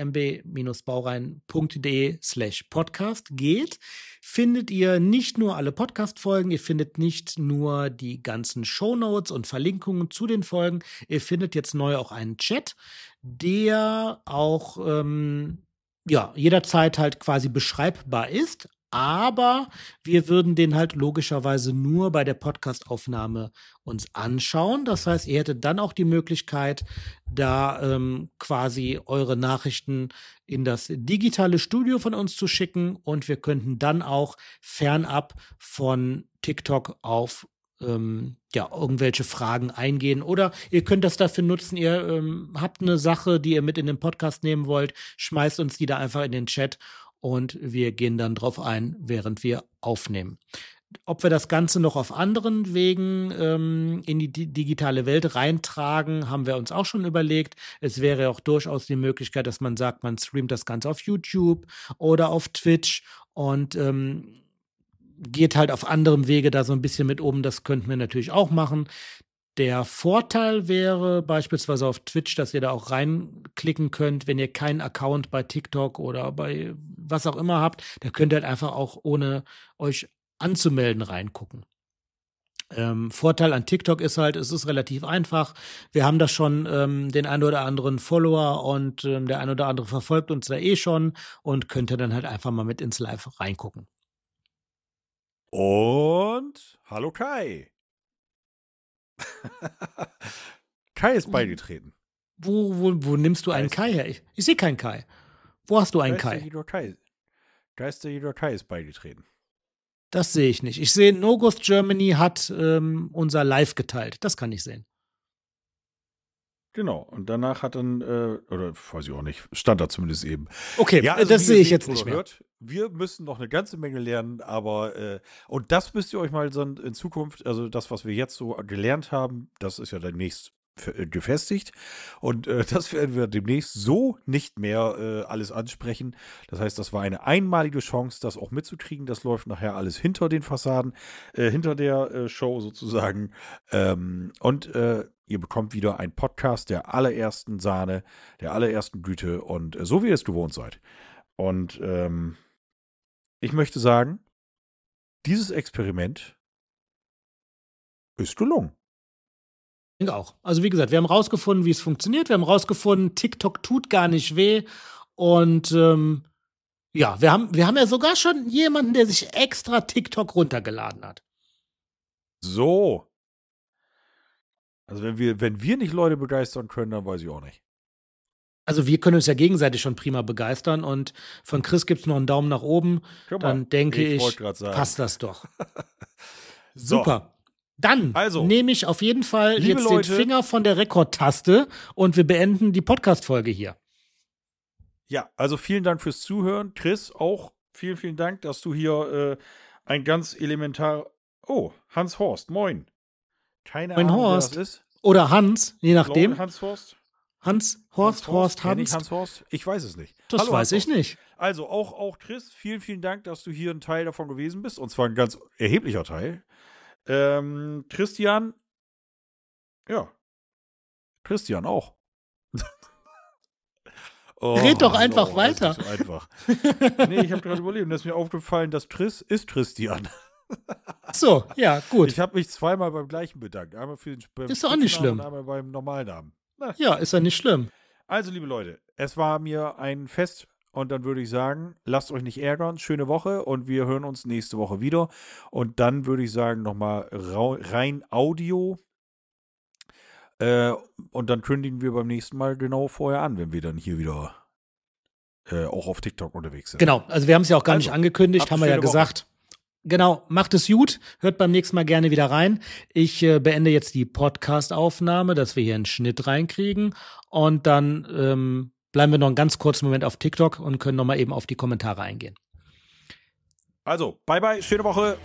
mb-baurein.de slash podcast geht, findet ihr nicht nur alle Podcast-Folgen, ihr findet nicht nur die ganzen Shownotes und Verlinkungen zu den Folgen, ihr findet jetzt neu auch einen Chat, der auch ähm, ja, jederzeit halt quasi beschreibbar ist, aber wir würden den halt logischerweise nur bei der Podcastaufnahme uns anschauen. Das heißt, ihr hättet dann auch die Möglichkeit, da ähm, quasi eure Nachrichten in das digitale Studio von uns zu schicken und wir könnten dann auch fernab von TikTok auf ähm, ja, irgendwelche Fragen eingehen. Oder ihr könnt das dafür nutzen, ihr ähm, habt eine Sache, die ihr mit in den Podcast nehmen wollt, schmeißt uns die da einfach in den Chat und wir gehen dann drauf ein, während wir aufnehmen. Ob wir das Ganze noch auf anderen Wegen ähm, in die di- digitale Welt reintragen, haben wir uns auch schon überlegt. Es wäre auch durchaus die Möglichkeit, dass man sagt, man streamt das Ganze auf YouTube oder auf Twitch und ähm, geht halt auf anderem Wege da so ein bisschen mit oben. Das könnten wir natürlich auch machen. Der Vorteil wäre beispielsweise auf Twitch, dass ihr da auch reinklicken könnt, wenn ihr keinen Account bei TikTok oder bei was auch immer habt, da könnt ihr halt einfach auch ohne euch anzumelden reingucken. Ähm, Vorteil an TikTok ist halt, es ist relativ einfach. Wir haben da schon ähm, den einen oder anderen Follower und ähm, der ein oder andere verfolgt uns da eh schon und könnt ihr dann halt einfach mal mit ins Live reingucken. Und hallo Kai. Kai ist beigetreten. Wo, wo, wo nimmst du einen Geist- Kai her? Ich, ich sehe keinen Kai. Wo hast du einen Kai? Geister Kai. Geister Jedor Kai ist beigetreten. Das sehe ich nicht. Ich sehe, Nogos Germany hat ähm, unser Live geteilt. Das kann ich sehen. Genau. Und danach hat dann, äh, oder weiß ich auch nicht, stand da zumindest eben. Okay, Ja, also das wie sehe ihr ich seht jetzt oder nicht mehr. hört, wir müssen noch eine ganze Menge lernen, aber äh, und das müsst ihr euch mal so in Zukunft, also das, was wir jetzt so gelernt haben, das ist ja demnächst f- äh, gefestigt und äh, das werden wir demnächst so nicht mehr äh, alles ansprechen. Das heißt, das war eine einmalige Chance, das auch mitzukriegen. Das läuft nachher alles hinter den Fassaden, äh, hinter der äh, Show sozusagen. Ähm, und äh, ihr bekommt wieder einen Podcast der allerersten Sahne, der allerersten Güte und äh, so wie ihr es gewohnt seid. Und ähm, ich möchte sagen, dieses Experiment ist gelungen. Ich denke auch. Also wie gesagt, wir haben rausgefunden, wie es funktioniert. Wir haben rausgefunden, TikTok tut gar nicht weh. Und ähm, ja, wir haben, wir haben ja sogar schon jemanden, der sich extra TikTok runtergeladen hat. So. Also wenn wir, wenn wir nicht Leute begeistern können, dann weiß ich auch nicht. Also wir können uns ja gegenseitig schon prima begeistern. Und von Chris gibt es noch einen Daumen nach oben. Guck mal, Dann denke ich ich, wollte grad sagen. passt das doch. So. Super. Dann Also, nehme ich auf jeden Fall liebe jetzt Leute- den Finger von der Rekordtaste und wir beenden die Podcast-Folge hier. Ja, also vielen Dank fürs Zuhören. Chris, auch vielen, vielen Dank, dass du hier äh, ein ganz elementar. Oh, Hans Horst, moin. Keine Moin, Ahnung, Horst. wer das ist. Oder Hans, je Ich nachdem. glaube, Hans Horst. Hans, Horst, Horst, Kenn ich Hans. Hans Horst? Ich weiß es nicht. Das Hallo, weiß Hans ich Horst. nicht. Also auch, auch Chris, vielen, vielen Dank, dass du hier ein Teil davon gewesen bist. Und zwar ein ganz erheblicher Teil. Ähm, Christian. Ja. Christian auch. Oh, Red doch einfach no, weiter. Das ist nicht so einfach. Nee, ich habe gerade überlegt und da ist mir aufgefallen, dass Chris ist Christian. Ach so, ja, gut. Ich habe mich zweimal beim gleichen bedankt. Einmal für den beim Ist doch auch nicht Spitznamen schlimm. und einmal beim Normalnamen. Na, Ja, ist ja nicht schlimm. also, liebe Leute, es war mir ein Fest und dann würde ich sagen, lasst euch nicht ärgern, schöne Woche und wir hören uns nächste Woche wieder. Und dann würde ich sagen, nochmal rein Audio. Äh, und dann kündigen wir beim nächsten Mal genau vorher an, wenn wir dann hier wieder äh, auch auf TikTok unterwegs sind. Genau, also wir haben es ja auch gar Also, nicht angekündigt, habt haben wir eine ja schöne gesagt. Genau, macht es gut, hört beim nächsten Mal gerne wieder rein. Ich äh, beende jetzt die Podcast-Aufnahme, dass wir hier einen Schnitt reinkriegen und dann ähm, bleiben wir noch einen ganz kurzen Moment auf TikTok und können nochmal eben auf die Kommentare eingehen. Also, bye bye, schöne Woche.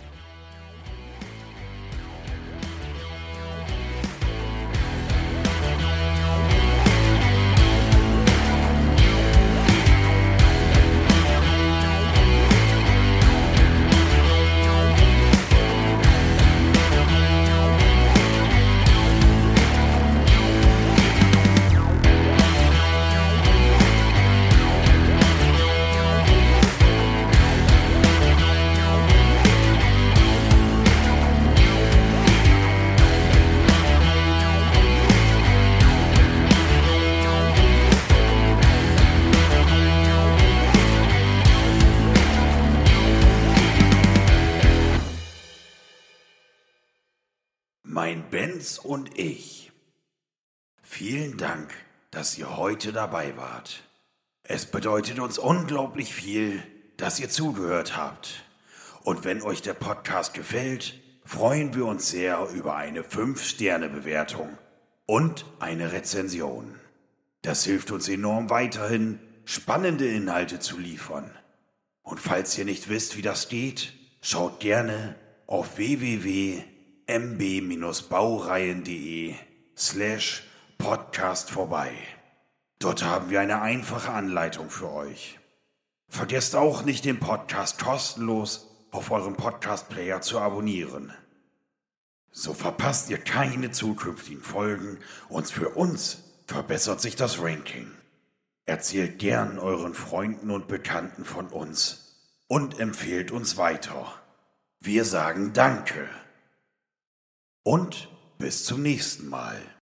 Mein Benz und ich. Vielen Dank, dass ihr heute dabei wart. Es bedeutet uns unglaublich viel, dass ihr zugehört habt. Und wenn euch der Podcast gefällt, freuen wir uns sehr über eine fünf Sterne Bewertung und eine Rezension. Das hilft uns enorm weiterhin, spannende Inhalte zu liefern. Und falls ihr nicht wisst, wie das geht, schaut gerne auf w w w punkt m b baureihen punkt de slash podcast vorbei. Dort haben wir eine einfache Anleitung für euch. Vergesst auch nicht, den Podcast kostenlos auf eurem Podcast-Player zu abonnieren. So verpasst ihr keine zukünftigen Folgen und für uns verbessert sich das Ranking. Erzählt gern euren Freunden und Bekannten von uns und empfehlt uns weiter. Wir sagen Danke und bis zum nächsten Mal.